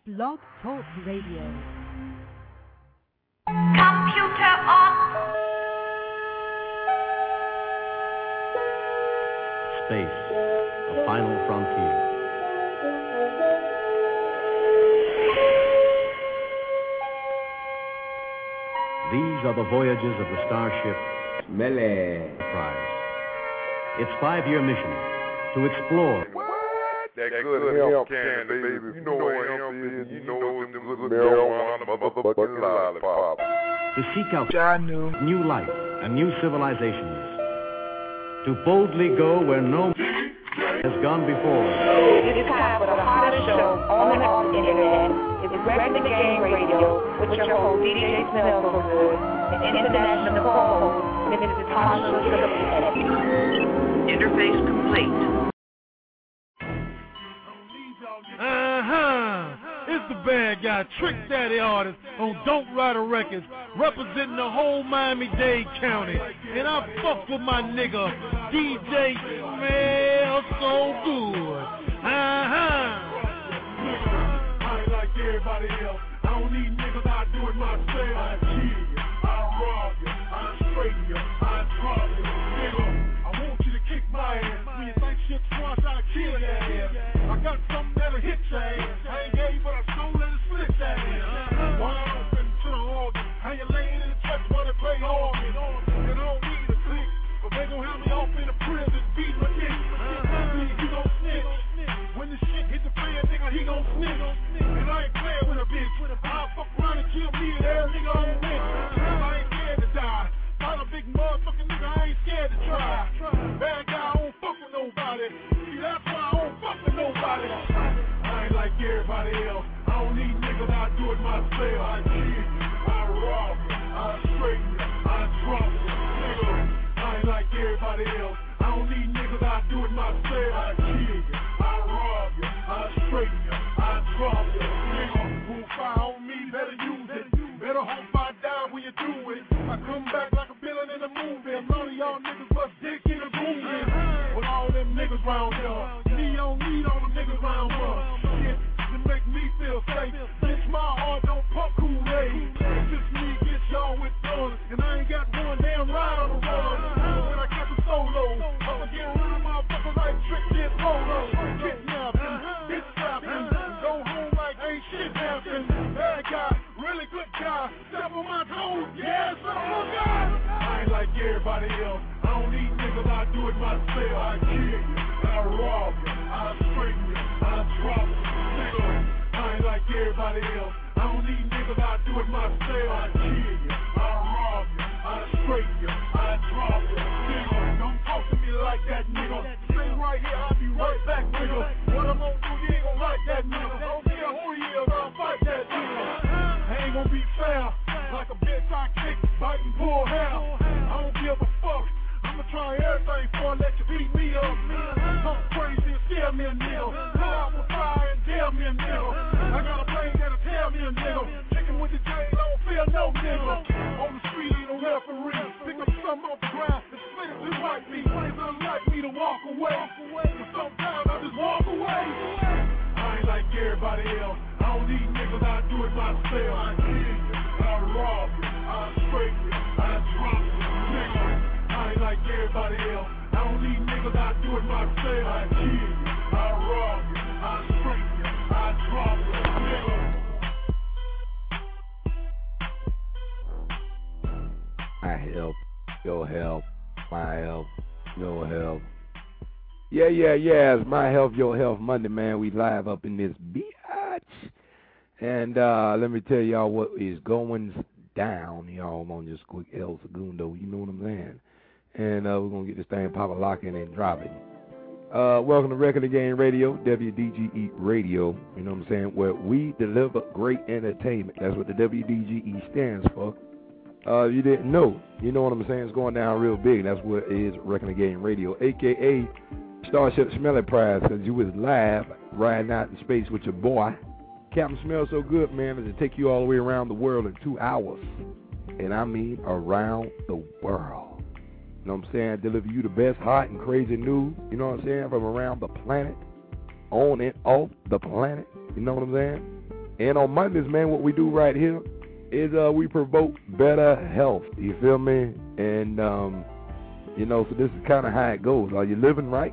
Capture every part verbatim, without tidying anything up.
Blog Talk Radio. Computer on. Space, the final frontier. These are the voyages of the starship Mele Prize. Its five-year mission to explore. That, that good, good hemp candy, baby. baby. You know what hemp is. You know them good marijuana motherfucking lollipops. To seek out new life and new civilizations. To boldly go where no has gone before. It is time for the hottest show on and off the internet. It's Wrecking the Game Radio with your host, D J Smell So Good, and international co-host, Missus Tasha Triple. Interface complete. Uh-huh. It's the bad guy, Trick Daddy Artist on Don't Rider Records, representing the whole Miami-Dade County. And I fuck with my nigga, D J Smell So Good. Uh-huh. I ain't like everybody else. I don't need niggas, I do it myself. I kill you, I rob you, I straighten you, I drop you. Nigga, I want you to kick my ass. When you think shit's squash, I kill your ass. I got something that'll hit your ass. I ain't gay, but I stole it and split that ass. Wide open to the organ. How you laying in the church while they play organ? And I don't need a click, but they gon' have me off in the prison, beat my dick. You gon' snitch. When the shit hit the fan, nigga, he gon' snitch. And I ain't playing with a bitch. I'll fuck around and kill me and every nigga on the bitch. I ain't scared to die. Not a big motherfucking nigga, I ain't scared to try. Bad guy, I don't fuck with nobody. See, that's why I don't fuck with nobody. I ain't like everybody else. I don't need niggas, I do it myself. I kill you, I rob you, I straighten you, I drop you. Nigga, I ain't like everybody else. I don't need niggas, I do it myself. I kill you, I rob you, I straighten you, I drop you. Nigga, who fire on me, better use it. Better hope I die when you do it. I come back like a villain in a movie. A lot of y'all niggas bust dick in a movie. With all them niggas round here. Me don't need all them niggas round here. Shit, to make me feel safe. Bitch, my heart don't pump Kool-Aid. It's just me get y'all with guns. And I ain't got one damn ride on the run. When I get the solo, I'ma get rid of motherfuckers like Trick Did Polo. Kidnapping, bitch trapping. Go home like ain't shit happened. Bad guy, really good guy. Step on my toes, yes, I'm a guy. I ain't like everybody else. I don't need niggas, I do it myself. I kill you, I rob you, I straighten you, I drop you. Nigga, I ain't like everybody else. I don't need niggas, I do it myself. I kill you, I rob you, I straighten you, I drop you. Nigga, don't talk to me like that, nigga. Stay right here, I'll be right back, nigga. What I'm gonna do, you ain't gonna like that, nigga. Don't care who he is, I'll fight that nigga. I ain't gonna be fair. Like a bitch I kick, bite and pull hair. I don't give a fuck. I'ma try everything before I let you beat me up. Talk crazy and scare me a nigga. Go out with fire and dare me a nigga. I got a blade that'll tell me a nigga. Chicken with the J, don't fear no nigga. On the street ain't no referee. Pick up something off the ground and split it just like me. It's unlike me to walk away. But sometimes I just walk away. I ain't like everybody else. I don't need niggas, I do it myself. I kill you, I rob you, I straighten you, I drop you. Nigga, I ain't like everybody else. I don't need niggas, I do it myself. I kill you, I rob you, I straighten you, I drop you. Nigga. My help, your help, my help, your help. Yeah, yeah, yeah, it's My Health, Your Health Monday, man. We live up in this bitch. And uh, let me tell y'all what is going down, y'all, on this quick El Segundo. You know what I'm saying? And uh, we're going to get this thing pop locking and dropping. Uh, welcome to Wrecking the Game Radio, W D G E Radio. You know what I'm saying? Where we deliver great entertainment. That's what the W D G E stands for. Uh, you didn't know. You know what I'm saying? It's going down real big. That's what it is, Wrecking the Game Radio, a k a. Starship Smelly Prize, because you was live riding out in space with your boy. Captain Smells So Good, man, is to take you all the way around the world in two hours. And I mean around the world. You know what I'm saying? Deliver you the best hot and crazy news, you know what I'm saying, from around the planet, on and off the planet. You know what I'm saying? And on Mondays, man, what we do right here is uh, we promote better health. You feel me? And, um, you know, so this is kind of how it goes. Are you living right?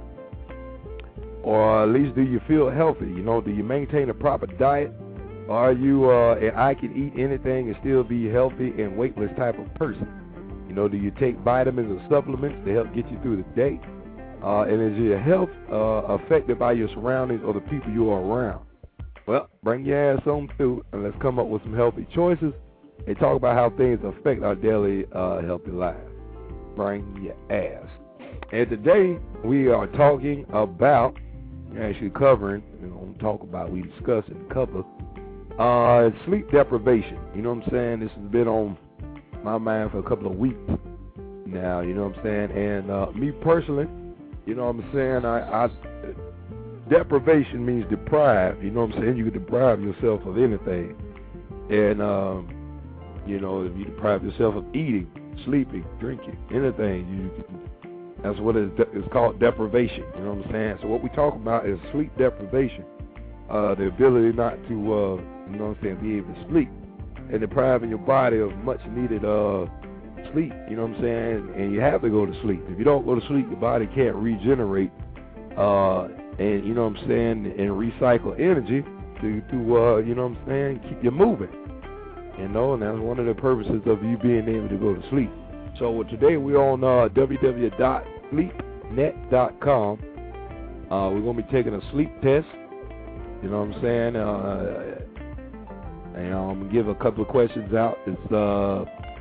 Or at least do you feel healthy? You know, do you maintain a proper diet? Or are you uh, an I can eat anything and still be healthy and weightless type of person? You know, do you take vitamins or supplements to help get you through the day? Uh, and is your health uh, affected by your surroundings or the people you are around? Well, bring your ass on through and let's come up with some healthy choices and talk about how things affect our daily uh, healthy lives. Bring your ass. And today we are talking about, actually covering, we don't talk about, we discuss and cover, uh, sleep deprivation. You know what I'm saying? This has been on my mind for a couple of weeks now, you know what I'm saying? And uh, me personally, you know what I'm saying, I, I deprivation means deprive, you know what I'm saying? You can deprive yourself of anything. And, um, you know, if you deprive yourself of eating, sleeping, drinking, anything, you can, that's what it's, it's called deprivation, you know what I'm saying? So what we talk about is sleep deprivation, uh, the ability not to, uh, you know what I'm saying, be able to sleep, and depriving your body of much needed uh, sleep, you know what I'm saying? And you have to go to sleep. If you don't go to sleep, your body can't regenerate, uh, and, you know what I'm saying, and recycle energy to, to uh, you know what I'm saying, keep you moving. You know, and that's one of the purposes of you being able to go to sleep. So today we're on uh, w w w dot sleep net dot com. Uh, we're going to be taking a sleep test. You know what I'm saying? Uh, and I'm going to give a couple of questions out. It's uh,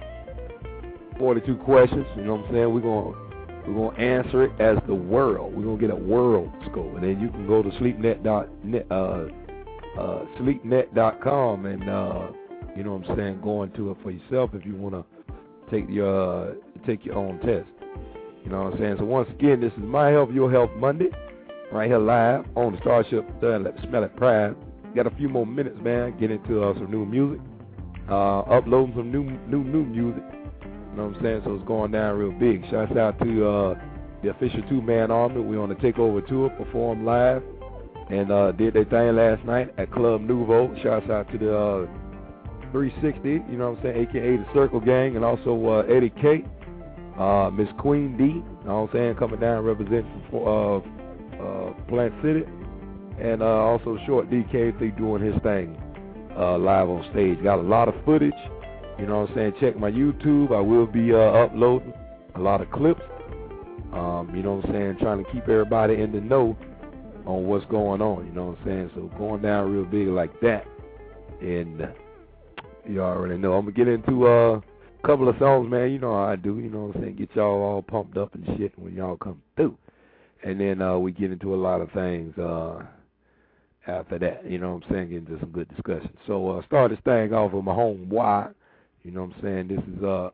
forty-two questions. You know what I'm saying? We're going we're going to answer it as the world. We're going to get a world score. And then you can go to sleep net dot net, uh, uh, sleep net dot com and, uh, you know what I'm saying, go into it for yourself if you want to take your uh, take your own test. You know what I'm saying? So once again, this is My Health, Your Health Monday, right here live on the Starship Smell It Pride. Got a few more minutes, man. Get into uh, some new music, uh, uploading some new new new music. You know what I'm saying? So it's going down real big. Shouts out to uh, the official two-man army. We on the Takeover tour, performed live, and uh, did their thing last night at Club Nouveau. Shouts out to the uh, three sixty, you know what I'm saying, a k a the Circle Gang, and also uh, Eddie K, uh, Miss Queen D, you know what I'm saying, coming down representing for uh, uh, Plant City, and uh, also Short D K, they doing his thing uh, live on stage. Got a lot of footage, you know what I'm saying. Check my YouTube. I will be uh, uploading a lot of clips, um, you know what I'm saying, trying to keep everybody in the know on what's going on, you know what I'm saying. So going down real big like that, and uh, you already know. I'm going to get into uh, a couple of songs, man. You know how I do. You know what I'm saying? Get y'all all pumped up and shit when y'all come through. And then uh, we get into a lot of things uh, after that. You know what I'm saying? Get into some good discussion. So uh, start this thing off with my homeboy. You know what I'm saying? This is uh,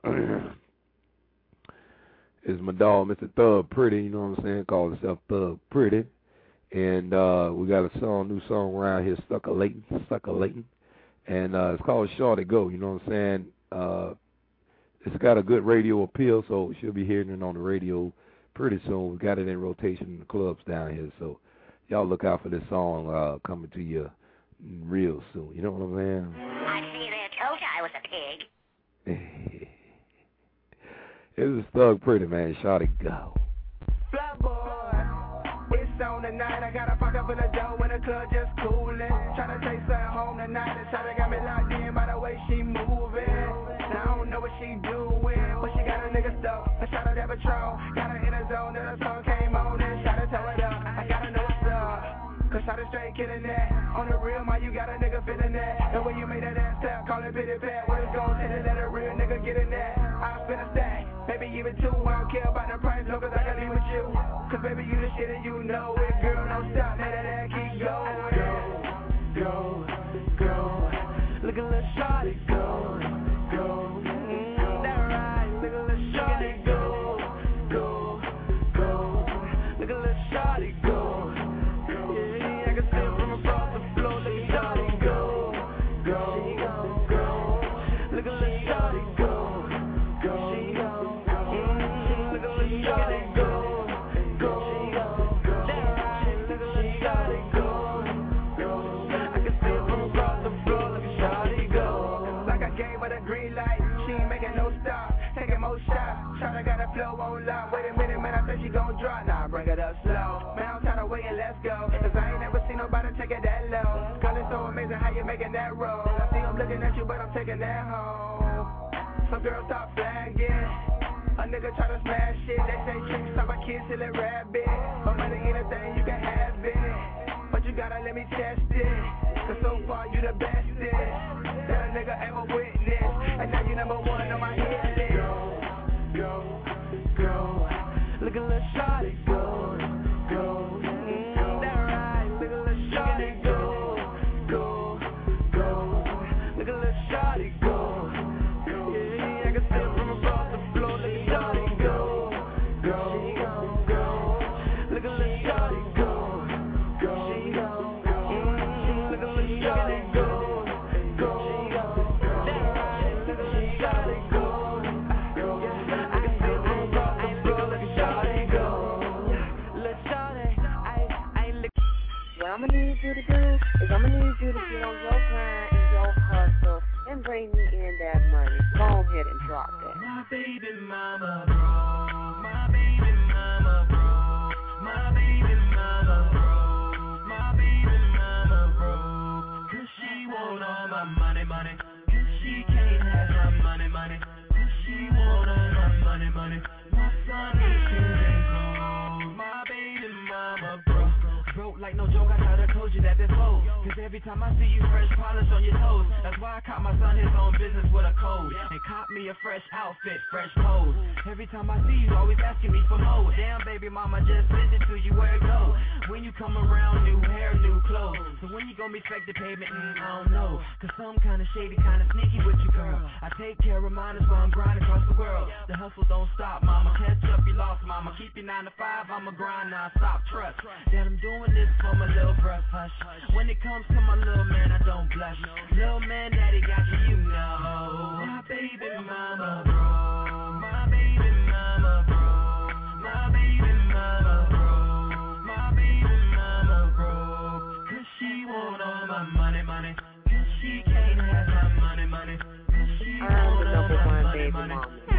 is my dog, Mister Thug Pretty. You know what I'm saying? Calls himself Thug Pretty. And uh, we got a song, new song around here, Succulating, Succulating. And uh, it's called Shorty Go, you know what I'm saying? Uh, it's got a good radio appeal, so she'll be hearing it on the radio pretty soon. We got it in rotation in the clubs down here, so y'all look out for this song uh, coming to you real soon. You know what I'm saying? I see there told you I was a pig. This is Thug Pretty, man. Shorty Go. Fly boy, it's on tonight. I got a pocket full of dough in the club just coolin'. Tryna take her home tonight. And Shawty got me locked in by the way she moving. Now I don't know what she doing, but she got a nigga stuck. I shot her that patrol, got her in the zone. Then the song came on and shot her tell it up. I gotta know what's up, cause shot her straight killing that. On the real, my you got a nigga feeling that. The way you made that ass tap, call it bitty pat. What it's gon' tell it, let a real nigga get in that. I spin a stack, maybe even two. I don't care about the price, no, cause I can leave with you. Cause baby, you the shit and you know it. Girl, don't stop, let that ass keep going. Go, go, go. Look at little shawty go, go. Mm, that right. Look at little shawty go, go, go. Look at little shawty go. Yeah, I can see it from across the floor. Look at shawty go, go, go. Look at little shawty go, go, mm, look at little shawty go, go. That right. Look at little shawty go. I can see it from across the floor. that flow won't lie. Wait a minute, man, I think she gon' drop. Nah, bring it up slow. Man, I'm tired of waiting, let's go. Cause I ain't never seen nobody take it that low. Cause it's so amazing how you making that roll. I see I'm looking at you, but I'm taking that home. Some girls stop flagging. A nigga try to smash it. They say tricks, talk about kids till it rabbit. For money, anything, you can have it. But you gotta let me test it. Cause so far, you the bestest that a nigga ever witnessed. And now you number one on my hit list. Go, go, go. Look at little shawty go, go. Mm, that right. Look at little shawty go, go, go. Look at little shawty go. Yeah, I can see it from across the floor. Look at shawty go, go, go. Look at little shawty go, go, go. Mm, look at little shawty go, go, go. That right. Look at little shawty go. What I'ma need you to do is I'ma need you to get on your grind and your hustle and bring me in that money. Go ahead and drop that. My baby mama bro, my baby mama bro, my baby mama bro, my baby mama bro. Cause she want all my money, money. Cause she can't have my money, money. Cause she want all my money, money. My son needs shoes and clothes. My baby mama bro. Broke like no joke, I thought I told you that before. Cause every time I see you fresh polish on your toes. That's why I caught my son his own business with a code. And caught me a fresh outfit, fresh pose. Every time I see you, always asking me for more. Damn baby mama, just send it to you where it go. When you come around, new hair, new clothes. So when you gon' respect the payment, mm, I don't know. Cause some kinda shady, kinda sneaky with you girl. I take care of mine as while I'm grinding across the world. The hustle don't stop mama, catch up you lost mama. Keep you nine to five, I'ma grind non-stop, trust that I'm doing this for my little breath, hush. When it comes to my little man, I don't blush. Little man, daddy got you, you know. My baby mama, bro. My baby mama, bro. My baby mama, bro. My baby mama, bro. Cause she want all my money, money. Cause she can't have my money, money. Cause she want all my money, money.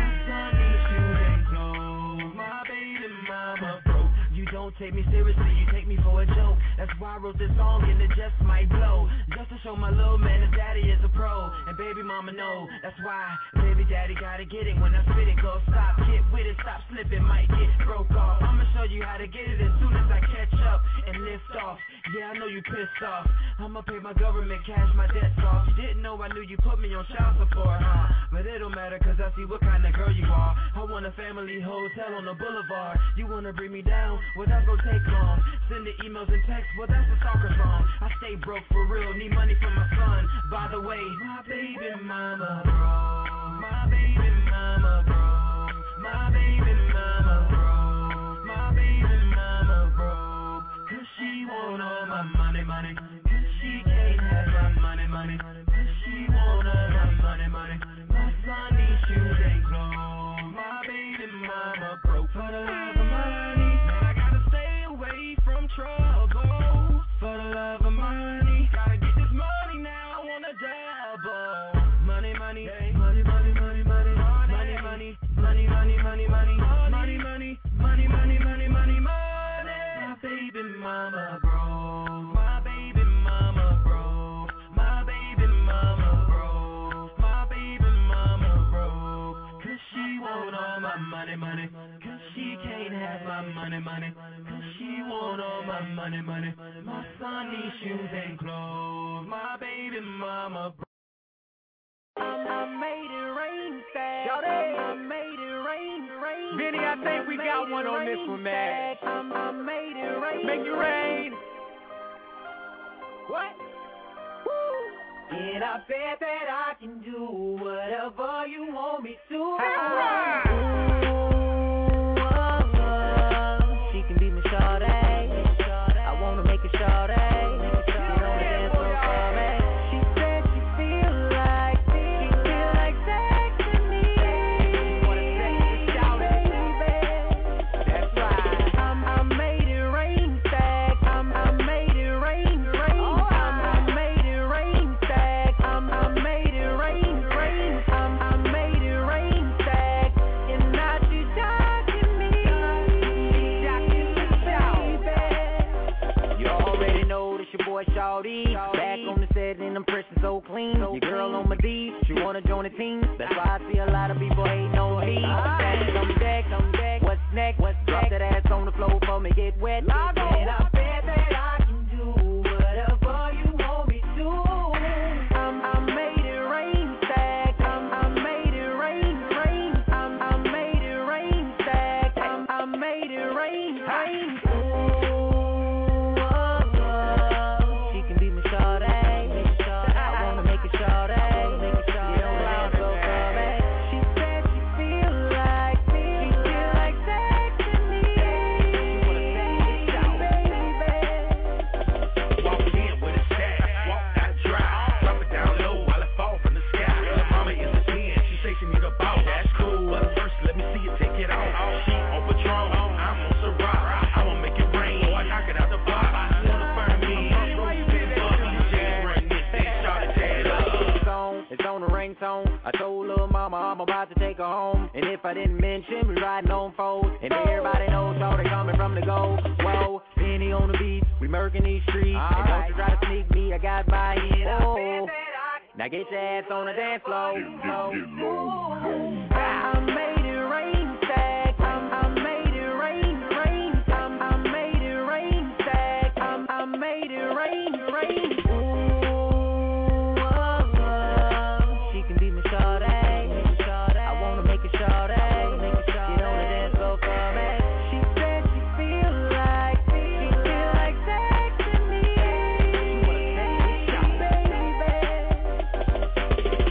My needs shoes and clothes. My baby mama, bro. You don't take me seriously, you take me for a joke. That's why I wrote this song and it just might blow. Just to show my little man his daddy is a pro. And baby mama know, that's why baby daddy gotta get it. When I spit it, go stop, get with it, stop slipping, might get broke off. I'ma show you how to get it as soon as I catch up and lift off. Yeah, I know you pissed off. I'ma pay my government, cash my debts off. You didn't know I knew you put me on child support, huh? But it don't matter cause I see what kind of girl you are. I want a family hotel on the boulevard. You wanna bring me down? Well, that's gonna take long. Send the emails and texts, well, that's a soccer song. I stay broke for real, need money for my son. By the way, my baby mama, bro. My baby mama, bro. My baby mama, bro. My baby mama, bro. Cause she want all my money, money. Cause she can't have my money, money. Cause she want all my money, money. My son needs shoes and clothes. My baby mama broke for the love of money. From trouble, for the love of money, gotta get this money now on a double. Money, money, money, money, money, money, money, money, money, money, money, money, money, money, money, money, money, money, money, money. My baby mama, bro. My baby mama, bro. My baby mama, bro. My baby mama, bro. Cause she want all my money, money. Cause she can't have my money, money. She want all my money, money. My son needs shoes and clothes. My baby mama. I, I made it rain fast. I made it rain, rain. Benny, I think we got one on this one, man. I made it rain. Make it rain. What? Woo. And I bet that I can do whatever you want me to. That's right. so clean. Your girl on my D, she wanna join the team. That's why I see a lot of people hating on me. Back on deck, on deck. What's next? What's Drop that ass on the floor for me, get wet. And I bet that I can do whatever you want me to. I'm, I made it rain, stack. I'm, I made it rain, rain. I'm, I made it rain, stack. I'm, I made it rain, rain. Ooh, oh, oh. She can be my shawty. I wanna make it shawty. Get on the dance floor for me. She said she feel like me. She feel like sexing me. She wanna say it, baby. Walk in with a stack, walk out dry. Drop it down low while it fall from the sky. Her mama is a ten, she say she need a ball. That's cool, but first let me see you take it off. She on Patron, I'm on Ciroc. I won't make it rain, or I knock it out the box. You wanna find me? It's on, it's on the ringtone. I told little mama I'm about to take her home. And if I didn't mention, we riding on foes. And everybody knows how they coming from the go. Whoa, Penny on the beat, we murking these streets. All and right. Don't you try to sneak me, I got my head. Oh, now get your ass on the dance floor. I made it rain, stack. I'm, I made it rain, rain. I'm, I made it rain, stack. I'm, I made it rain, rain. Ooh, oh, oh. She can be my shawty. I wanna make it shawty. Get on the dance floor for me. She said she feel like me. She feel like sexing me. She wanna take it, baby.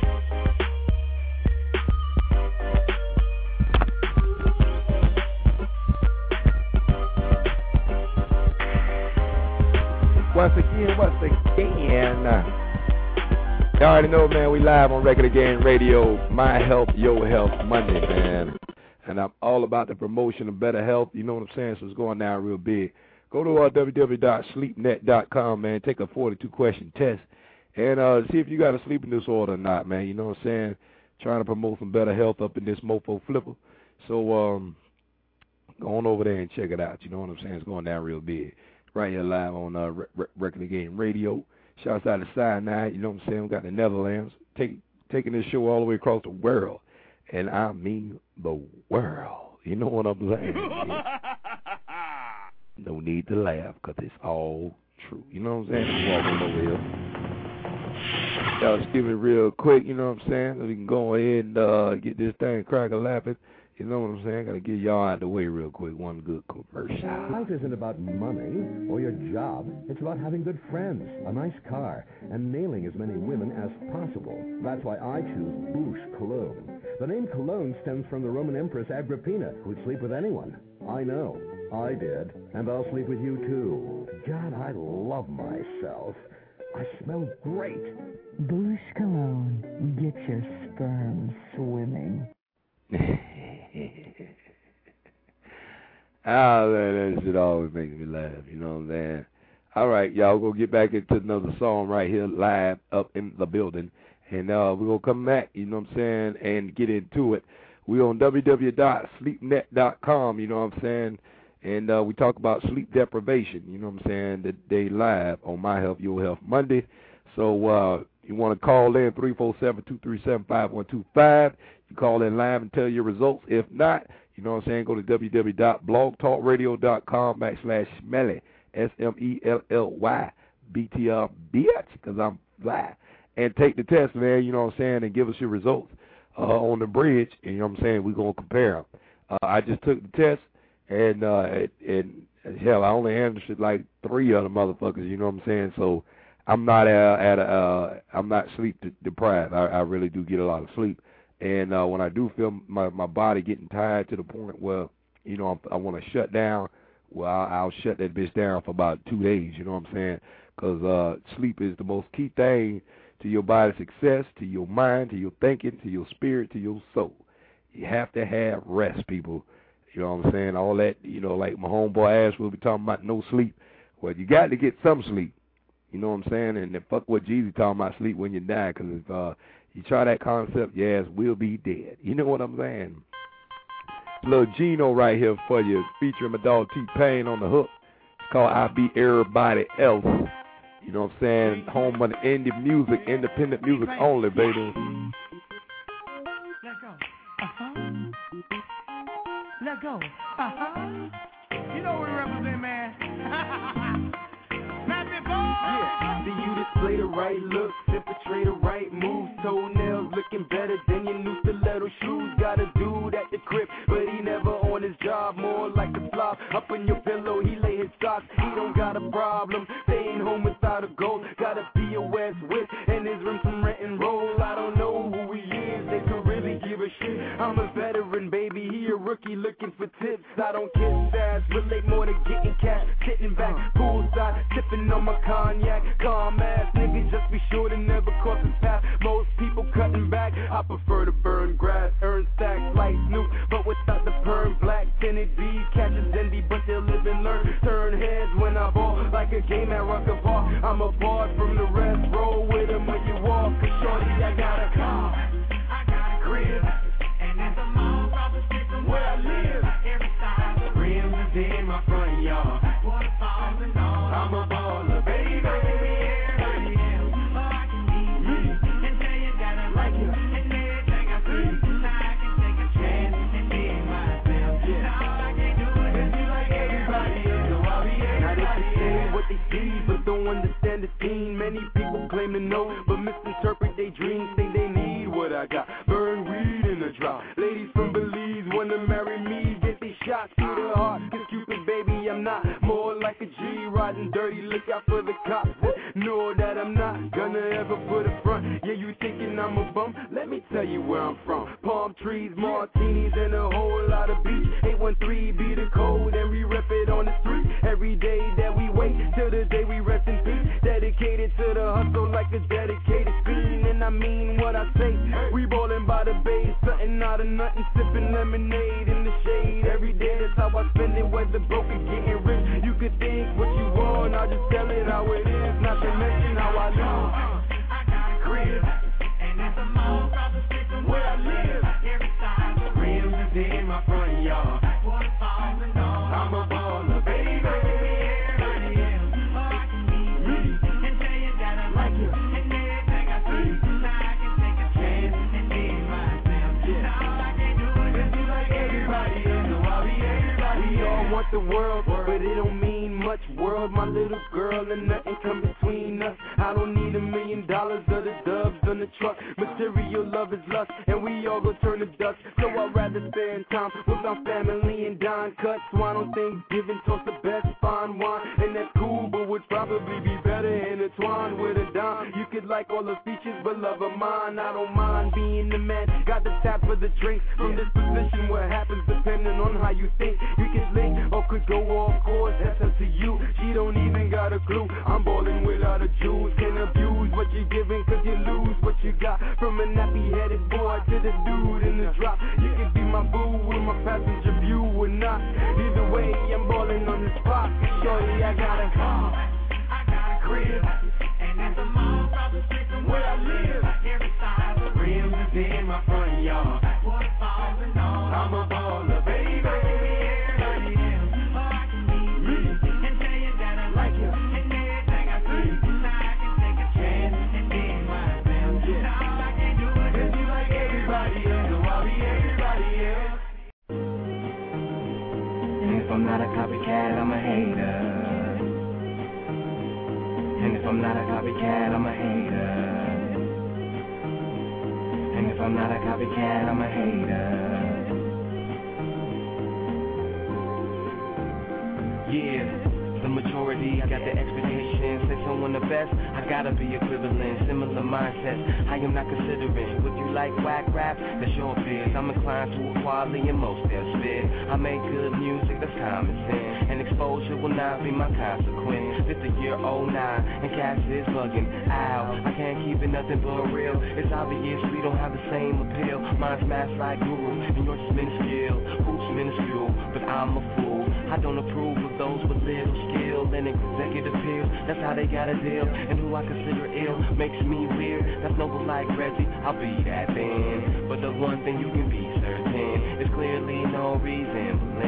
Once again, once again. You already know, man, we live on Record Again Radio. My Health, Your Health Monday, man. And I'm all about the promotion of better health. You know what I'm saying? So it's going down real big. Go to uh, w w w dot sleep net dot com, man. Take a forty-two question test. And uh, see if you got a sleeping disorder or not, man. You know what I'm saying? Trying to promote some better health up in this mofo flipper. So um, go on over there and check it out. You know what I'm saying? It's going down real big. Right here live on uh, Re- Re- Record Again Radio. Shouts out to Sinai, you know what I'm saying? We got the Netherlands take, taking this show all the way across the world. And I mean the world. You know what I'm saying? No need to laugh because it's all true. You know what I'm saying? I'm walking over here. Y'all just give it real quick, you know what I'm saying? So we can go ahead and uh, get this thing cracking laughing. You know what I'm saying? Got to get y'all out of the way real quick. One good commercial. Life isn't about money or your job. It's about having good friends, a nice car, and nailing as many women as possible. That's why I choose Bouche Cologne. The name Cologne stems from the Roman Empress Agrippina, who'd sleep with anyone. I know. I did. And I'll sleep with you, too. God, I love myself. I smell great. Bouche Cologne. Get your sperm swimming. Ah, man, that shit always makes me laugh, you know what I'm saying? All right, y'all, we're going to get back into another song right here live up in the building. And uh, we're going to come back, you know what I'm saying, and get into it. We're on w w w dot sleep net dot com, you know what I'm saying? And uh, we talk about sleep deprivation, you know what I'm saying, today live on My Health, Your Health Monday. So uh, you want to call in three four seven, two three seven, five one two five. You call in live and tell your results. If not, you know what I'm saying, go to w w w dot blog talk radio dot com backslash Smelly, S M E L L Y, B T R, bitch, because I'm fly. And take the test, man, you know what I'm saying, and give us your results uh, on the bridge. And you know what I'm saying, we're going to compare them. Uh, I just took the test, and, uh, and, and hell, I only answered like three of the motherfuckers, you know what I'm saying? So I'm not uh, at a, uh, I'm not sleep deprived. I, I really do get a lot of sleep. And uh, when I do feel my, my body getting tired to the point where, you know, I'm, I want to shut down, well, I'll, I'll shut that bitch down for about two days, you know what I'm saying? Because uh, sleep is the most key thing to your body's success, to your mind, to your thinking, to your spirit, to your soul. You have to have rest, people. You know what I'm saying? All that, you know, like my homeboy Ash will be talking about no sleep. Well, you got to get some sleep. You know what I'm saying? And then fuck what Jesus talking about sleep when you die, because if uh, you try that concept, your ass will be dead. You know what I'm saying? Little Gino right here for you, featuring my dog T-Pain on the hook. It's called I Be Everybody Else. You know what I'm saying? Home of the indie music, independent music only, baby. Let go. Uh-huh. Let go. Uh-huh. You know what we represent, man. Happy boy! Yeah, do you display the right look, infiltrate the right moves, toenails looking better than your new stiletto shoes. Got a dude at the crib, but he never on his job, more like a flop. Up in your pillow, he lay his socks. He don't got a problem staying home without a goal. Got a P O S with and his room from rent and roll. I don't know who he is, they could really give a shit. I'm a veteran, baby, he a rookie looking for tips. I don't kiss ass, relate more to getting cash. Sitting back, poolside, sipping on my cognac. Calm ass nigga, just be sure to never cross his path. Most people cutting back, I prefer to burn grass. Earn stacks like Snoop, but without the perm. Black tinted D, catches envy, but they'll live and learn. Turn heads when I ball, like a game at Rucker Park. I'm apart from the rest, roll with them when you walk. Cause shorty, I got a car, I got a crib, and it's a mall across the street from where I live. Every side of the rims is in my front yard. Waterfalls and all, I'm a baller, baby. Everybody else, oh, I can be me, and tell you that I like you, and everything I see. Now I can take a chance and be myself. Now all I can do is just be like everybody else, so I'll be everybody. Now they can say what they see, but don't understand the scene. Many people claim to know, but misinterpret their dreams. Think they need what I got. Burn weed in the drop. Ladies from Belize wanna marry me, get these shots through the heart. Cause Cupid, baby, I'm not more like a G. Riding dirty, look out for the cops. Know that I'm not gonna ever put a front. Yeah, you thinking I'm a bum? Let me tell you where I'm from. Palm trees, martinis, and a whole lot of beach. eight one three be the code, and we rep it on the street. Every day that we wait till the day we rest in peace. Dedicated to the hustle like a dedicated fiend. And I mean what I say. We ballin' by the bay, something out of nothing, sipping lemonade in the shade. Every day that's how I spend it, whether broke or getting rich. You could think what you want, I'll just tell it how it is. Not to mention how I live. I got a crib, and it's a mall across the street from where I live. Every side of the rims is in my front yard. Waterfalls and all, I'm a baller, baby. Everybody else, oh, I can be me, and tell you that I like you, and everything I see. Now I can take a chance and be myself. Now all I can do is just be like everybody else, so I'll be everybody. We all want the world, but it don't mean much. World, my little girl, and nothing come between us. I don't need a million dollars or the dubs on the truck. Material love is lust, and we all go turn to dust. So I'd rather spend time with my family and dine cuts. Wine on Thanksgiving, toast the best fine wine, and that's cool, but would probably be better intertwined with a dime. You could like all the features, but love of mine, I don't mind being the man. Got the tap for the drinks. From this position, what happens depending on how you think. We could link or could go off course. That's up to you. She don't even got a clue. I'm ballin' without a juice. Can't abuse what you're giving, cause you lose what you got. From a nappy-headed boy to the dude in the drop. You could be my boo with my passenger view or not. Either way, I'm ballin' on the spot. Shorty, I got a car, I got a crib, and it's a mall across the street from where I live. Every side of the rims is in my front yard. Waterfalls and all, I'm a baller, baby. Everybody else, oh, I can be me, and tell you that I like you, and everything I see. Now I can take a chance and be myself. Now all I can do is just be like everybody else, so I'll be everybody else. And if I'm not a copycat, I'm a hater. And if I'm not a copycat, I'm a hater. And if I'm not a copycat, I'm a hater. Yeah, the majority, I got the expectations. Say someone the best, I gotta be equivalent. Similar mindsets, I am not considering. Would you like whack rap? That's your biz. I'm inclined to equality in most they'll spit. I make good music, that's common sense. And exposure will not be my consequence. It's the year oh nine, and cash is bugging. Ow, I can't keep it nothing but real. It's obvious we don't have the same appeal. Mine's mass like guru, and yours is minuscule. Who's minuscule, but I'm a fool. I don't approve of those with little skill and executive pills. That's how they got a deal. And who I consider ill makes me weird. That's noble like Reggie, I'll be that then. But the one thing you can be certain is clearly no reason to blend.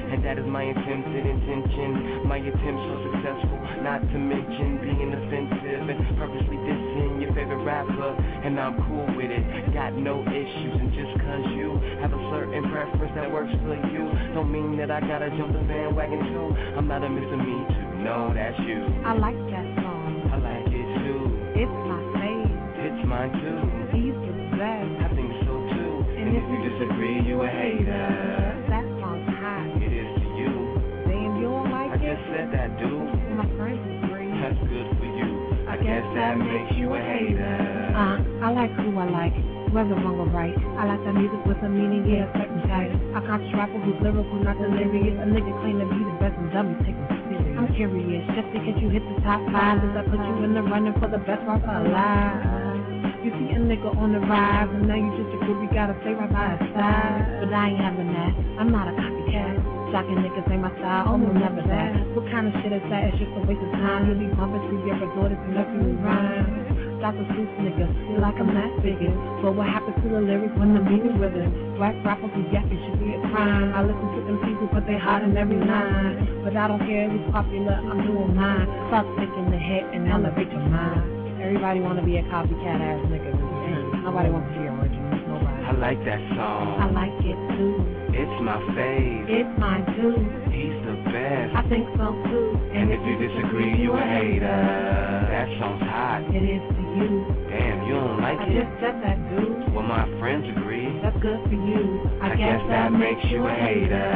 and that is my attempted intention. My attempts so successful, not to mention being offensive and purposely dissing your favorite rapper, and I'm cool with it, got no issues. And just cause you have a certain preference that works for you, don't mean that I gotta jump the bandwagon too. I'm not a Mister Me Too, no, that's you. I like that song. I like it too. It's my favorite. It's mine too. He's the best. I think so too. And, and if you disagree, you a hater. That song's hot. It is to you. Damn, you don't like I it? I just said that, dude. My friends agree. That's good for you. I, I guess, guess that makes you a hater. Uh, I like who I like. Whether wrong or right, I like that music with a meaning, yeah, a certain type. A conscious rapper who's lyrical, not delirious. A nigga claim to be the best and dummies take him serious. I'm curious, just because you hit the top five, does that put you in the running for the best rapper alive? You see a nigga on the rise, and now you just a groupie, gotta stay right by his side. But I ain't having that, I'm not a copycat. Shocking niggas ain't my style, almost never that. What kind of shit is that? It's just a waste of time. You'll be bumping through your resorts and nothing will rhyme. Doctor Seuss nigga, you like a math figure. But what happens to the lyrics when the meaning rhythm? Black rappers who yapping should be a crime. I listen to them people, but they hot in every line. But I don't care who's popular, I'm doing mine. Stop taking the hit and elevate your mind. Everybody wanna be a copycat ass nigga. Nobody wants to be original. Nobody. I like that song. I like it too. It's my fave. It's mine too. He's the best. I think so too. And, and if you disagree, you a hater. That song's hot. It is to you. Damn, you don't like I it? I just said that, dude. Well, my friends agree. That's good for you. I, I guess, guess that makes you a hater.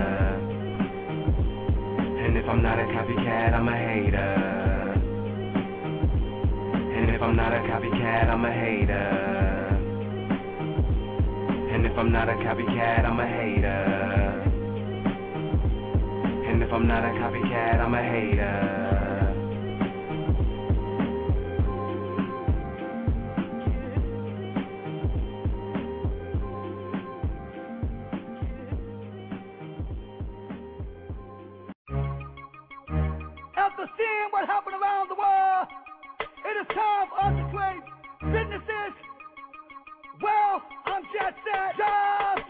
And if I'm not a copycat, I'm a hater. And if I'm not a copycat, I'm a hater. And if I'm not a copycat, I'm a hater. And if I'm not a copycat, I'm a hater. After seeing what happened around the world, it is time for us to create businesses, wealth, I'm just saying, jobs,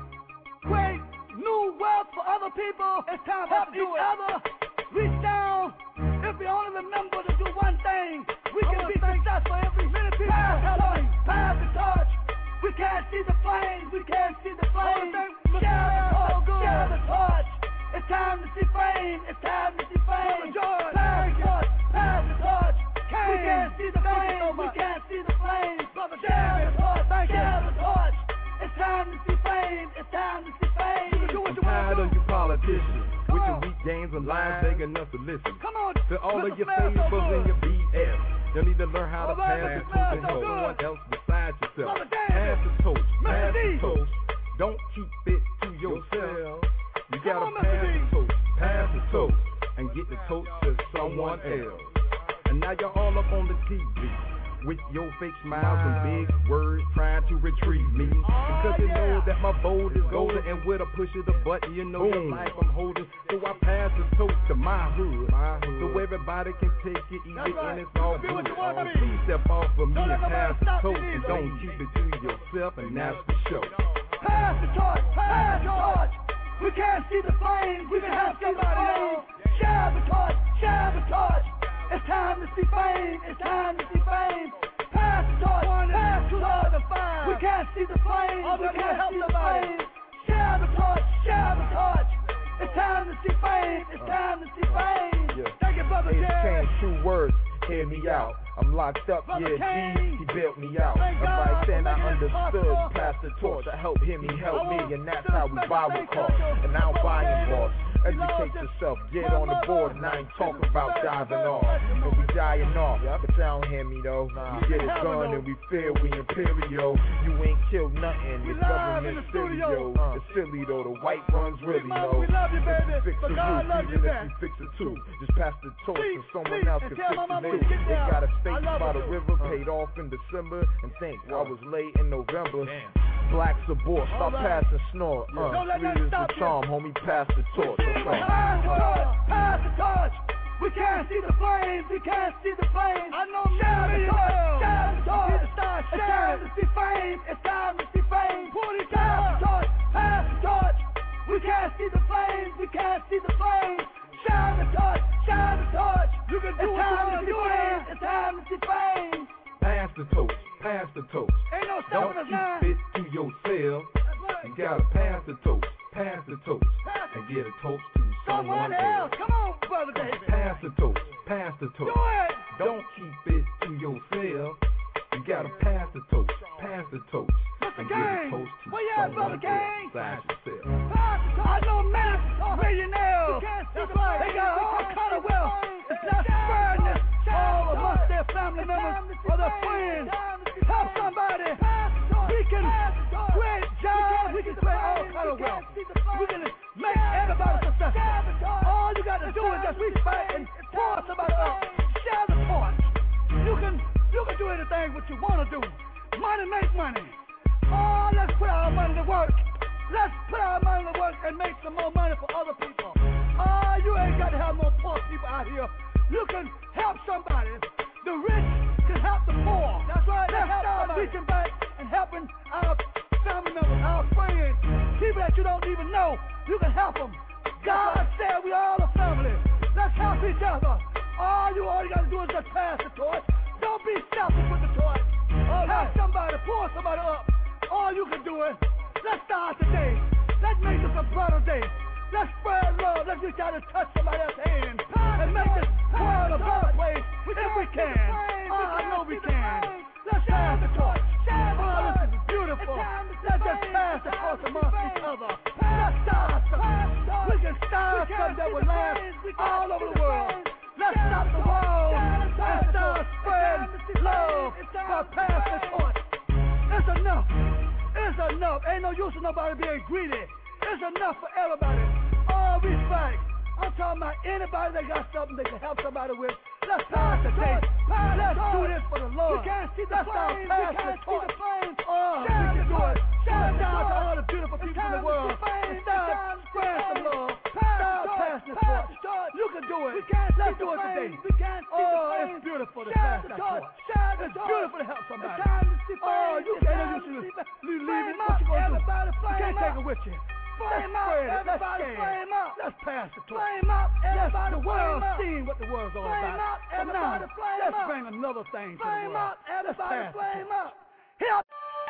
create new wealth for other people. It's time to help each other, reach down. If we only remember to do one thing, we can be successful. Every minute people pass the torch, pass the torch. We can't see the flames, we can't see the flames. Share the torch, share the torch. It's time to see fame, it's time to see fame. Pass the torch, pass the torch. We can't see the flames, we can't see the flames. Share the torch, share the torch. It's time to see fame, it's time to see fame. I'm tired of you politicians with your weak games and lies begging us to listen. Come on, to all of your favors and your B S. You need to learn how to pass the torch and help someone else besides yourself. Pass the torch, pass the torch. Don't keep it to yourself. You gotta pass the torch, pass the torch, and get the torch to someone else. And now you're all up on the T V with your fake smiles and big words trying to retrieve me. Because you know that my bold is golden, and with a push of the button, you know the life I'm holding. So I pass the torch to my hood, so everybody can take it easy and it's all good. Please step off of me and pass the torch, and don't keep it to yourself, and that's the show. Pass the torch, pass the torch. We can't see the flames, we can help somebody else. Share the torch, share the torch. It's time to see fame, it's time to see fame. Pass the torch, pass the torch. We can't see the flames, we can't see the flames. Share the torch, share the torch. It's time to see fame, it's time to see fame. Yeah. Thank you, brother It's Jerry. Kane, true words, hear me out. I'm locked up, Brother yeah, Kane. G, he built me out. Thank And God right then for I making it understood, possible. pass the torch, I help him, he helped me, and that's Come how on, we special buy with thanks, cost. Jojo. And now Come on, buying man. boss. Educate yourself, get on the board, and I ain't talking about diving off. And we dying off, but y'all don't hear me though. We get it done and we feel we imperial. You ain't killed nothing, We the live in government the studio. studio. It's silly though, the white ones really We love- know. we love you, If baby, fix but the God roof, loves you even if best. you fix it too. Just pass the torch Please, so someone please, else and can tell fix my mama it. to get They down. got a I state love by it. the river, paid off in December, and think I was late in November. Blacks abort, stop All right. passing snort. Uh, Don't let sweet nothing is the stop you. charm, homie, pass the torch. That's all. Pass the torch, pass the torch. We can't see the flames, we can't see the flames. I know share the torch, share the torch. It's time to see fame, it's time to see fame. Pass the torch, pass the torch. We can't see the flames, see the flames. Shine the torch, shine the torch. You can do it's time to do it. It's time to see fame. Pass the torch, pass the torch. Ain't no stopping us now. Don't keep it to yourself. You gotta pass the torch, pass the torch, and get a torch to someone, someone else. else. Come on, brother David. Pass the torch, pass the torch. Do it. Don't keep it to yourself. You gotta pass the torch, pass the torch, and get a torch to Where you at, brother someone Gang? else. Besides yourself. I know massive millionaires. They got all kind of wealth. It's not sparing this all amongst their family members or their friends. Help somebody. We can create jobs. We can create all kind of wealth. We can make everybody successful. All you got to do is just reach back and pour somebody up. Share the torch. You can you can do anything what you want to do. Money make money. Oh, let's put our money to work. Let's put our money to work and make some more money for other people. Oh, you ain't got to have no poor people out here. You can help somebody. The rich can help the poor. That's right. Let's start reaching back and helping our family members, our friends, people that you don't even know. You can help them. God said we all a family. Let's help each other. All you all you got to do is just pass the torch. Don't be selfish with the torch. All help right. somebody, pour somebody up. All you can do is let's start today. Let's make this a brother day. Let's spread love. Let's reach out and touch somebody else's hand and make this world a better place if we can. Oh, I know we can. Let's pass the torch. Oh, this is beautiful. Let's just pass the torch amongst each other. Let's start something. We can start something that will last all over the world. Let's stop the world and start spreading love by pass the torch. It's enough. It's enough. Ain't no use in nobody being greedy. It's enough for everybody. All respect. I'm talking about anybody that got something they can help somebody with. Let's pass the torch. Let's do this for the Lord. Let's start pass the torch. Oh, we can do it. Shout out to all the beautiful people in the world. Start spreading some love. Start passing the torch. You can do it. Let's do it today. Oh, it's beautiful to pass that torch. It's beautiful to help somebody. Oh, you can't leave it. Leave it. What you gonna do? You can't take it with you. Let's spread it. Let's spread it. Let's pass the torch. Yes, the world seen what the world's all about. So now, let's bring another thing to the world. Let's pass the torch. Help.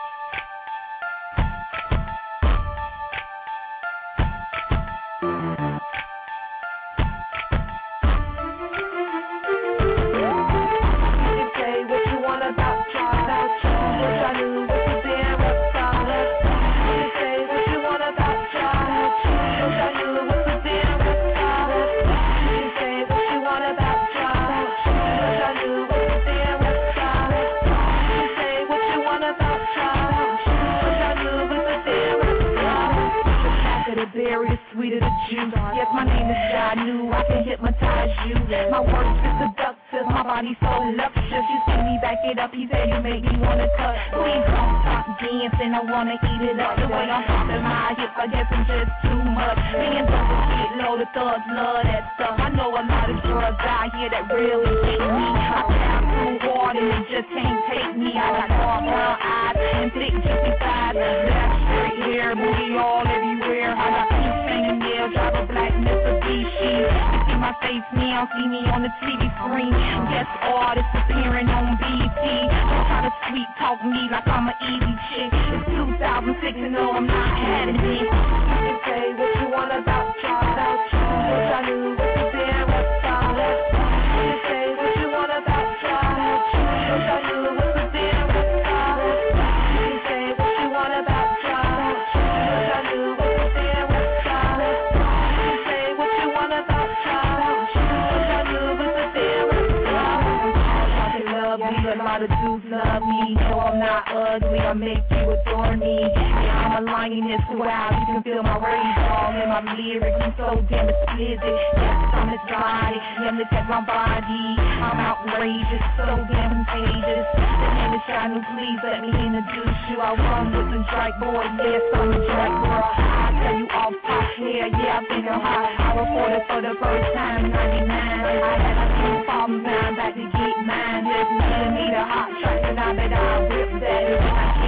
Sweeter the juice. Yes, my name is God. Knew I can hypnotize you. My words is seductive. My body so luscious. You see me back it up. He said you make me wanna cut. Please don't stop dancing. I wanna eat it up. The way I'm popping my hips, I guess I'm just too much. Hands up and get low. The thugs love that stuff. I know a lot of drugs out here that really hate me. I pass too hard and they just can't take me. I got dark brown eyes and thick juicy thighs. Black straight hair, booty all everywhere. I got pink fingernails, drive a black Mitsubishi. You see my face now, see me on the T V screen. Guest artist appearing on B E T. Don't try to sweet talk me like I'm an easy chick. It's two thousand six and no, I'm not having it. You can say what you want about y'all, about you. What I knew was the damn reptile. You can say what you want about y'all, about you. What I knew was the damn reptile. You can say what you want about y'all, about you. What I knew was the damn reptile. You can say what you want about y'all, about you. What I knew was the damn reptile. I can love me, a lot of dudes love me. No, I'm not ugly, I make you adore me. Yeah, I'm a lioness, wow, you can feel my rage all in my lyrics. I'm so damn explicit. Yes, I'm this body, yeah, look at my body. I'm outrageous, so damn contagious. The name is Shanu, please let me introduce you. I run with the Drake boy, yes, I'm a Drake girl. I tell you off top here, yeah, I think I'm hot. I reported for the first time in ninety-nine. I had a few problems, now I'm back to get mine. Just millimeter hot track, and I bet I'll rip that. If I keep going,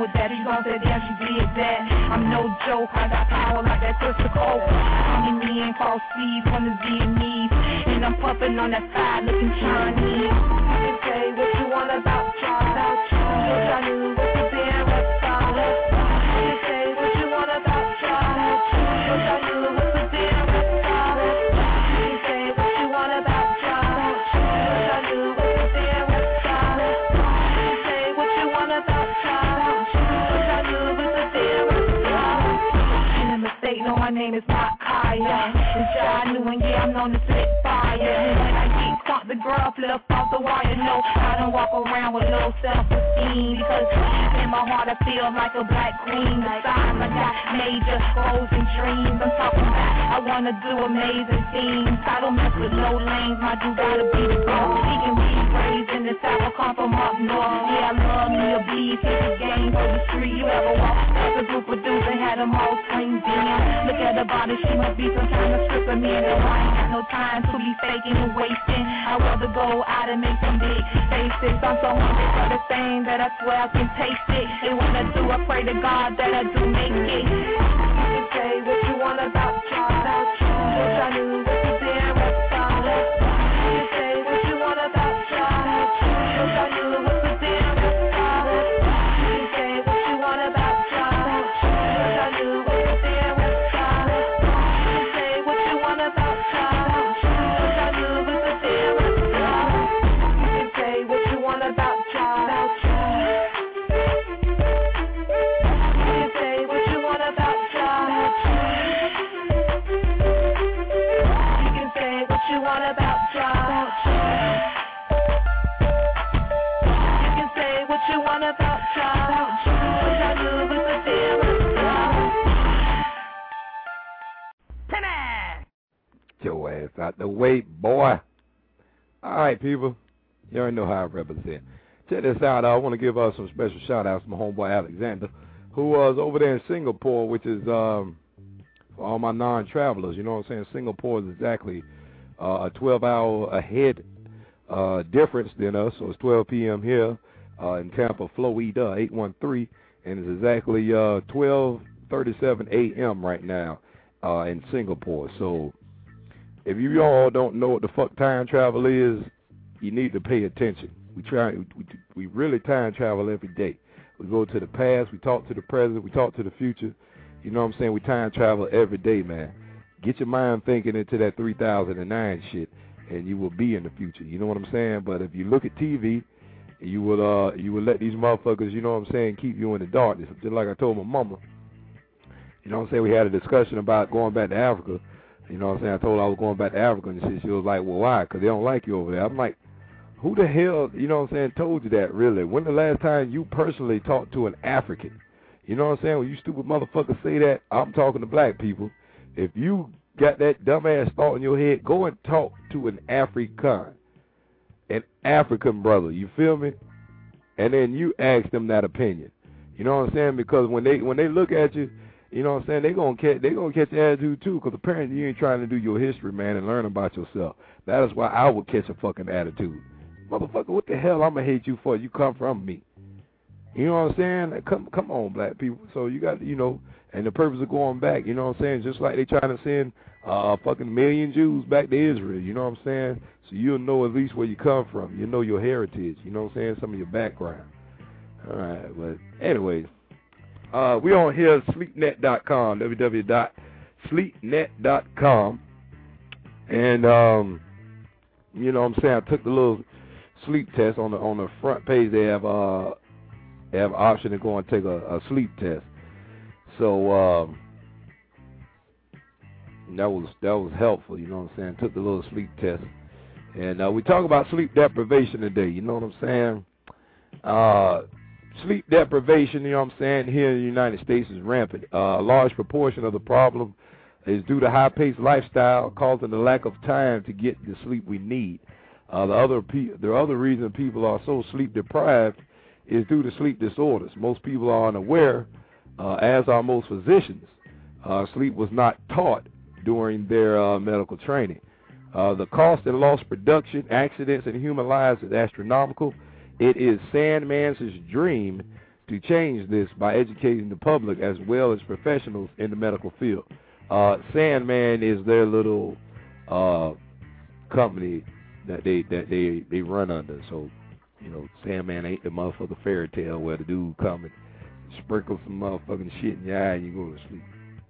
with that. He gon' say, damn, she did that. I'm no joke, I got power like that Twister Coke. Tommy me and Carl Steve from the Vietnamese. And I'm puffing on that side looking Chinese. You can say what you want about Charlie. Yes, I knew what the damn reptile. You can say what you want about Charlie. Yes, I knew what the damn reptile. You can say what you want about Charlie. Yes, I knew what the damn reptile. You can say what you want about Charlie. Yes, I knew what the damn reptile. And a mistake, no, my name is not Kaya. It's I knew and yeah, I'm known to spit fire. And when I get caught, the girl flip off the wire. No, I don't walk around with low self-esteem because in my heart I feel like a black queen. Besides, I got major goals and dreams. I'm talking about I wanna do amazing things. I don't mess with no lanes, my dude gotta be the boss. He can be raised in the south, I come from up north. Yeah, I love me a beef, hit the game for the street. You ever walk past a group of dudes and had them all screamed in? Look at her body, she must be some kind of stripper man. And I ain't got no time to be faking and wasting. I'd rather go out and make some big faces. I'm so hungry for the thing that I swear I can taste it. And when I do, I pray to God that I do make it. You can say what you want about Charlie. Wish I knew what the damn reptile. You can say what you want about Charlie. Wish I knew what the damn reptile. You can say what you want about Charlie. Wish I knew what the damn reptile. You can say what you want about Charlie. Wish I knew what the damn reptile. You can say what you want about Charlie. You can say what you want about Charlie. You can say what you want about Charlie. You can say what you want about Charlie. Wish I knew what the damn reptile. Get your ass out the way, boy. All right, people. You already know how I represent. Check this out. I want to give us uh, some special shout-outs to my homeboy Alexander, who was over there in Singapore, which is um, for all my non-travelers. You know what I'm saying? Singapore is exactly uh, a twelve-hour ahead uh, difference than us, so it's twelve p.m. here uh, in Tampa, Florida, eight one three, and it's exactly uh, twelve thirty-seven a.m. right now uh, in Singapore. So if you all don't know what the fuck time travel is, you need to pay attention. We try, we, we really time travel every day. We go to the past, we talk to the present, we talk to the future. You know what I'm saying? We time travel every day, man. Get your mind thinking into that three thousand nine shit, and you will be in the future. You know what I'm saying? But if you look at T V, you will uh you will let these motherfuckers, you know what I'm saying, keep you in the darkness. Just like I told my mama. You know what I'm saying? We had a discussion about going back to Africa. You know what I'm saying? I told her I was going back to Africa, and she, she was like, well, why? Because they don't like you over there. I'm like, who the hell, you know what I'm saying, told you that, really? When the last time you personally talked to an African? You know what I'm saying? When you stupid motherfuckers say that, I'm talking to black people. If you got that dumbass thought in your head, go and talk to an African, an African brother, you feel me? And then you ask them that opinion. You know what I'm saying? Because when they when they look at you, you know what I'm saying, they gonna catch they gonna catch the attitude too, because apparently you ain't trying to do your history, man, and learn about yourself. That is why I would catch a fucking attitude. Motherfucker, what the hell I'm gonna hate you for? You come from me. You know what I'm saying? Come come on, black people. So you got, you know, and the purpose of going back, you know what I'm saying, just like they trying to send uh fucking million Jews back to Israel, you know what I'm saying? So you'll know at least where you come from. You know your heritage, you know what I'm saying, some of your background. All right, but anyways, uh, we on here, sleep net dot com, w w w dot sleep net dot com. And, um, you know what I'm saying, I took the little sleep test. On the on the front page. They have uh they have an option to go and take a, a sleep test. So um, that was that was helpful. You know what I'm saying? Took the little sleep test, and uh, we talk about sleep deprivation today. You know what I'm saying? Uh, sleep deprivation, you know what I'm saying, here in the United States is rampant. Uh, a large proportion of the problem is due to high-paced lifestyle, causing the lack of time to get the sleep we need. Uh, the other pe- the other reason people are so sleep deprived is due to sleep disorders. Most people are unaware, uh, as are most physicians. Uh, sleep was not taught during their uh, medical training. Uh, the cost and lost production, accidents, and human lives is astronomical. It is Sandman's dream to change this by educating the public as well as professionals in the medical field. Uh, Sandman is their little uh, company that they that they, they run under. So, you know, Sandman ain't the motherfucker fairy tale where the dude come and sprinkle some motherfucking shit in your eye and you go to sleep.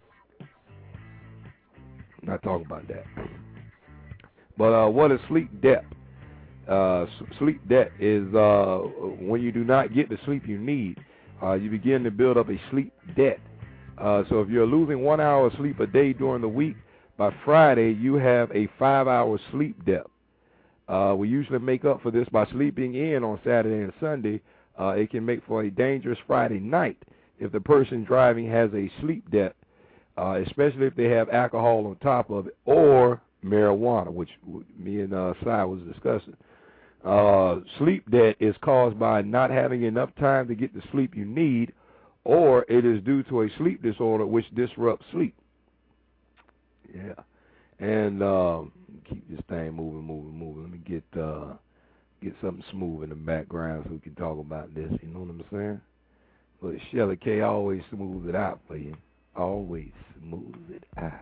I'm not talking about that. But uh, what is sleep debt? Uh, sleep debt is uh, when you do not get the sleep you need, uh, you begin to build up a sleep debt. Uh, so if you're losing one hour of sleep a day during the week, by Friday you have a five-hour sleep debt. Uh, we usually make up for this by sleeping in on Saturday and Sunday. Uh, it can make for a dangerous Friday night if the person driving has a sleep debt, uh, especially if they have alcohol on top of it or marijuana, which me and uh, Cy was discussing. Uh, sleep debt is caused by not having enough time to get the sleep you need, or it is due to a sleep disorder which disrupts sleep. Yeah. And uh, keep this thing moving, moving, moving. Let me get uh, get something smooth in the background so we can talk about this. You know what I'm saying? But Shelly K always smooths it out for you. Always smooths it out.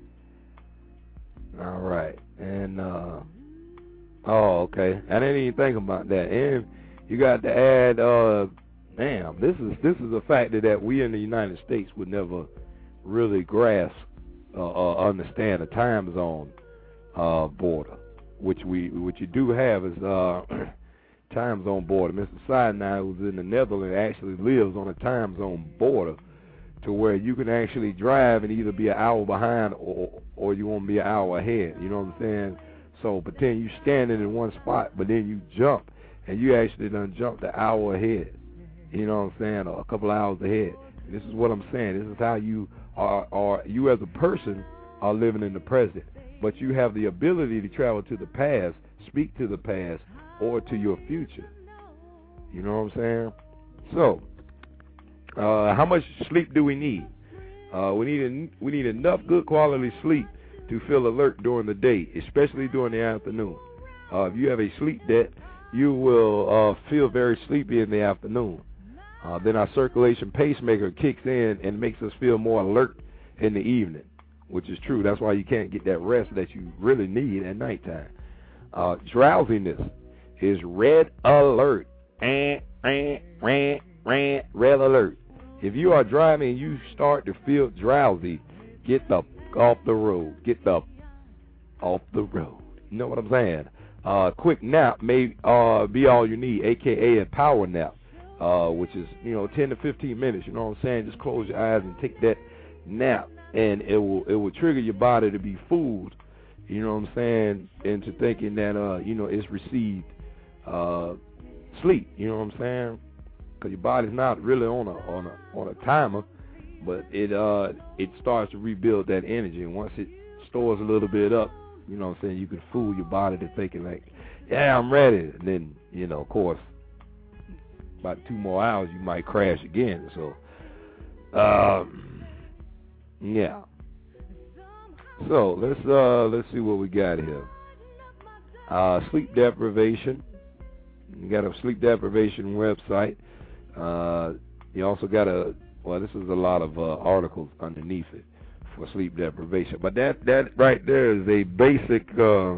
All right. And, uh, oh, okay. I didn't even think about that. And you got to add, uh, damn, this is this is a factor that we in the United States would never really grasp uh, or understand, a time zone uh, border, which we which you do have is uh, time zone border. Mister Sinai, who's in the Netherlands, actually lives on a time zone border to where you can actually drive and either be an hour behind or or you won't be an hour ahead. You know what I'm saying? So pretend you standing in one spot, but then you jump, and you actually done jumped an hour ahead. You know what I'm saying? Or a couple of hours ahead. And this is what I'm saying. This is how you are, are, you as a person are living in the present. But you have the ability to travel to the past, speak to the past, or to your future. You know what I'm saying? So, uh, how much sleep do we need? Uh, we need a, we need enough good quality sleep to feel alert during the day, especially during the afternoon. Uh, if you have a sleep debt, you will uh, feel very sleepy in the afternoon. Uh, then our circulation pacemaker kicks in and makes us feel more alert in the evening, which is true. That's why you can't get that rest that you really need at nighttime. Uh, drowsiness is red alert. Eh, eh, red, red, red alert. If you are driving and you start to feel drowsy, get the off the road. Get the off the road. You know what I'm saying? Uh, quick nap may uh, be all you need, a k a a power nap, uh, which is, you know, ten to fifteen minutes. You know what I'm saying? Just close your eyes and take that nap, and it will it will trigger your body to be fooled, you know what I'm saying, into thinking that, uh, you know, it's received uh, sleep. You know what I'm saying? Because your body's not really on a on a on a timer, but it uh it starts to rebuild that energy, and once it stores a little bit up, you know what I'm saying, you can fool your body to thinking like, yeah, I'm ready. And then, you know, of course, about two more hours, you might crash again. So, um, yeah. So let's uh let's see what we got here. Uh, sleep deprivation. You got a sleep deprivation website. Uh, you also got a well, this is a lot of uh, articles underneath it for sleep deprivation, but that that right there is a basic, uh,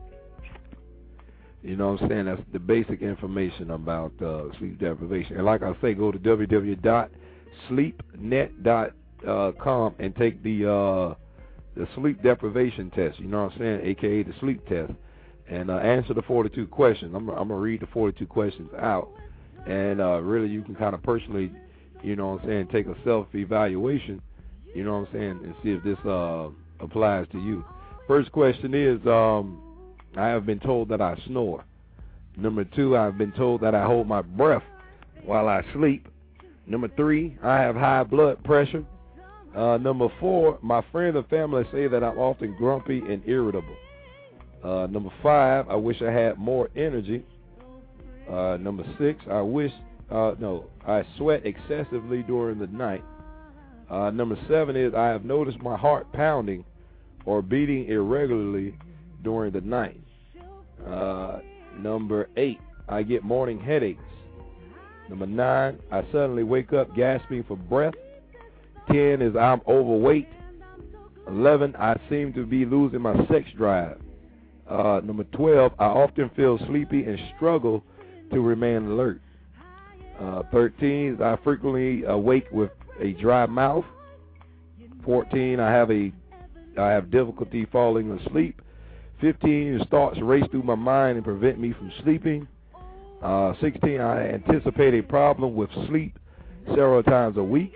you know what I'm saying, that's the basic information about uh, sleep deprivation. And like I say, go to w w w dot sleep net dot com and take the uh, the sleep deprivation test, you know what I'm saying, aka the sleep test, and uh, answer the forty-two questions. I'm, I'm gonna read the forty-two questions out, and uh, really you can kind of personally, you know what I'm saying, take a self-evaluation, you know what I'm saying, and see if this uh, applies to you. First question is, um, I have been told that I snore. Number two, I've been told that I hold my breath while I sleep. Number three, I have high blood pressure. Uh, number four, my friends and family say that I'm often grumpy and irritable. Uh, number five, I wish I had more energy. Uh, number six, I wish, uh, no, I sweat excessively during the night. Uh, number seven is I have noticed my heart pounding or beating irregularly during the night. Uh, number eight, I get morning headaches. Number nine, I suddenly wake up gasping for breath. ten is I'm overweight. eleven, I seem to be losing my sex drive. Uh, number twelve, I often feel sleepy and struggle to remain alert. Uh, thirteen, I frequently awake with a dry mouth. fourteen, I have a I have difficulty falling asleep. fifteen, thoughts race through my mind and prevent me from sleeping. Uh, sixteen, I anticipate a problem with sleep several times a week.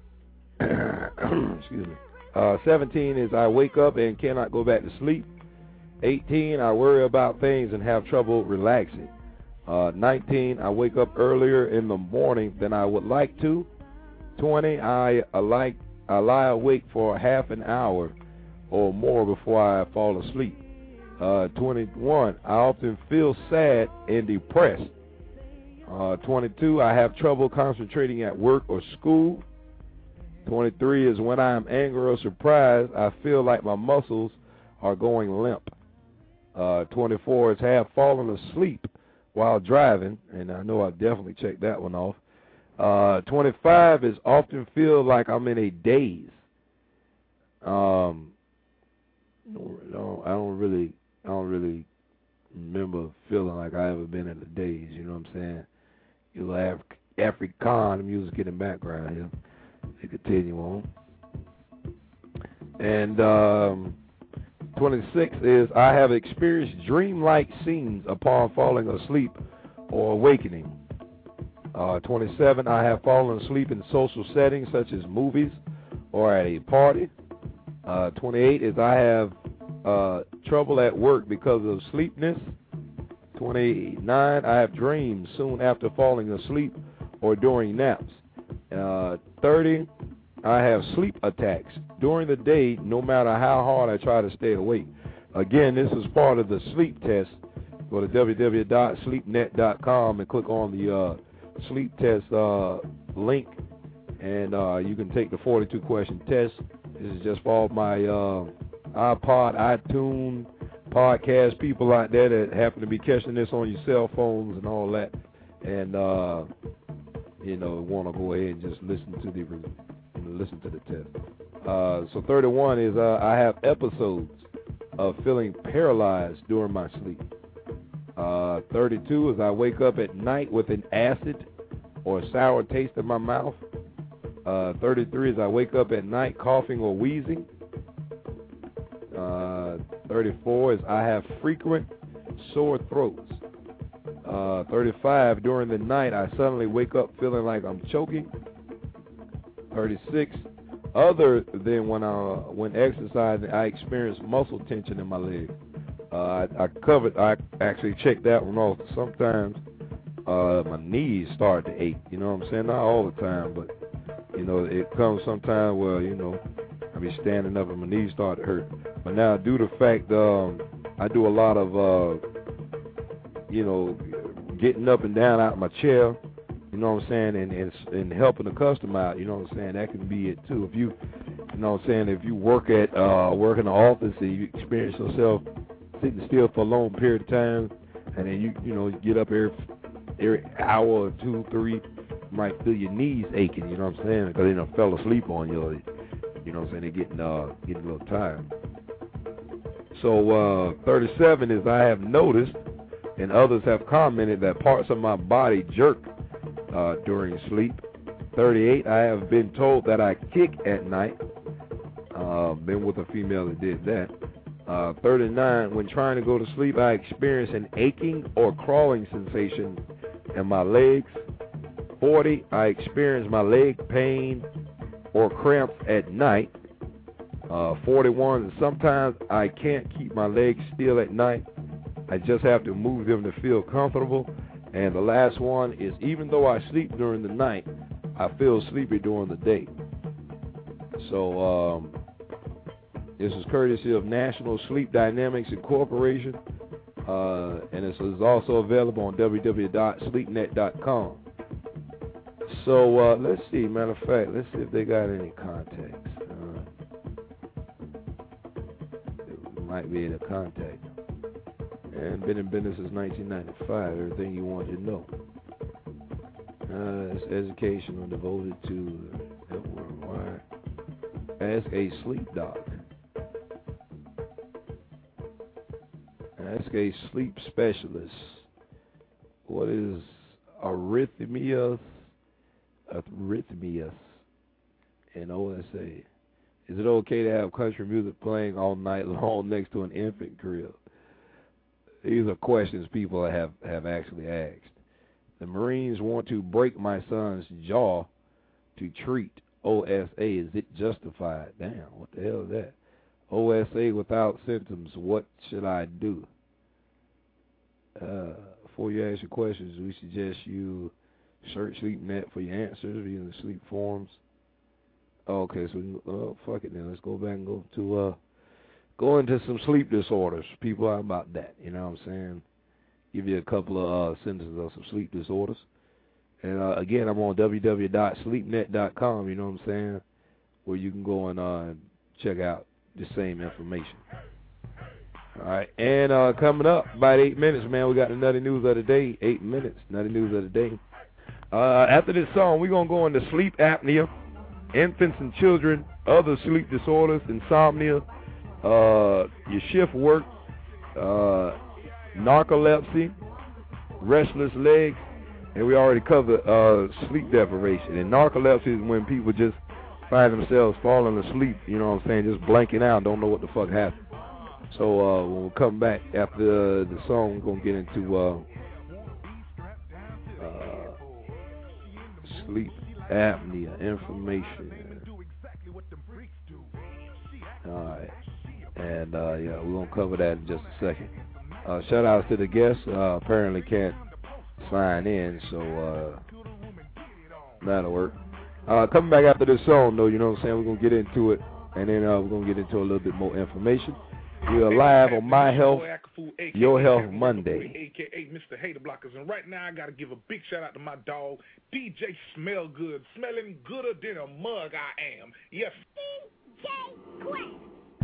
Excuse me. Uh, seventeen is I wake up and cannot go back to sleep. eighteen, I worry about things and have trouble relaxing. Uh, nineteen, I wake up earlier in the morning than I would like to. twenty, I, I like I lie awake for half an hour or more before I fall asleep. Uh, twenty-one, I often feel sad and depressed. Uh, twenty-two, I have trouble concentrating at work or school. twenty-three is when I am angry or surprised, I feel like my muscles are going limp. Uh, twenty-four is have fallen asleep while driving, and I know I definitely checked that one off. Uh, twenty-five is often feel like I'm in a daze. Um, no, I don't really, I don't really remember feeling like I ever been in a daze. You know what I'm saying? You know, Af- Afrikaan music in the background here. To continue on. And um, twenty-six is I have experienced dreamlike scenes upon falling asleep or awakening. Uh, twenty-seven, I have fallen asleep in social settings such as movies or at a party. Uh, twenty-eight is I have uh, trouble at work because of sleepiness. twenty-nine, I have dreams soon after falling asleep or during naps. Uh, thirty, I have sleep attacks during the day no matter how hard I try to stay awake. Again, this is part of the sleep test. Go to w w w dot sleep net dot com and click on the uh, sleep test uh, link, and uh, you can take the forty-two question test. This is just for all my uh, iPod, iTunes, podcast people out there that happen to be catching this on your cell phones and all that, and uh, you know, want to go ahead and just listen to the you know, listen to the test. Uh, so thirty-one is uh, I have episodes of feeling paralyzed during my sleep. Uh, thirty-two is I wake up at night with an acid or sour taste in my mouth. Uh, thirty-three is I wake up at night coughing or wheezing. Uh, thirty-four is I have frequent sore throats. Uh, thirty-five, during the night, I suddenly wake up feeling like I'm choking. thirty-six, other than when I when exercising, I experience muscle tension in my legs. Uh, I, I covered, I actually checked that one off. Sometimes uh, my knees start to ache. You know what I'm saying? Not all the time, but you know, it comes sometime where you know I be standing up and my knees start to hurt. But now, due to the fact um, I do a lot of uh, you know, getting up and down out of my chair, you know what I'm saying, and, and and helping the customer out, you know what I'm saying, that can be it too. If you, you know what I'm saying, if you work at, uh, work in the office and you experience yourself sitting still for a long period of time, and then you, you know, you get up every, every hour or two, three, you might feel your knees aching, you know what I'm saying, because they done fell asleep on you, or, you know what I'm saying, they're getting, uh, getting a little tired. So, uh, thirty-seven is I have noticed, and others have commented, that parts of my body jerk uh, during sleep. thirty-eight, I have been told that I kick at night. Uh, been with a female that did that. Uh, thirty-nine, when trying to go to sleep, I experience an aching or crawling sensation in my legs. forty, I experience my leg pain or cramps at night. Uh, forty-one, sometimes I can't keep my legs still at night. I just have to move them to feel comfortable. And the last one is, even though I sleep during the night, I feel sleepy during the day. So um, this is courtesy of National Sleep Dynamics Incorporated, uh, and this is also available on w w w dot sleep net dot com. So uh, let's see, matter of fact, let's see if they got any contacts. Uh, it might be in a contact. And been in business since nineteen ninety-five. Everything you want to know. Uh, it's educational, devoted to help worldwide. Ask a sleep doc. Ask a sleep specialist. What is arrhythmias? Arrhythmias and O S A. Is it okay to have country music playing all night long next to an infant crib? These are questions people have, have actually asked. The Marines want to break my son's jaw to treat O S A. Is it justified? Damn, what the hell is that? O S A without symptoms, what should I do? Uh, before you ask your questions, we suggest you search SleepNet for your answers via the sleep forums. Okay, so uh, fuck it then. Let's go back and go to uh, go into some sleep disorders. People are about that. You know what I'm saying? Give you a couple of uh, sentences of some sleep disorders. And uh, again, I'm on w w w dot sleep net dot com. You know what I'm saying? Where you can go and uh, check out the same information. All right, and uh, coming up about eight minutes, man, we got the Nutty News of the Day. Eight minutes, Nutty News of the Day. Uh, after this song, we're going to go into sleep apnea, infants and children, other sleep disorders, insomnia, uh, your shift work, uh, narcolepsy, restless legs, and we already covered uh, sleep deprivation. And narcolepsy is when people just find themselves falling asleep, you know what I'm saying, just blanking out, don't know what the fuck happened. So uh, when we come back after uh, the song, we're going to get into uh, uh, sleep apnea information. All right. And, uh, yeah, we're going to cover that in just a second. Uh, shout outs to the guests. Uh, apparently can't sign in, so uh, that'll work. Uh, coming back after this song, though, you know what I'm saying? We're going to get into it, and then uh, we're going to get into a little bit more information. We are live on My Health, Your Health Monday. A K A Mister Hater Blockers. And right now I got to give a big shout out to my dog, D J Smell Good. Smelling gooder than a mug I am. Yes. D J Quest.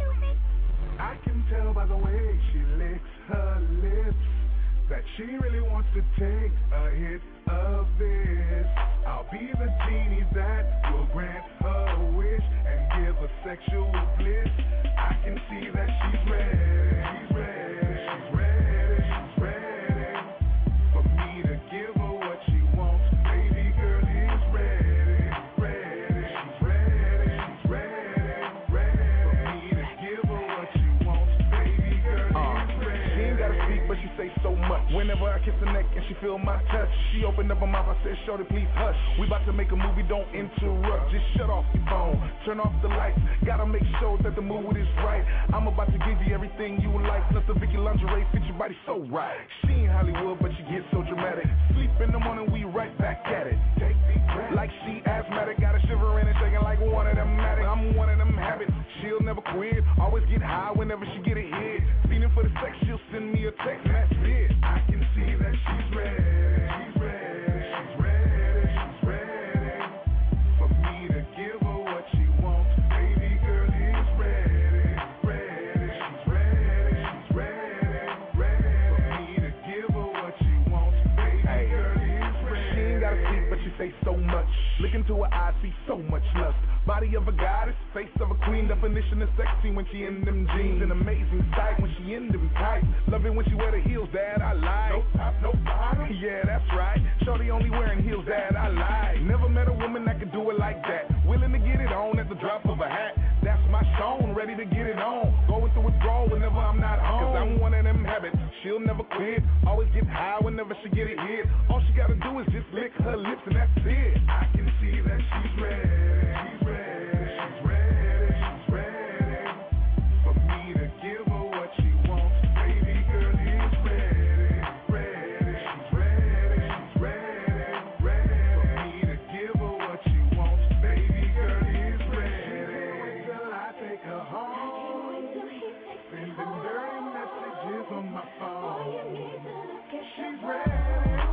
I can tell by the way she licks her lips that she really wants to take a hit of this. I'll be the genie that will grant her wish and give her sexual bliss. I can see that she's ready, she's ready, she's ready, she's ready for me to give her what she wants. Baby girl is ready, ready, she's ready, she's ready, ready for me to give her what she wants. Baby girl is ready. She ain't gotta speak, but she say so much. Whenever I kiss her neck and she feel my touch, she opened up her mouth, I said, shorty, please hush. We about to make a movie, don't interrupt. Just shut off your phone, turn off the lights. Gotta make sure that the mood is right. I'm about to give you everything you would like. Let the Vicky lingerie fit your body so right. She ain't Hollywood, but she gets so dramatic. Sleep in the morning, we right back at it. Take deep breath. Like she asthmatic, got a shiver and shaking like one of them matic. I'm one of them habits. She'll never quit. Always get high whenever she get a hit. Feeling for the sex, she'll send me a text, and that's it. I can see that she's ready. She's ready. She's ready. She's ready for me to give her what she wants. Baby girl is ready. Ready. She's ready. She's ready. Ready for me to give her what she wants. Baby girl is ready. She ain't gotta speak, but she say so much. Look into her eyes, see so much lust. Body of a goddess, face of a queen. Definition of sexy when she in them jeans. An amazing sight when she in them tights. Love it when she wear the heels that I like. No top, no bottom. Yeah, that's right. Shorty only wearing heels that I like. Never met a woman that could do it like that. Willing to get it on at the drop of a hat. That's my Sean, ready to get it on. Going through withdrawal whenever I'm not home. Cause I'm one of them habits. She'll never quit. Always get high whenever she get it hit. All she gotta do is just lick her lips and that's it. I can see that she's ready. She's ready. She's ready. She's ready for me to give her what she wants. Baby girl is ready. Ready. She's ready. She's ready. Ready for me to give her what she wants. Baby girl is ready. Wait till I take her home. Sending dirty messages on my phone. She's ready.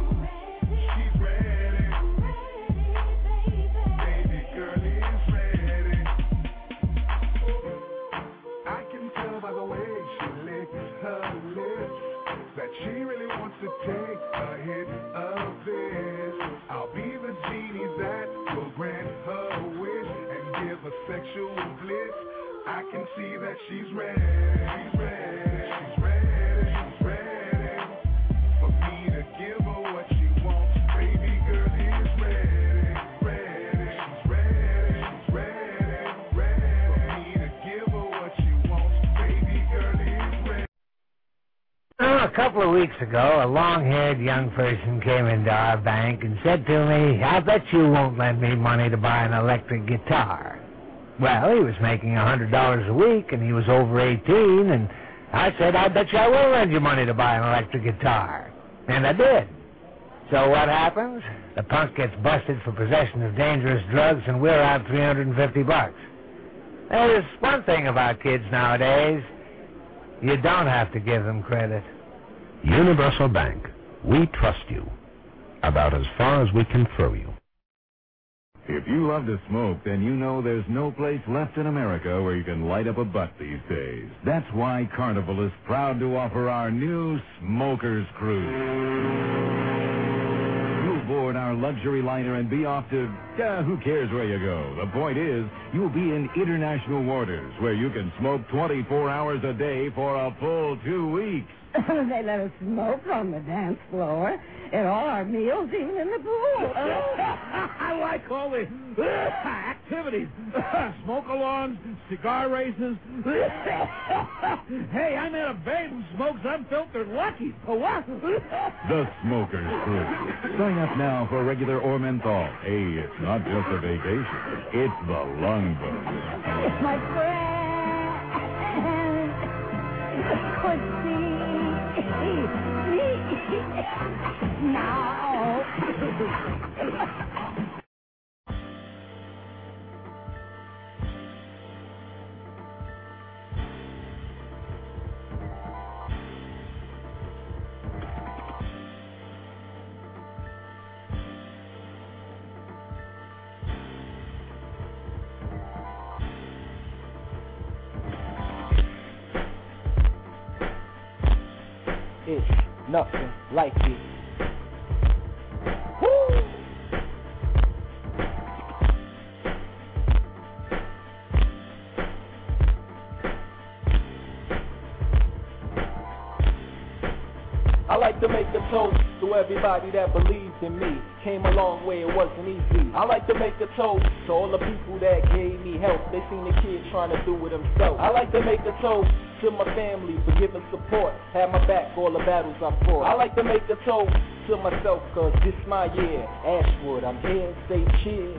shoeless. I can see that she's ready. She's ready. She's ready. She's ready for me to give her what she wants. Baby girl is ready. Ready. She's ready. She's ready. Ready for me to give her what she wants. Baby girl is ready. Oh, a couple of weeks ago, a long-haired young person came into our bank and said to me, "I bet you won't lend me money to buy an electric guitar." Well, he was making one hundred dollars a week, and he was over eighteen, and I said, "I bet you I will lend you money to buy an electric guitar." And I did. So what happens? The punk gets busted for possession of dangerous drugs, and we're out three hundred fifty bucks. There's one thing about kids nowadays. You don't have to give them credit. Universal Bank. We trust you. About as far as we can throw you. If you love to smoke, then you know there's no place left in America where you can light up a butt these days. That's why Carnival is proud to offer our new Smokers Cruise. You'll board our luxury liner and be off to, uh, who cares where you go. The point is, you'll be in international waters where you can smoke twenty-four hours a day for a full two weeks. They let us smoke on the dance floor, at all our meals, even in the pool. I like all the activities. Smoke-alongs, cigar races. Hey, I met a babe who smokes unfiltered Lucky. A what? The Smokers Cruise. Sign up now for regular or menthol. Hey, it's not just a vacation. It's the lung bug. It's my friend. Could see. Now. It's nothing like it. Woo! I like to make a toast to everybody that believes in me. Came a long way, it wasn't easy. I like to make a toast to all the people that gave me help. They seen the kid trying to do it himself. I like to make a toast to my family for giving support. Had my back all the battles I fought. I like to make a toast to myself, cause this my year. Ashwood, I'm here, say cheers.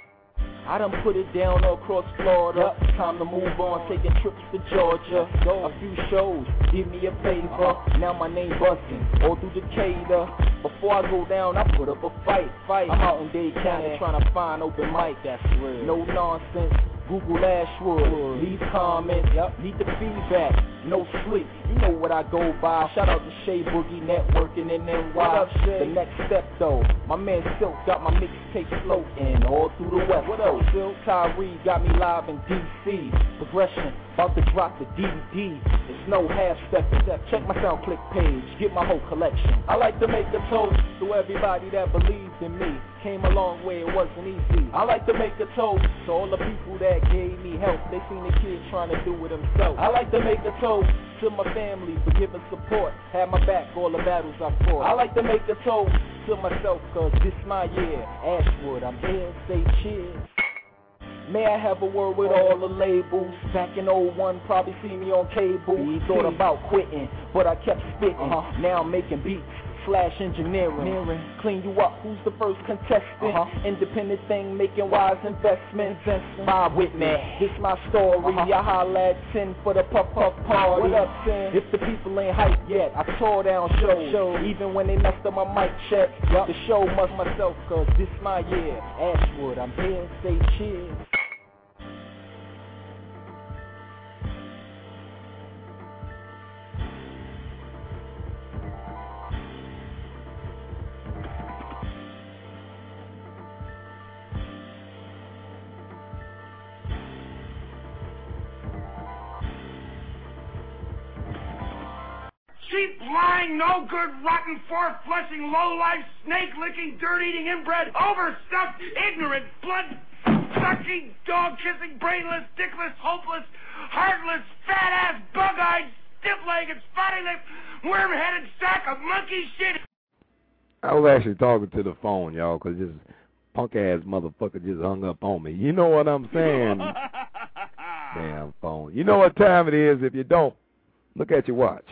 I done put it down all across Florida. Yep. Time to move on, taking trips to Georgia. Go. A few shows, give me a favor. Uh-huh. Now my name bustin' all through Decatur. Before I go down, I put up a fight. Fight. I'm out in Dade County yeah. trying to find open mic. That's real. No nonsense. Google Ashwood, leave comments, yep. Need the feedback, no sleep, you know what I go by. Shout out to Shea Boogie Networking in N Y. The next step though, my man Silk got my mixtape floating all through the West. What up, Silk? Tyree got me live in D C. Progression, about to drop the D V D. It's no half stepping. Check my SoundClick page, get my whole collection. I like to make a toast to everybody that believes in me. Came a long way, it wasn't easy. I like to make a toast to all the people that gave me help. They seen the kid trying to do it himself. I like to make a toast to my family for giving support. Had my back all the battles I fought. I like to make a toast to myself, cause this my year. Ashwood, I'm here, say cheers. May I have a word with all the labels? Back in oh one, probably see me on cable. Thought about quitting, but I kept spitting. Uh-huh. Now I'm making beats. Slash engineering, clean you up, who's the first contestant? Uh-huh. Independent thing, making wise investments. Investment. Bob with me, this my story. Uh-huh. I holla at ten for the puff puff party. What up, Sin? If the people ain't hyped yet, I tore down shows. Show. Even when they messed up my mic check. Yep. The show must myself, cause this my year. Ashwood, I'm here, say cheers. Cheap, lying, no good, rotten, four-flushing, low-life, snake-licking, dirt-eating, inbred, overstuffed, ignorant, blood-sucking sucking, dog-kissing, brainless, dickless, hopeless, heartless, fat-ass, bug-eyed, stiff-legged, spotty-lipped, worm-headed sack of monkey shit. I was actually talking to the phone, y'all, because this punk-ass motherfucker just hung up on me. You know what I'm saying? Damn phone. You know what time it is? If you don't, look at your watch.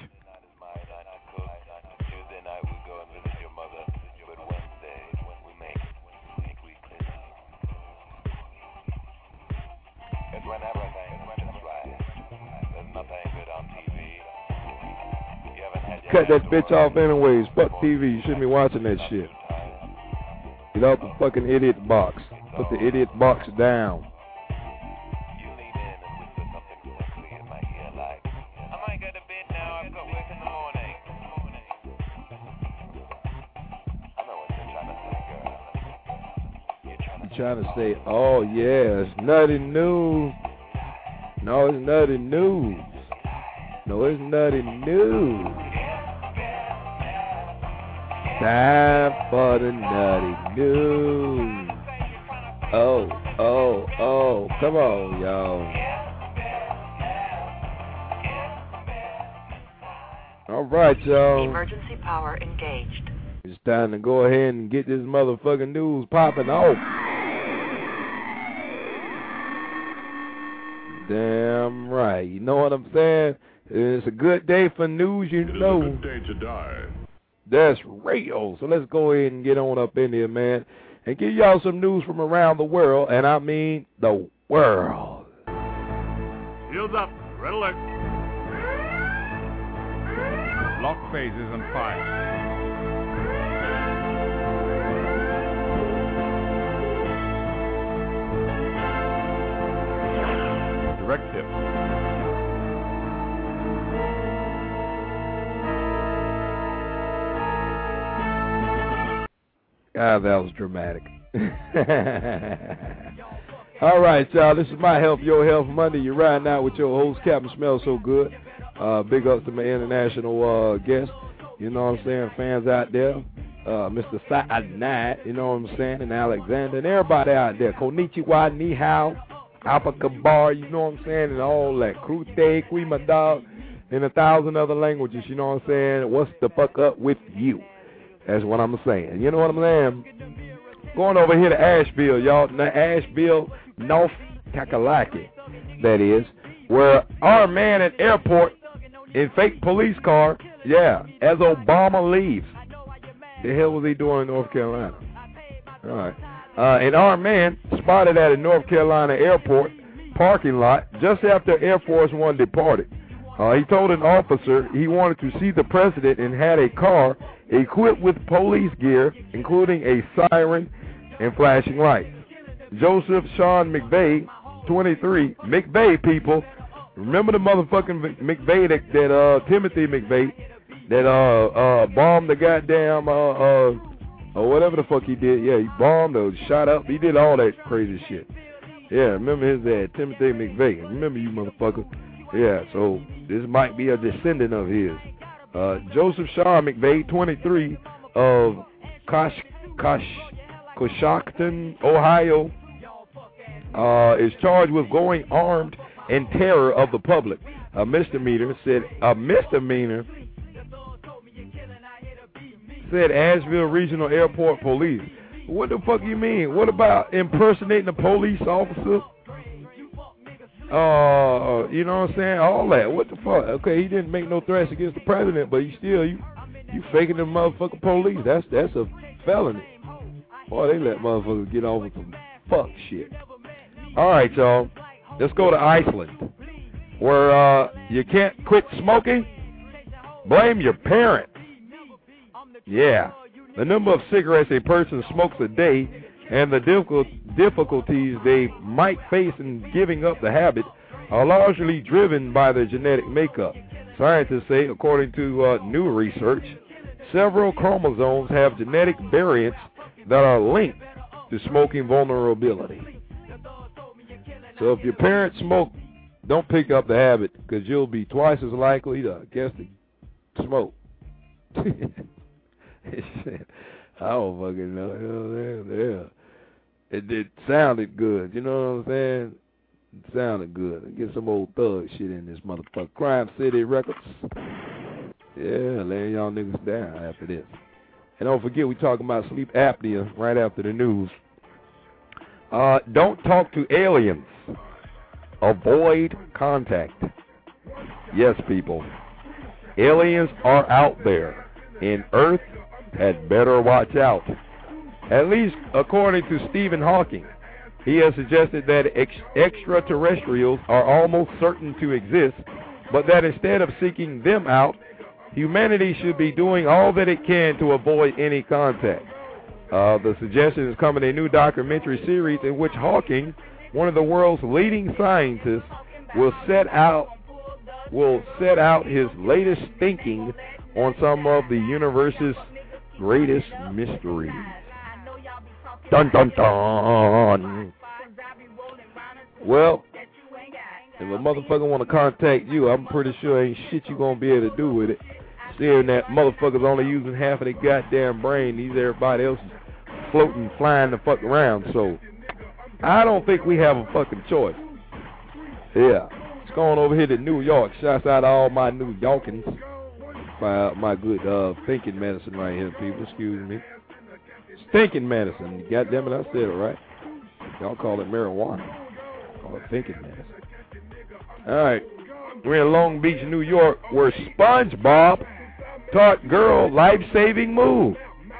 Cut that bitch off anyways. Fuck T V. You shouldn't be watching that shit. Get out the fucking idiot box. Put the idiot box down. I'm trying to say, oh yeah, it's nutty news. No, it's nutty news. No, it's nutty news. Time for the nutty news. Oh, oh, oh, come on, y'all. All right, y'all. Emergency power engaged. It's time to go ahead and get this motherfucking news popping off. Damn right. You know what I'm saying? It's a good day for news, you know. It's a good day to die. That's radio. So let's go ahead and get on up in here, man, and give y'all some news from around the world, and I mean the world. Shields up. Red alert. Lock phases on fire. Directive. Ah, that was dramatic. All right, y'all. This is My Health, Your Health Monday. You're riding out with your host, Captain Smells So Good. Uh, big ups to my international uh, guest. You know what I'm saying? Fans out there. Uh, Mister Sa'ad, you know what I'm saying? And Alexander and everybody out there. Konnichiwa, ni hao, apakabar, you know what I'm saying? And all that. Krute, kui my dog, and a thousand other languages, you know what I'm saying? What's the fuck up with you? That's what I'm saying. You know what I'm saying? Going over here to Asheville, y'all. Now, Asheville, North Kakalaki, that is, where our man at airport in fake police car, yeah, as Obama leaves. The hell was he doing in North Carolina? All right. Uh, an armed man spotted at a North Carolina airport parking lot just after Air Force One departed. Uh, he told an officer he wanted to see the president and had a car equipped with police gear, including a siren and flashing lights. Joseph Sean McVeigh, twenty-three, McVeigh people, remember the motherfucking McVeigh, that, that uh, Timothy McVeigh, that uh, uh, bombed the goddamn, uh, uh, or whatever the fuck he did. Yeah, he bombed or shot up. He did all that crazy shit. Yeah, remember his dad, Timothy McVeigh. Remember you motherfucker. Yeah, so this might be a descendant of his. Uh, Joseph Sean McVeigh, twenty-three, of Kosh, Kosh, Coshocton, Ohio, uh, is charged with going armed in terror of the public. A misdemeanor, said a misdemeanor, said Asheville Regional Airport Police. What the fuck you mean? What about impersonating a police officer? Uh, you know what I'm saying? All that. What the fuck? Okay, he didn't make no threats against the president, but you still, you you faking the motherfucking police. That's that's a felony. Boy, they let motherfuckers get off with some fuck shit. All right, y'all. Let's go to Iceland, where uh, you can't quit smoking. Blame your parents. Yeah. The number of cigarettes a person smokes a day and the difficult, difficulties they might face in giving up the habit are largely driven by their genetic makeup. Scientists say, according to uh, new research, several chromosomes have genetic variants that are linked to smoking vulnerability. So if your parents smoke, don't pick up the habit, because you'll be twice as likely to guess to smoke. I don't fucking know. Yeah, yeah. It, it sounded good. You know what I'm saying? It sounded good. Get some old thug shit in this motherfucker. Crime City Records. Yeah, laying y'all niggas down after this. And don't forget, we talking about sleep apnea right after the news. Uh, don't talk to aliens. Avoid contact. Yes, people. Aliens are out there, and Earth had better watch out. At least according to Stephen Hawking. He has suggested that ex extraterrestrials are almost certain to exist, but that instead of seeking them out, humanity should be doing all that it can to avoid any contact. Uh, the suggestion is coming in a new documentary series in which Hawking, one of the world's leading scientists, will set out will set out his latest thinking on some of the universe's greatest mysteries. Dun dun dun. Well, if a motherfucker want to contact you, I'm pretty sure ain't shit you gonna be able to do with it. Seeing that motherfuckers only using half of their goddamn brain, these everybody else is floating, flying the fuck around. So I don't think we have a fucking choice. Yeah, it's going over here to New York. Shouts out to all my New Yorkers. My my good uh, thinking medicine right here, people. Excuse me. Thinking medicine. God damn it, I said it right. Y'all call it marijuana. Call it thinking medicine. All right. We're in Long Beach, New York, where SpongeBob taught girl life-saving move.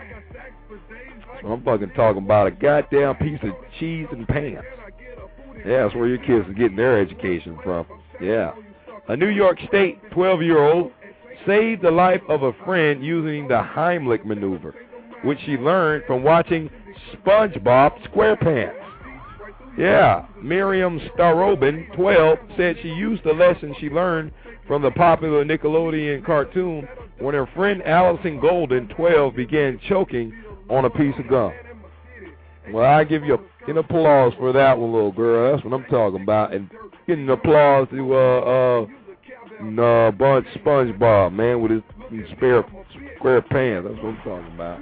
So I'm fucking talking about a goddamn piece of cheese and pants. Yeah, that's where your kids are getting their education from. Yeah. A New York State twelve-year-old saved the life of a friend using the Heimlich maneuver, which she learned from watching SpongeBob SquarePants. Yeah, Miriam Starobin, twelve, said she used the lesson she learned from the popular Nickelodeon cartoon when her friend Allison Golden, twelve, began choking on a piece of gum. Well, I give you a, an applause for that one, little girl. That's what I'm talking about. And getting an applause to uh, uh, uh, Bunch SpongeBob, man, with his, his spare, square pants. That's what I'm talking about.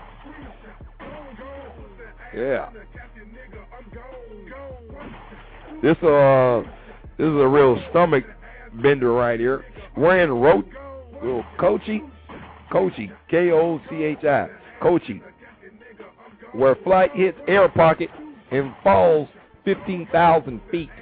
Yeah. This uh, this is a real stomach bender right here. Wearing rote, little Kochi, Kochi, K O C H I, Kochi, where flight hits air pocket and falls fifteen thousand feet.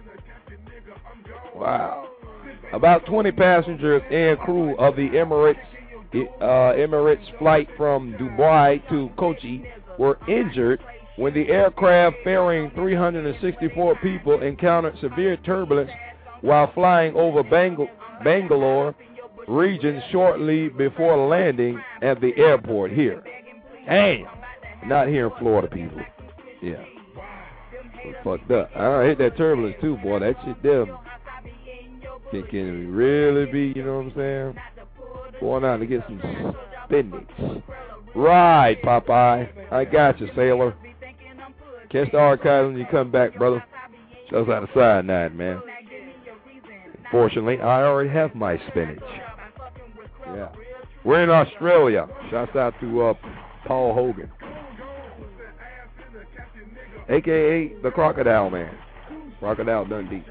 Wow. About twenty passengers and crew of the Emirates uh, Emirates flight from Dubai to Kochi were injured when the aircraft ferrying three hundred sixty-four people encountered severe turbulence while flying over Bang Bangalore region shortly before landing at the airport here. Damn. Not here in Florida, people. Yeah. We're fucked up. I hate that turbulence too, boy. That shit there can, can really be, you know what I'm saying? Going out to get some spinach. Right, Popeye. I got you, sailor. Catch the archives when you come back, brother. Shows out of cyanide, man. Fortunately, I already have my spinach. Yeah. We're in Australia. Shouts out to uh, Paul Hogan, a k a the Crocodile Man. Crocodile Dundee.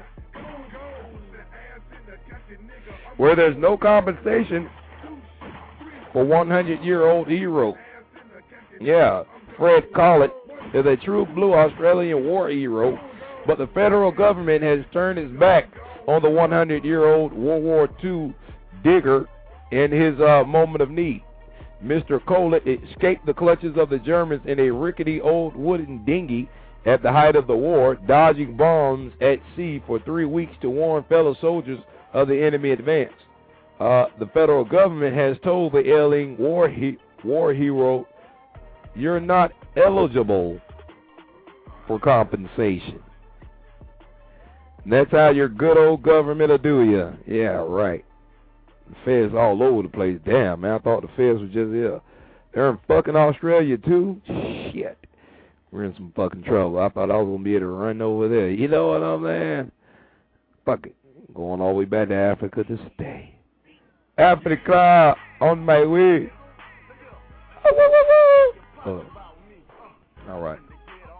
Where there's no compensation for one hundred year old hero. Yeah, Fred Collett is a true blue Australian war hero, but the federal government has turned its back on the one hundred year old World War Two digger in his uh, moment of need. Mister Collett escaped the clutches of the Germans in a rickety old wooden dinghy at the height of the war, dodging bombs at sea for three weeks to warn fellow soldiers of the enemy advance. Uh, the federal government has told the ailing war, he war hero, "You're not eligible for compensation." And that's how your good old government will do you. Yeah, right. The feds all over the place. Damn, man, I thought the feds were just here. They're in fucking Australia, too? Shit. We're in some fucking trouble. I thought I was going to be able to run over there. You know what I'm saying? Fuck it. Going all the way back to Africa to stay. Africa, on my way. Oh, all right.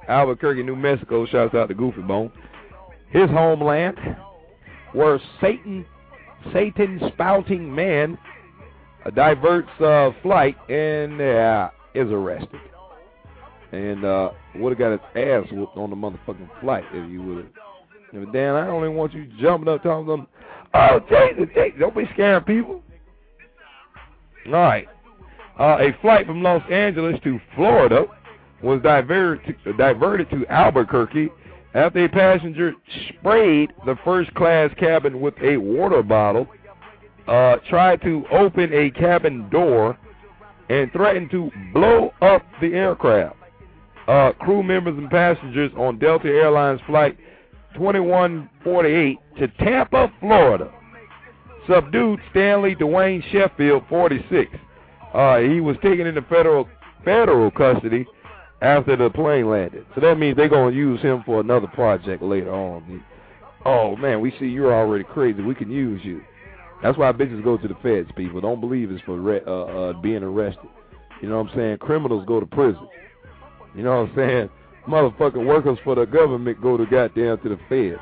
Albuquerque, New Mexico. Shouts out to Goofy Bone. His homeland, where Satan, Satan spouting man uh, diverts uh, flight and uh, is arrested. And uh, would have got his ass whooped on the motherfucking flight if you would have. Dan, I don't even want you jumping up talking to them. Oh, Jason, Jason, don't be scaring people. All right. Uh, a flight from Los Angeles to Florida was diverted to, diverted to Albuquerque after a passenger sprayed the first-class cabin with a water bottle, uh, tried to open a cabin door, and threatened to blow up the aircraft. Uh, crew members and passengers on Delta Airlines Flight twenty-one forty-eight to Tampa, Florida, subdued Stanley Dwayne Sheffield, forty-six. Uh, he was taken into federal federal custody after the plane landed. So that means they're going to use him for another project later on. Oh, man, we see you're already crazy. We can use you. That's why bitches go to the feds, people. Don't believe it's for re- uh, uh, being arrested. You know what I'm saying? Criminals go to prison. You know what I'm saying? Motherfucking workers for the government go to goddamn to the feds.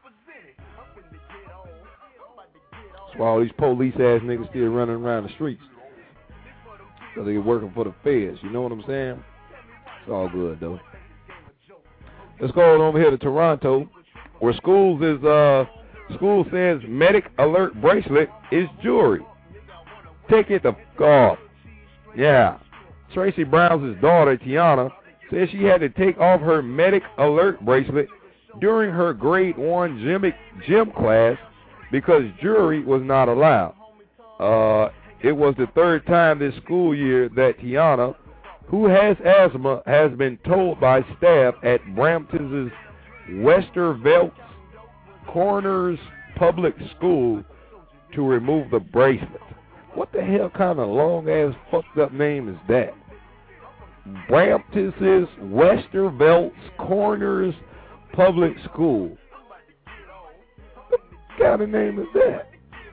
That's why all these police-ass niggas still running around the streets. So they're working for the feds. You know what I'm saying? It's all good, though. Let's go on over here to Toronto, where schools is, uh, school says medic alert bracelet is jewelry. Take it the f*** off. Yeah. Tracy Brown's daughter, Tiana, says she had to take off her medic alert bracelet during her grade one gym, gym class because jewelry was not allowed. Uh, it was the third time this school year that Tiana, who has asthma, has been told by staff at Brampton's Westervelt Corners Public School to remove the bracelet. What the hell kind of long-ass fucked-up name is that? Brampton's Westervelt Corners Public School. What kind of name is that?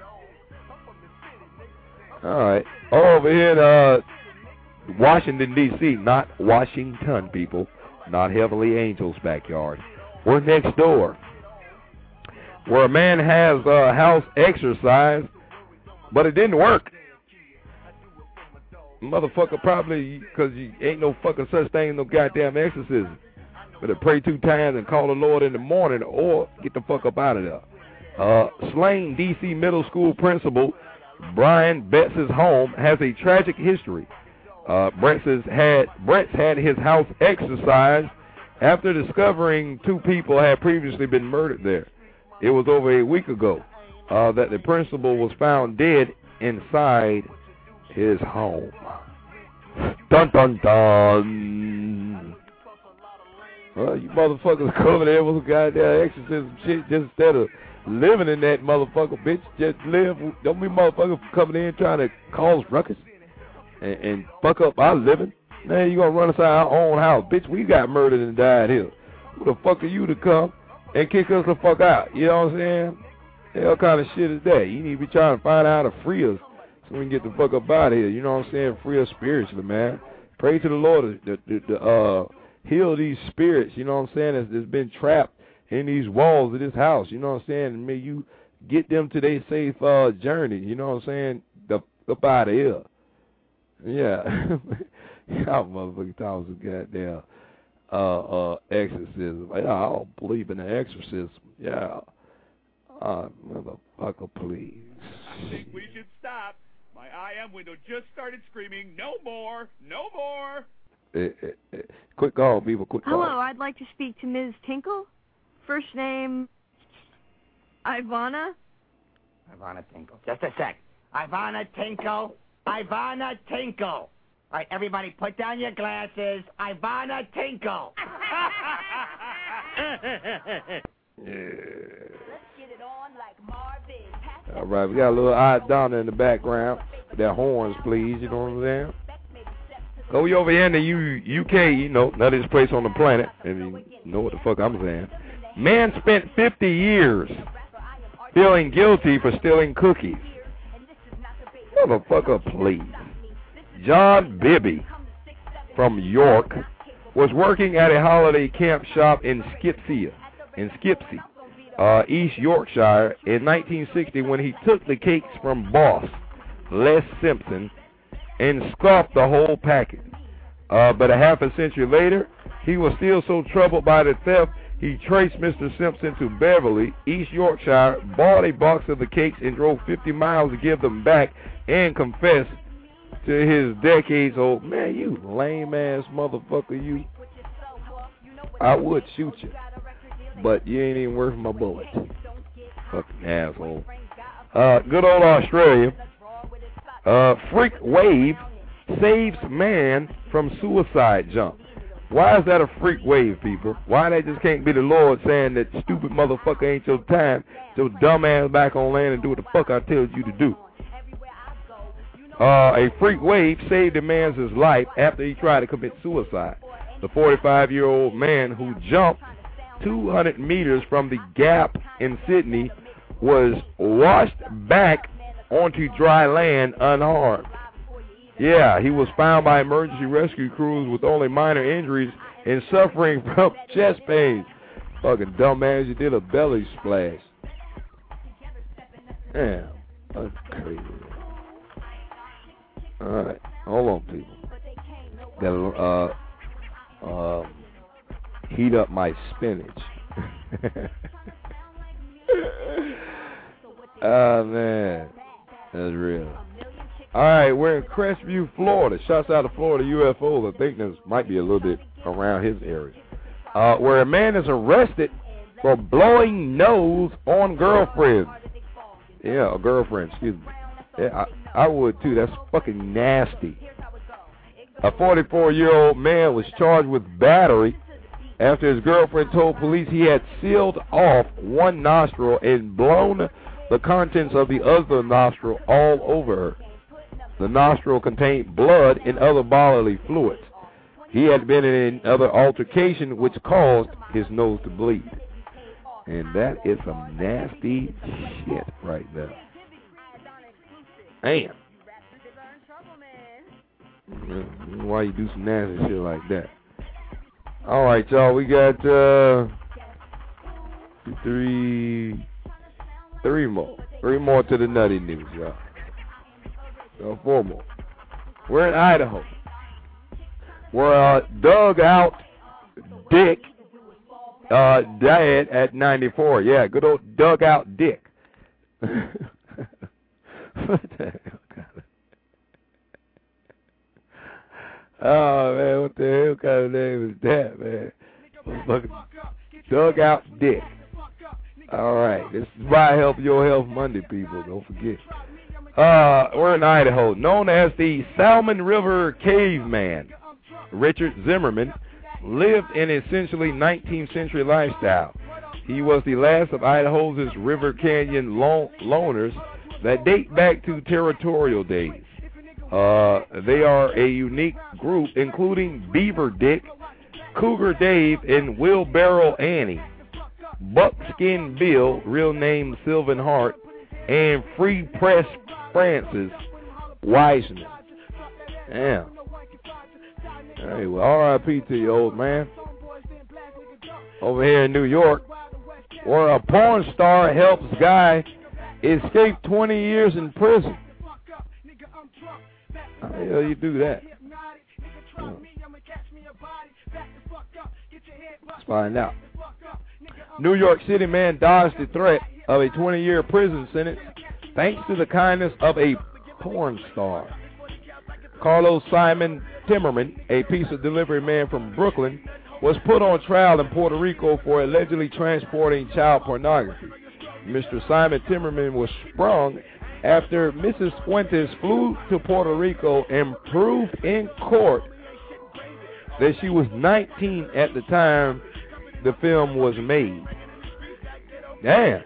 All right. Over here in uh, Washington, D C, not Washington, people, not Heavenly Angel's backyard. We're next door, where a man has uh, house exercise, but it didn't work. Motherfucker probably, because you ain't no fucking such thing as no goddamn exorcism. Better pray two times and call the Lord in the morning or get the fuck up out of there. Uh, slain D C middle school principal Brian Betts' home has a tragic history. Uh, Brett's had, Brett's had his house exorcised after discovering two people had previously been murdered there. It was over a week ago uh, that the principal was found dead inside his home. Dun dun dun. Well, you motherfuckers coming there with goddamn exorcism shit just instead of living in that motherfucker, bitch. Just live. Don't be motherfuckers coming in trying to cause ruckus and, and fuck up our living. Man, you gonna run inside our own house, bitch. We got murdered and died here. Who the fuck are you to come and kick us the fuck out? You know what I'm saying? Hell kind of shit is that? You need to be trying to find out how to free us so we can get the fuck up out of here. You know what I'm saying? Free us spiritually, man. Pray to the Lord to, to, to uh, heal these spirits, you know what I'm saying, that's, that's been trapped in these walls of this house. You know what I'm saying? And may you get them to their safe uh, journey. You know what I'm saying? The up out of here. Yeah. Y'all motherfucking talking some goddamn uh, uh, exorcism. I don't believe in the exorcism. Yeah. Uh, motherfucker, please. I think we should stop. My I M window just started screaming, no more, no more. Eh, eh, eh. Quick call, people, quick call. Hello, I'd like to speak to Miz Tinkle. First name, Ivana. Ivana Tinkle. Just a sec. Ivana Tinkle. Ivana Tinkle. All right, everybody, put down your glasses. Ivana Tinkle. Yeah. All right, we got a little odd Donna in the background. Their horns, please. You know what I'm saying? Go over here in the U U K, you know, not this place on the planet. And you know what the fuck I'm saying. Man spent fifty years feeling guilty for stealing cookies. Motherfucker, please. John Bibby from York was working at a holiday camp shop in Skipsea, in Skipsea, uh, East Yorkshire, in nineteen sixty when he took the cakes from boss, Les Simpson, and scoffed the whole package. Uh, but a half a century later, he was still so troubled by the theft, he traced Mister Simpson to Beverley, East Yorkshire, bought a box of the cakes, and drove fifty miles to give them back, and confessed to his decades-old, man, you lame-ass motherfucker, you. I would shoot you, but you ain't even worth my bullet. Fucking asshole. Uh, good old Australia. Uh, freak wave saves man from suicide jump. Why is that a freak wave, people? Why that just can't be the Lord saying that stupid motherfucker ain't your time, your dumb ass back on land and do what the fuck I tell you to do? Uh, a freak wave saved a man's his life after he tried to commit suicide. The forty-five-year-old man who jumped two hundred meters from the Gap in Sydney was washed back onto dry land unharmed. Yeah, he was found by emergency rescue crews with only minor injuries and suffering from chest pains. Fucking dumbass, you did a belly splash. Damn, that's crazy. Alright, hold on, people. Gotta, uh, uh, heat up my spinach. Oh, man. That's real. Alright, we're in Crestview, Florida. Shouts out to Florida U F O. I think this might be a little bit around his area. Uh, where a man is arrested for blowing nose on girlfriend. Yeah, a girlfriend, excuse me. Yeah, I, I would too. That's fucking nasty. A forty-four-year-old man was charged with battery after his girlfriend told police he had sealed off one nostril and blown the contents of the other nostril all over her. The nostril contained blood and other bodily fluids. He had been in another altercation which caused his nose to bleed. And that is some nasty shit right there. Damn. Why you do some nasty shit like that? All right, y'all. We got uh, three, three more, three more to the nutty news, y'all. So four more. We're in Idaho. We're uh, dug out Dick, uh, died at ninety-four. Yeah, good old dug out Dick. What the hell kind of? Oh man, what the hell kind of name is that, man? Fucking dug out Dick. All right, this is My Health, Your Health Monday, people. Don't forget. Uh, we're in Idaho, known as the Salmon River Caveman. Richard Zimmerman lived an essentially nineteenth century lifestyle. He was the last of Idaho's River Canyon lon loners that date back to territorial days. Uh, they are a unique group, including Beaver Dick, Cougar Dave, and Wheelbarrow Annie, Buckskin Bill, real name Sylvan Hart, and Free Press Francis Wiseman. Damn. Hey, well, R I P to you, old man. Over here in New York, where a porn star helps guy escape twenty years in prison. How the hell you do that? Oh. Let's find out. New York City man dodged the threat of a twenty-year prison sentence thanks to the kindness of a porn star. Carlos Simon Timmerman, a pizza delivery man from Brooklyn, was put on trial in Puerto Rico for allegedly transporting child pornography. Mister Simon Timmerman was sprung after Missus Fuentes flew to Puerto Rico and proved in court that she was nineteen at the time the film was made. Damn.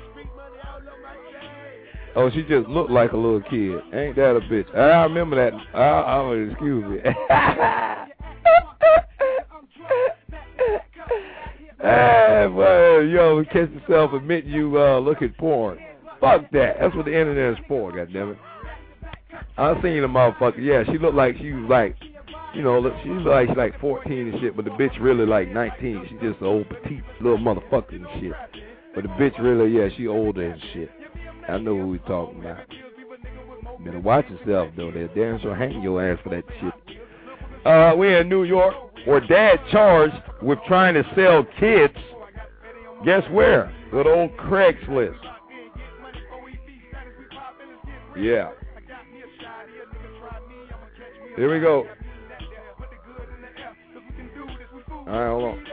Oh, she just looked like a little kid. Ain't that a bitch? I remember that. I, I, excuse me. Hey, boy, yo, catch yourself admit you uh, look at porn. Fuck that. That's what the internet is for, goddammit. I seen the motherfucker. Yeah, she looked like she was like You know, look, she's like she's like fourteen and shit, but the bitch really like nineteen. She just an old petite little motherfucker and shit. But the bitch really, yeah, she older and shit. I know who we talking about. Better watch yourself though. They'll damn sure hang your ass for that shit. Uh, we're in New York, where dad charged with trying to sell kids. Guess where? Good old Craigslist. Yeah. Here we go. All right, hold on.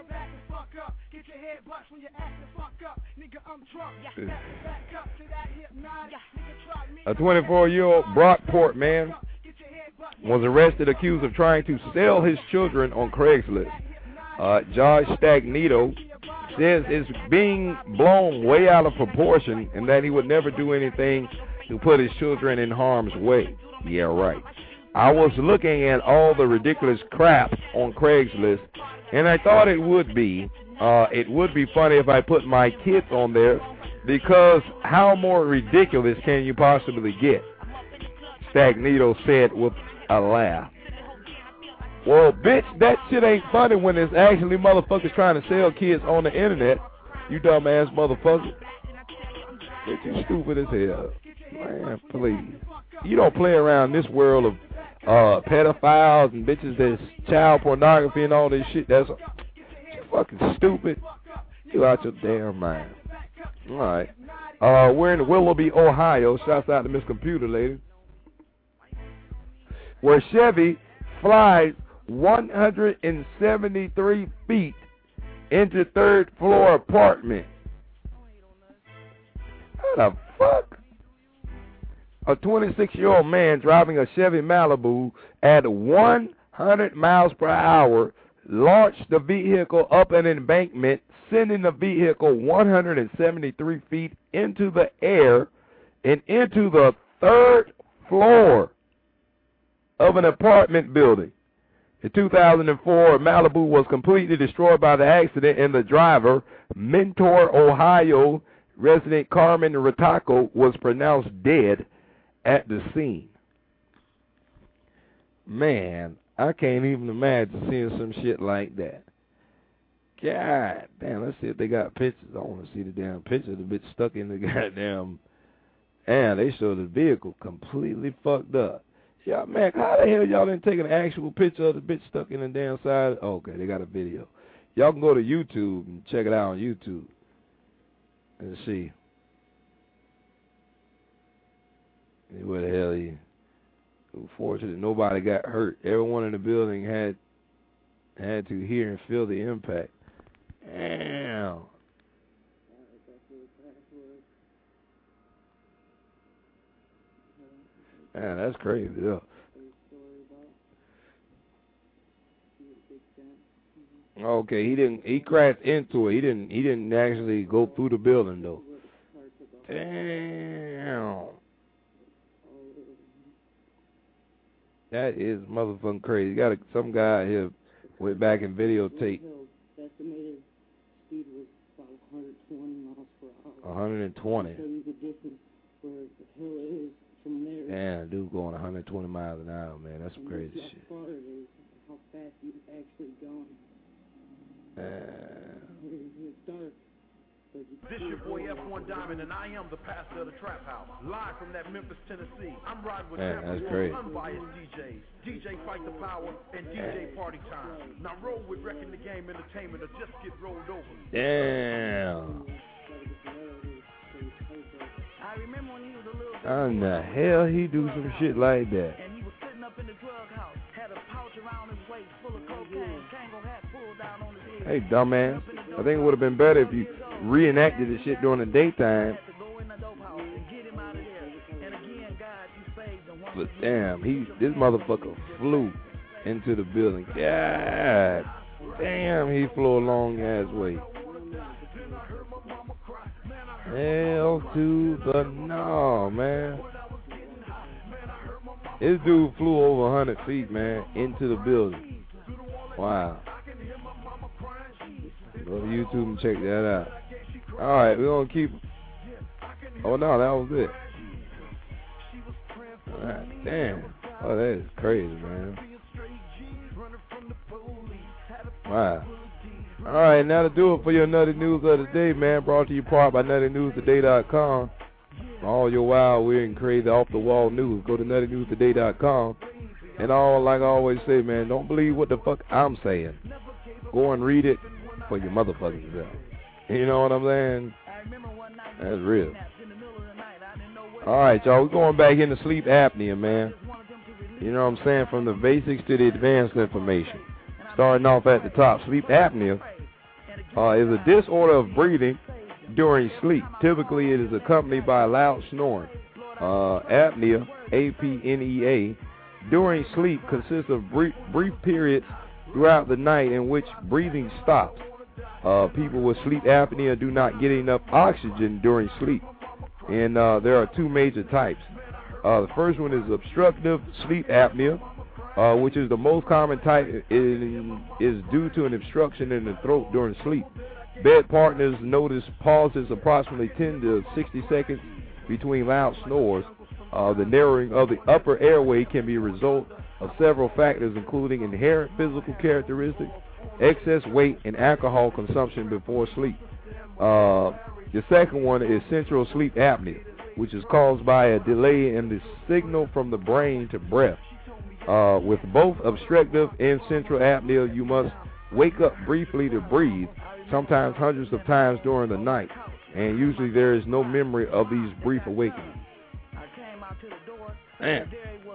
A twenty-four-year-old Brockport man was arrested accused of trying to sell his children on Craigslist. Uh, Josh Stagnito says it's being blown way out of proportion and that he would never do anything to put his children in harm's way. Yeah, right. I was looking at all the ridiculous crap on Craigslist, and I thought it would be, uh, it would be funny if I put my kids on there, because how more ridiculous can you possibly get? Stagnito said with a laugh. Well, bitch, that shit ain't funny when it's actually motherfuckers trying to sell kids on the internet. You dumbass motherfucker. Bitch, you stupid as hell. Man, please. You don't play around this world of uh, pedophiles and bitches that's child pornography and all this shit. That's you fucking stupid. You out your damn mind. All right. Uh, we're in Willoughby, Ohio. Shouts out to Miss Computer Lady. Where Chevy flies one hundred seventy-three feet into third floor apartment. What the fuck? A twenty-six-year-old man driving a Chevy Malibu at one hundred miles per hour launched the vehicle up an embankment, sending the vehicle one hundred seventy-three feet into the air and into the third floor of an apartment building. In two thousand four, Malibu was completely destroyed by the accident, and the driver, Mentor, Ohio resident Carmen Rataco, was pronounced dead at the scene. Man, I can't even imagine seeing some shit like that. God damn, let's see if they got pictures. I want to see the damn picture of the bitch stuck in the goddamn. And they showed the vehicle completely fucked up. Yeah, man, how the hell y'all didn't take an actual picture of the bitch stuck in the damn side? Oh, okay, they got a video. Y'all can go to YouTube and check it out on YouTube and see. Where the hell he? Fortunately, nobody got hurt. Everyone in the building had had to hear and feel the impact. Damn. Man, that's crazy, though. Okay, he didn't. He crashed into it. He didn't. He didn't actually go through the building, though. Damn. That is motherfucking crazy. You got a, some guy here went back and videotape. Estimated speed was about one hundred twenty miles per hour. one hundred twenty. Show you the difference where the hill is from there. Damn, dude going one hundred twenty miles an hour, man. That's some crazy how shit. far it is, how fast you've actually gone. Uh, It's dark. This your boy F one Diamond, and I am the pastor of the Trap House. Live from that Memphis, Tennessee. I'm riding with Man, that's Champion crazy. unbiased D Js. D J Fight the Power and D J Party Time. Now roll with Wrecking the Game Entertainment or just get rolled over. damn. I remember when he was a little bit. How in the hell he do some shit like that? And he was sitting up in the drug house, had a pouch around his waist full of cocaine, Kango hat pulled down on his head. Hey, dumbass. I think it would have been better if you reenacted the shit during the daytime. But damn, he this motherfucker flew into the building. God damn, he flew a long ass way. Hell to the no, man. This dude flew over one hundred feet, man, into the building. Wow. Go to YouTube and check that out. All right, we're going to keep... Oh, no, that was it. All right, damn. Oh, that is crazy, man. Wow. All right, now to do it for your Nutty News of the Day, man, brought to you part by nutty news today dot com. All your while, we're in crazy off-the-wall news. Go to nutty news today dot com. And all, like I always say, man, don't believe what the fuck I'm saying. Go and read it for your motherfucking self. You know what I'm saying? That's real. All right, y'all, we're going back into sleep apnea, man. You know what I'm saying? From the basics to the advanced information. Starting off at the top, sleep apnea uh, is a disorder of breathing during sleep. Typically, it is accompanied by loud snoring. Uh, apnea, A P N E A, during sleep consists of brief, brief periods throughout the night in which breathing stops. Uh, people with sleep apnea do not get enough oxygen during sleep. And uh, there are two major types. Uh, the first one is obstructive sleep apnea, uh, which is the most common type, is, is due to an obstruction in the throat during sleep. Bed partners notice pauses approximately ten to sixty seconds between loud snores. Uh, the narrowing of the upper airway can be a result of several factors, including inherent physical characteristics, excess weight, and alcohol consumption before sleep. Uh, the second one is central sleep apnea, which is caused by a delay in the signal from the brain to breath. Uh, with both obstructive and central apnea, you must wake up briefly to breathe, sometimes hundreds of times during the night, and usually there is no memory of these brief awakenings. Man,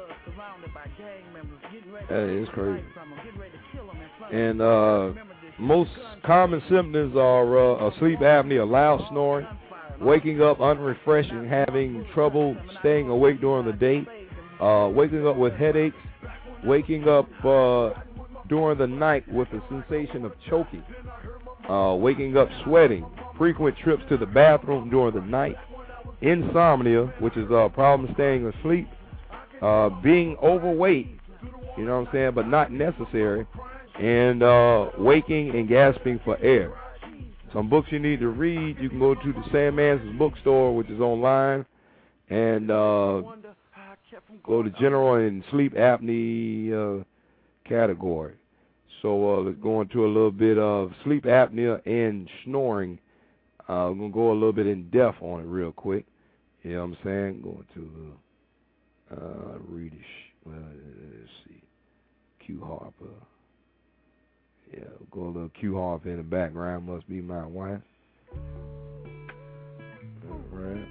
that is crazy. And uh, most common symptoms are uh, sleep apnea, loud snoring, waking up unrefreshed and having trouble staying awake during the day, uh, waking up with headaches, waking up uh, during the night with a sensation of choking, uh, waking up sweating, frequent trips to the bathroom during the night, insomnia, which is a problem staying asleep, uh, being overweight, you know what I'm saying, but not necessary, and uh, waking and gasping for air. Some books you need to read, you can go to the Sandman's bookstore, which is online, and uh, go to general and sleep apnea uh, category. So uh, let's go into a little bit of sleep apnea and snoring. Uh, I'm going to go a little bit in depth on it real quick. You know what I'm saying? Going to uh, read it. Well, let's see. Q Harper. Yeah, we'll go a little Q Harper in the background. Must be my wife. All right.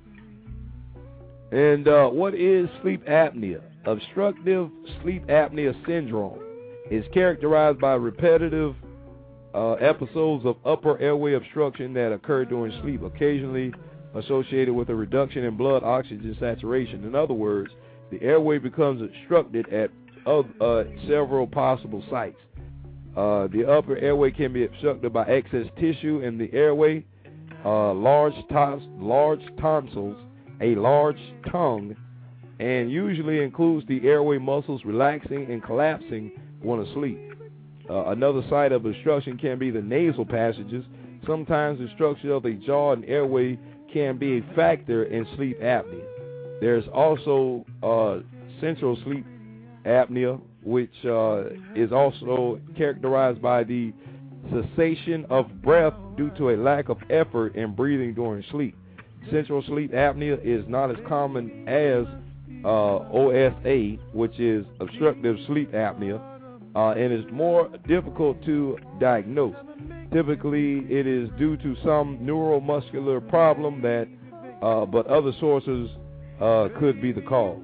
And uh, what is sleep apnea? Obstructive sleep apnea syndrome is characterized by repetitive uh, episodes of upper airway obstruction that occur during sleep, occasionally associated with a reduction in blood oxygen saturation. In other words, the airway becomes obstructed at uh, uh, several possible sites. Uh, the upper airway can be obstructed by excess tissue in the airway, uh, large, tons large tonsils, a large tongue, and usually includes the airway muscles relaxing and collapsing when asleep. Uh, another site of obstruction can be the nasal passages. Sometimes the structure of the jaw and airway can be a factor in sleep apnea. There's also uh, central sleep apnea, which uh, is also characterized by the cessation of breath due to a lack of effort in breathing during sleep. Central sleep apnea is not as common as uh, O S A, which is obstructive sleep apnea, uh, and is more difficult to diagnose. Typically, it is due to some neuromuscular problem that, uh, but other sources uh, could be the cause.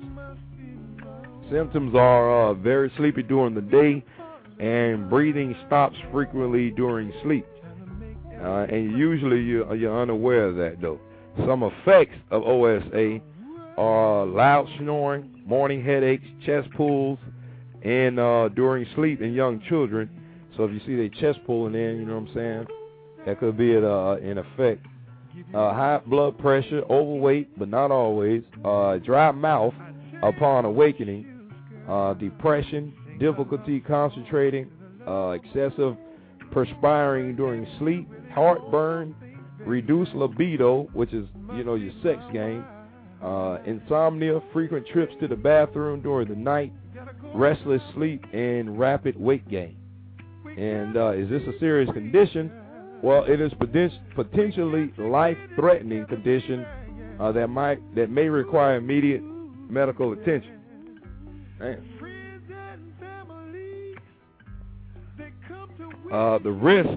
Symptoms are uh, very sleepy during the day, and breathing stops frequently during sleep. Uh, and usually you're, you're unaware of that, though. Some effects of O S A are loud snoring, morning headaches, chest pulls, and uh, during sleep in young children. So if you see their chest pulling in, you know what I'm saying, that could be uh, an effect. Uh, high blood pressure, overweight, but not always, uh, dry mouth upon awakening, uh, depression, difficulty concentrating, uh, excessive perspiring during sleep, heartburn, reduced libido, which is, you know, your sex game, uh, insomnia, frequent trips to the bathroom during the night, restless sleep, and rapid weight gain. And uh, is this a serious condition? Well, it is poten- potentially life-threatening condition uh, that might that may require immediate medical attention. Man. Uh, the risk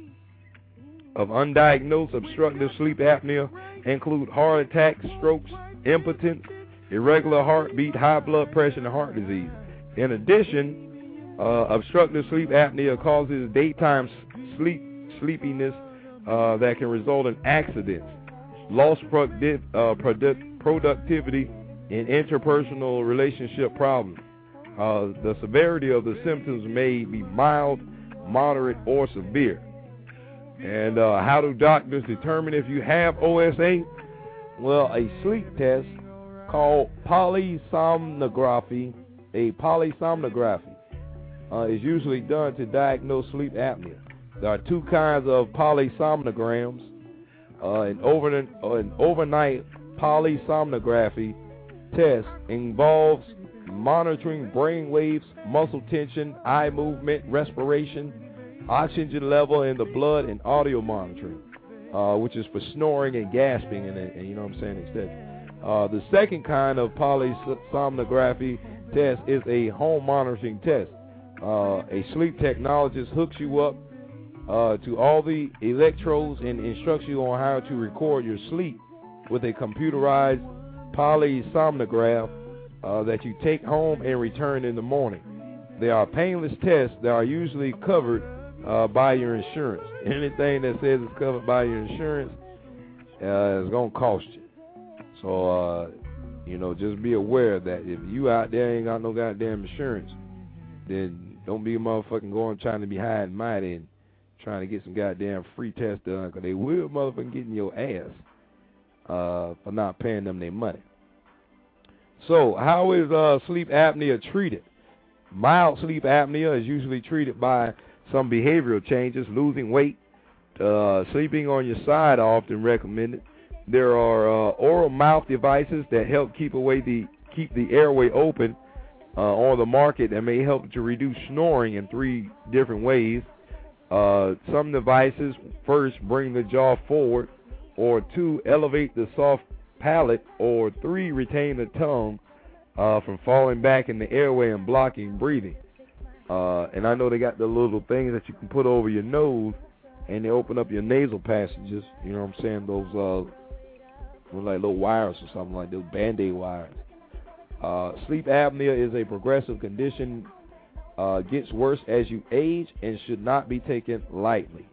of undiagnosed obstructive sleep apnea include heart attacks, strokes, impotence, irregular heartbeat, high blood pressure, and heart disease. In addition, uh, obstructive sleep apnea causes daytime sleep sleepiness uh, that can result in accidents, lost producti- uh, product- productivity, and interpersonal relationship problems. Uh, the severity of the symptoms may be mild, moderate, or severe. And uh, how do doctors determine if you have O S A? Well, a sleep test called polysomnography, a polysomnography uh, is usually done to diagnose sleep apnea. There are two kinds of polysomnograms. Uh, an, over, an overnight polysomnography test involves monitoring brain waves, muscle tension, eye movement, respiration, oxygen level in the blood, and audio monitoring, uh, which is for snoring and gasping, and, and you know what I'm saying, et cetera. Uh, the second kind of polysomnography test is a home monitoring test. Uh, a sleep technologist hooks you up uh, to all the electrodes and instructs you on how to record your sleep with a computerized polysomnograph uh, that you take home and return in the morning. They are painless tests that are usually covered uh, by your insurance. Anything that says it's covered by your insurance uh, is going to cost you. So, uh, you know, just be aware that if you out there ain't got no goddamn insurance, then don't be a motherfucking going trying to be high and mighty and trying to get some goddamn free tests done, because they will motherfucking get in your ass uh, for not paying them their money. So, how is uh, sleep apnea treated? Mild sleep apnea is usually treated by some behavioral changes, losing weight, uh, sleeping on your side are often recommended. There are uh, oral mouth devices that help keep away the keep the airway open uh, on the market that may help to reduce snoring in three different ways. Uh, some devices first bring the jaw forward, or two, elevate the soft palate, or three, retain the tongue uh, from falling back in the airway and blocking breathing. Uh, and I know they got the little things that you can put over your nose, and they open up your nasal passages. You know what I'm saying? Those uh, like little wires or something like those Band-Aid wires. Uh, sleep apnea is a progressive condition. Uh, gets worse as you age and should not be taken lightly.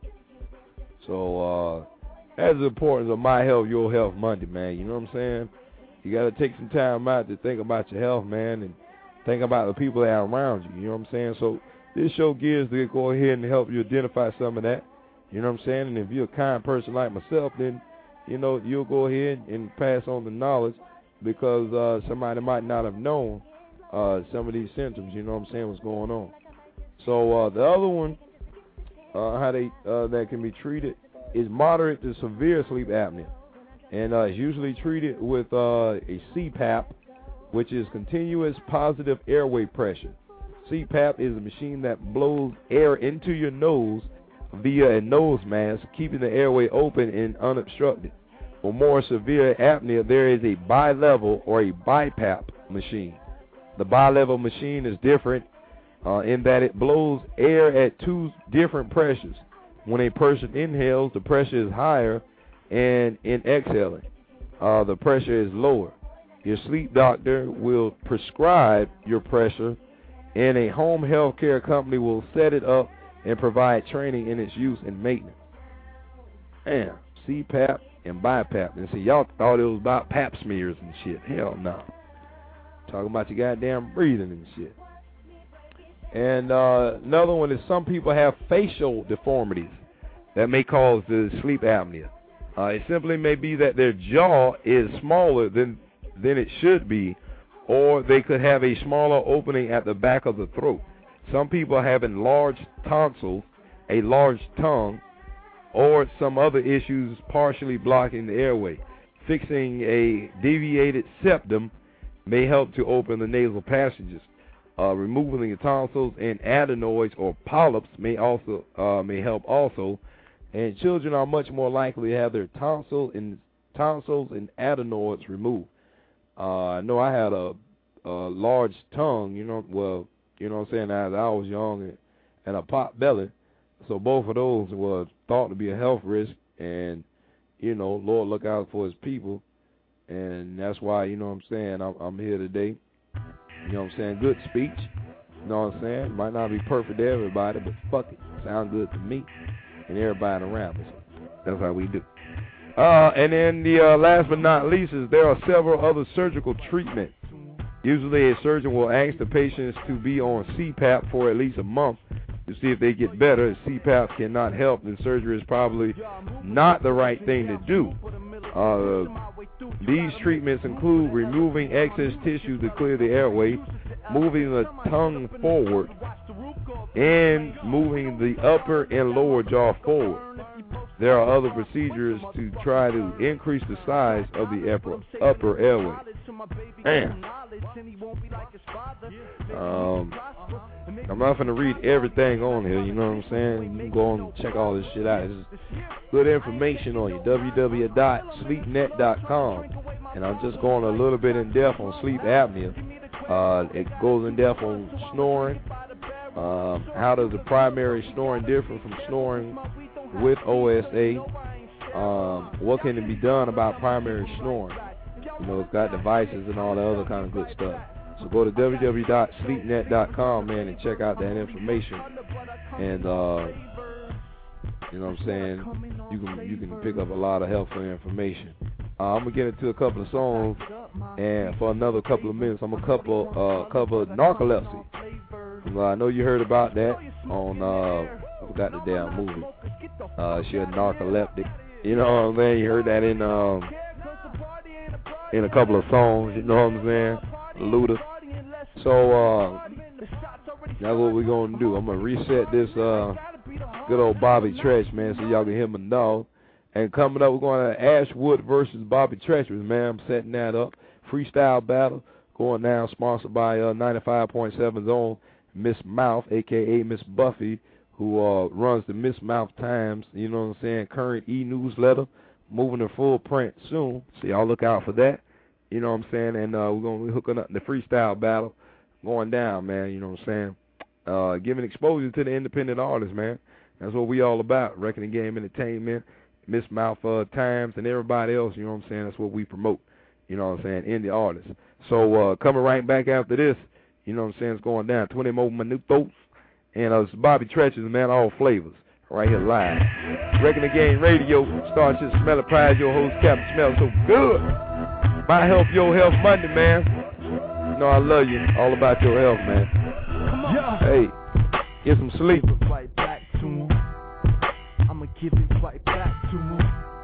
So uh, that's the importance of My Health, Your Health Monday, man. You know what I'm saying? You got to take some time out to think about your health, man, and think about the people that are around you. You know what I'm saying? So this show gears to go ahead and help you identify some of that. You know what I'm saying? And if you're a kind person like myself, then, you know, you'll go ahead and pass on the knowledge, because uh, somebody might not have known uh, some of these symptoms, you know what I'm saying, what's going on. So uh, the other one, uh, how they uh, that can be treated, is moderate to severe sleep apnea. And uh, it's usually treated with uh, a C PAP, which is continuous positive airway pressure. C PAP is a machine that blows air into your nose via a nose mask, keeping the airway open and unobstructed. For more severe apnea, there is a bilevel or a BiPAP machine. The bilevel machine is different uh, in that it blows air at two different pressures. When a person inhales, the pressure is higher, and in exhaling, uh, the pressure is lower. Your sleep doctor will prescribe your pressure, and a home health care company will set it up and provide training in its use and maintenance. Damn, C PAP and BiPAP. And see, y'all thought it was about pap smears and shit. Hell no. Talking about your goddamn breathing and shit. And uh, another one is some people have facial deformities that may cause the sleep apnea. Uh, it simply may be that their jaw is smaller than than it should be, or they could have a smaller opening at the back of the throat. Some people have enlarged tonsils, a large tongue, or some other issues partially blocking the airway. Fixing a deviated septum may help to open the nasal passages. Uh, removing the tonsils and adenoids or polyps may also uh, may help also, and children are much more likely to have their tonsils and tonsils and adenoids removed. Uh, I know I had a, a large tongue, you know, well, you know what I'm saying, as I was young, and, and a pot belly, so both of those were thought to be a health risk, and you know, Lord look out for His people, and that's why, you know what I'm saying, I'm, I'm here today. You know what I'm saying? Good speech. You know what I'm saying? Might not be perfect to everybody, but fuck it. Sound good to me and everybody around us. That's how we do. Uh, and then the uh, last but not least is there are several other surgical treatments. Usually a surgeon will ask the patients to be on C PAP for at least a month to see if they get better. If C PAP cannot help, then surgery is probably not the right thing to do. Uh, these treatments include removing excess tissue to clear the airway, moving the tongue forward, and moving the upper and lower jaw forward. There are other procedures to try to increase the size of the upper, upper airway. Damn. Um, I'm not going to read everything on here, you know what I'm saying? You can go on and check all this shit out. It's good information on you, w w w dot sleep net dot com. And I'm just going a little bit in depth on sleep apnea. Uh, it goes in depth on snoring. Um, how does the primary snoring differ from snoring with O S A? Um, what can be done about primary snoring? You know, it's got devices and all the other kind of good stuff. So go to w w w dot sleep net dot com, man, and check out that information. And uh, you know what I'm saying? You can you can pick up a lot of helpful information. Uh, I'm gonna get into a couple of songs, and for another couple of minutes, I'm gonna couple uh, cover narcolepsy. Well, I know you heard about that on uh, I forgot the damn movie. Uh, she a narcoleptic. You know what I'm saying? You heard that in um in a couple of songs. You know what I'm saying? Luda. So uh, that's what we're gonna do. I'm gonna reset this uh, good old Bobby Tresh, man, so y'all can hear my dog. And coming up, we're going to Ashwood versus Bobby Treacherous, man. I'm setting that up. Freestyle battle going down, sponsored by uh, ninety-five point seven's own Miss Mouth, a k a. Miss Buffy, who uh, runs the Miss Mouth Times, you know what I'm saying, current e-newsletter, moving to full print soon. So y'all look out for that, you know what I'm saying. And uh, we're going to be hooking up the freestyle battle going down, man, you know what I'm saying. Uh, giving exposure to the independent artists, man. That's what we all about, Reckoning Game Entertainment, Miss Mouth uh, Times, and everybody else, you know what I'm saying. That's what we promote, you know what I'm saying, indie artists. So uh, coming right back after this, you know what I'm saying, it's going down. twenty more minutos. And uh, it's Bobby Treacherous, man, all flavors, right here live. Reckoning Game Radio, Star Shit Smell of Pride, your host, Captain Smell So Good. My Health, Your Health Monday, man. You know I love you. All about your health, man. Hey, get some sleep. Right back to him. I'ma give it right back to him.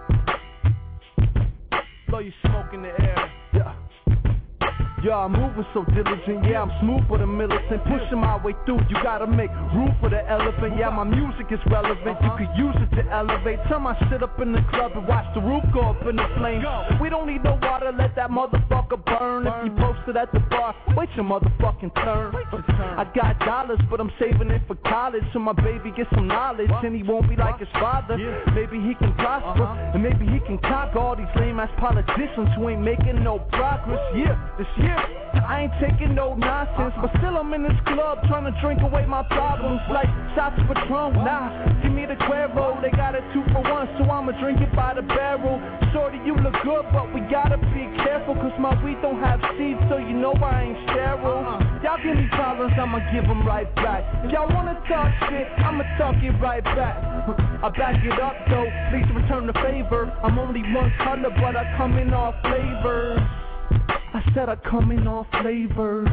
Blow your smoke in the air. Yeah. Yeah, I'm moving so diligent, yeah, I'm smooth for the militant, pushing my way through, you gotta make room for the elephant, yeah, my music is relevant, you could use it to elevate, turn my shit up in the club and watch the roof go up in the flames, we don't need no water, let that motherfucker burn, if you posted at the bar, wait your motherfucking turn, I got dollars, but I'm saving it for college, so my baby gets some knowledge, and he won't be like his father, maybe he can prosper, and maybe he can conquer all these lame-ass politicians who ain't making no progress, yeah, this year, I ain't taking no nonsense, but still I'm in this club trying to drink away my problems like shots of Patron. Nah, give me the Cuervo, they got a two for one, so I'ma drink it by the barrel. Shorty, you look good, but we gotta be careful, cause my weed don't have seeds, so you know I ain't sterile. Y'all give me problems, I'ma give them right back. If y'all wanna talk shit, I'ma talk it right back. I back it up though, please return the favor. I'm only one color, but I come in all flavors. I said I come in all flavors.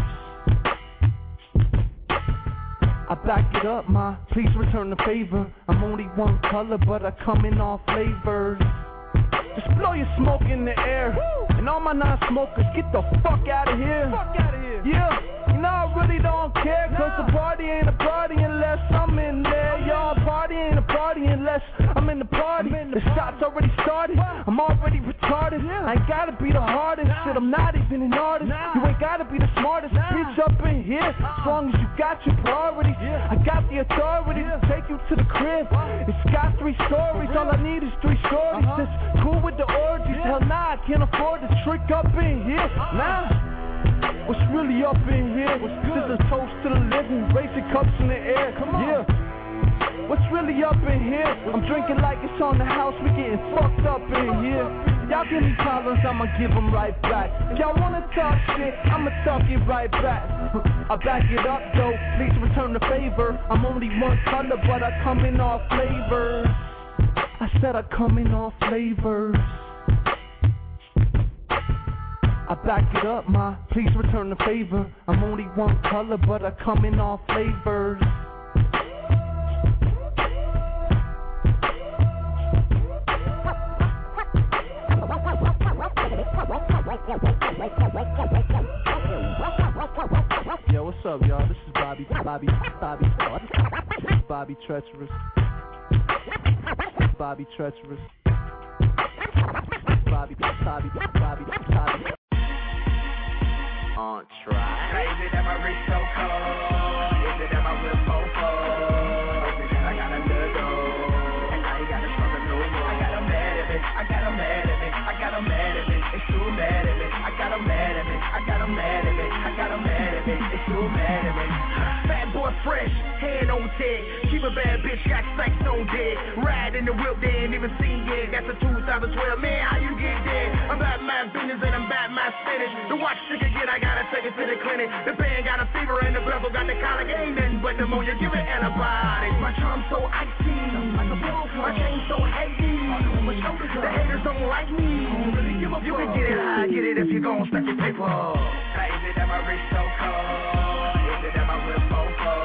I back it up, ma, please return the favor. I'm only one color, but I come in all flavors. Just blow your smoke in the air. And all my non-smokers, get the fuck out of here. Fuck out of here. Yeah, you know I really don't care, cause the party ain't a party unless I'm in there. Y'all party ain't a party unless I'm in the party. The shots already started, I'm already retarded. I ain't gotta be the hardest, shit, I'm not even an artist. You ain't gotta be the smartest bitch up in here, as long as you got your priorities. I got the authority to take you to the crib. It's got three stories, all I need is three stories. It's cool with the orgies, hell nah, I can't afford to trick up in here. Nah. What's really up in here? This is a toast to the living, raising cups in the air. Come on. Yeah. What's really up in here? I'm drinking like it's on the house, we getting fucked up in here. Y'all give me problems, I'ma give them right back. If y'all wanna talk shit, I'ma talk it right back. I back it up though, please return the favor. I'm only one color, but I come in all flavors. I said I come in all flavors. I back it up, ma, please return the favor. I'm only one color, but I come in all flavors. Yo, what's up, y'all? This is Bobby, Bobby, Bobby, this is Bobby Treacherous. Bobby Treacherous. Bobby, Bobby, Bobby, Bobby. On try. Is it that my wrist so cold? Is it that my whip so cold? Is it that I got a little dough? And now you got a stronger new more. I got a mad at me. I got a mad at me. I got a mad at me. It's too mad at me. I got a mad at me. I got a mad at me. I got a mad at me. It's too mad at me. Fat boy fresh, hand on tag. Keep a bad bitch, got sex on dead. Ride in the whip, they ain't even seen yet. That's a two thousand twelve, man, how you get dead? I'm about my business and I'm about my spinach. The watch sick again, I gotta take it to the clinic. The band got a fever and the bezel got the colic. Ain't nothing but pneumonia, give it antibiotics. My charm so icy, my chain so heavy. The haters don't like me. You can get it high, get it if you gon' stack your paper. Is it that my wrist so cold? Is it that my whip so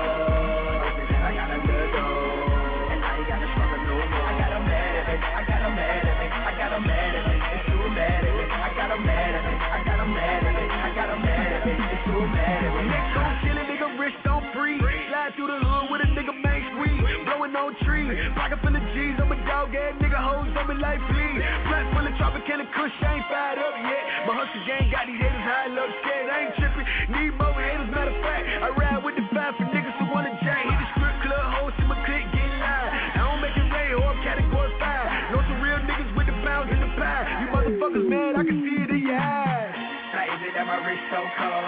cold? Is it that I got a good dough? And now you got a stronger new more. I got a mad at me, I got a mad at me, I got a mad at me, it's too mad at me. I got a mad at me, I got a mad at me, I got a mad at me, it's too mad at me. Next gon' kill a nigga, rich don't free. Slide through the hood with a nigga main street. Blowing on trees, pocket full of G's. I'm a dog ass nigga, hoes on me like fleas. Flat full of Tropicana Kush, I ain't fired up yet. My hustle gang got these haters high, love scared. I ain't tripping, need more haters, matter of fact. I ride with the five for niggas who wanna jack. Hit the strip club, hoes in my clique, get live. I don't make it rain, or I'm category five. Know some real niggas with the pounds in the pie. You motherfuckers mad, I can see it in your eyes. Now is it that my wrist so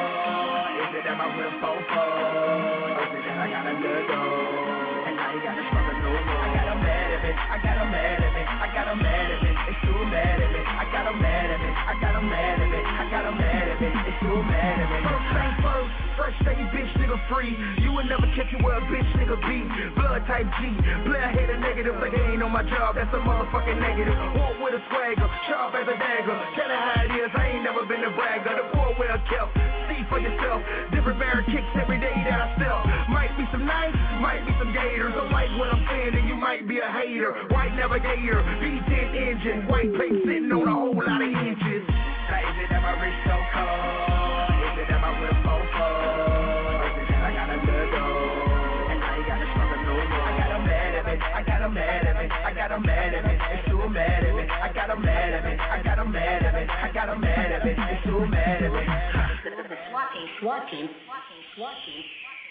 cold? Is it that my whip so cold? Is it that I got a good dough? And now you got a stronger new more. I got a mad at me, I got a mad at me, I got a mad at me, it's too mad at me. I got a mad at me, I got a mad at me, I got a mad at me, it's too mad at me. First thing first, first day bitch nigga free. You will never catch you where a bitch nigga be. Blood type G, player hater negative, like they ain't on my job, that's a motherfucking negative. Walk with a swagger, sharp as a dagger. Tell her how it is, I ain't never been a bragger. The poor well kept, see for yourself. Different bear kicks every day that I sell. Might be some nice, might be some gators. Don't like what I'm saying, and you might be a hater. White navigator, V ten engine, white plate sitting on a whole lot of inches. Now is it that my wrist so cold? Is it that my whip so cold? Is it that I got a good dough? And now you got a stronger new more. I got a mad at me, I got a mad at me, I got a mad at me, it's too mad at me. I got a mad at me, I got a mad at me, I got a mad at me, it's too mad at me. The SWAT team, SWAT team, SWAT team, SWAT team.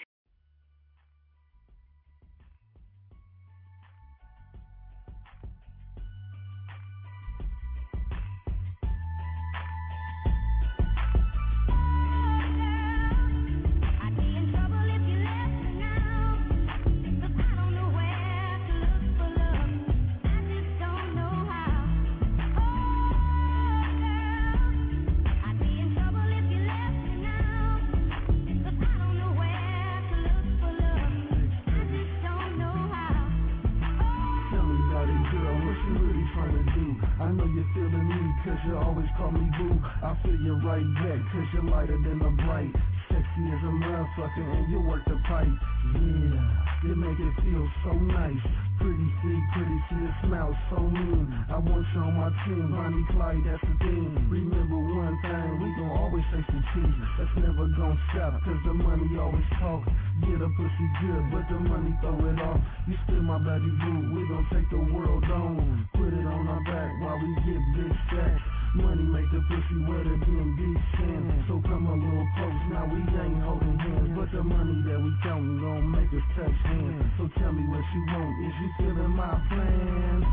You always call me boo. I feel you right back, cause you're lighter than the bright. Sexy as a motherfucker and you work the pipe. Yeah, you make it feel so nice. Pretty feet, pretty feet, smell so mean. I want you on my team, Bonnie Clyde, that's the thing. Remember one thing, we gon' always say some cheese. That's never gon' stop, cause the money always talk. Yeah, the pussy good, but the money throw it off. You still my baby boo, we gon' take the world on. Put it on our back while we get big stacks. Money make the pussy wetter than decent. So come a little close, now we ain't holding hands. But the money that we countin' gon' make us touch hands. So tell me what you want, is you feeling my plans?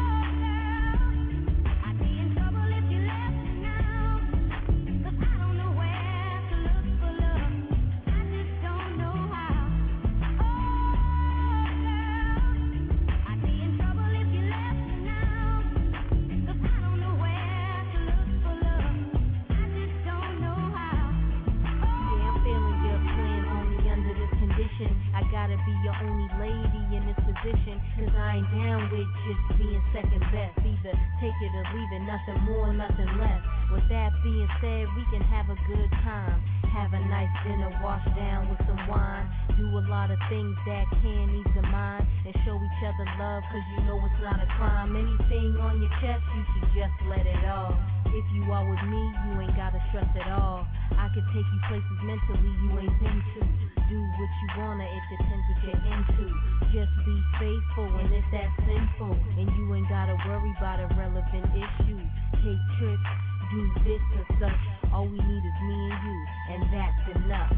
I gotta be your only lady in this position, cause I ain't down with just being second best. Either take it or leave it, nothing more, nothing less. With that being said, we can have a good time. Have a nice dinner, wash down with some wine. Do a lot of things that can ease the mind. And show each other love, cause you know it's not a crime. Anything on your chest, you should just let it all. If you are with me, you ain't gotta stress at all. I could take you places mentally you ain't been to. Do what you wanna, it depends what you're into. Just be faithful and it's that simple. And you ain't gotta worry about irrelevant issues. Take trips, do this or such. All we need is me and you, and that's enough.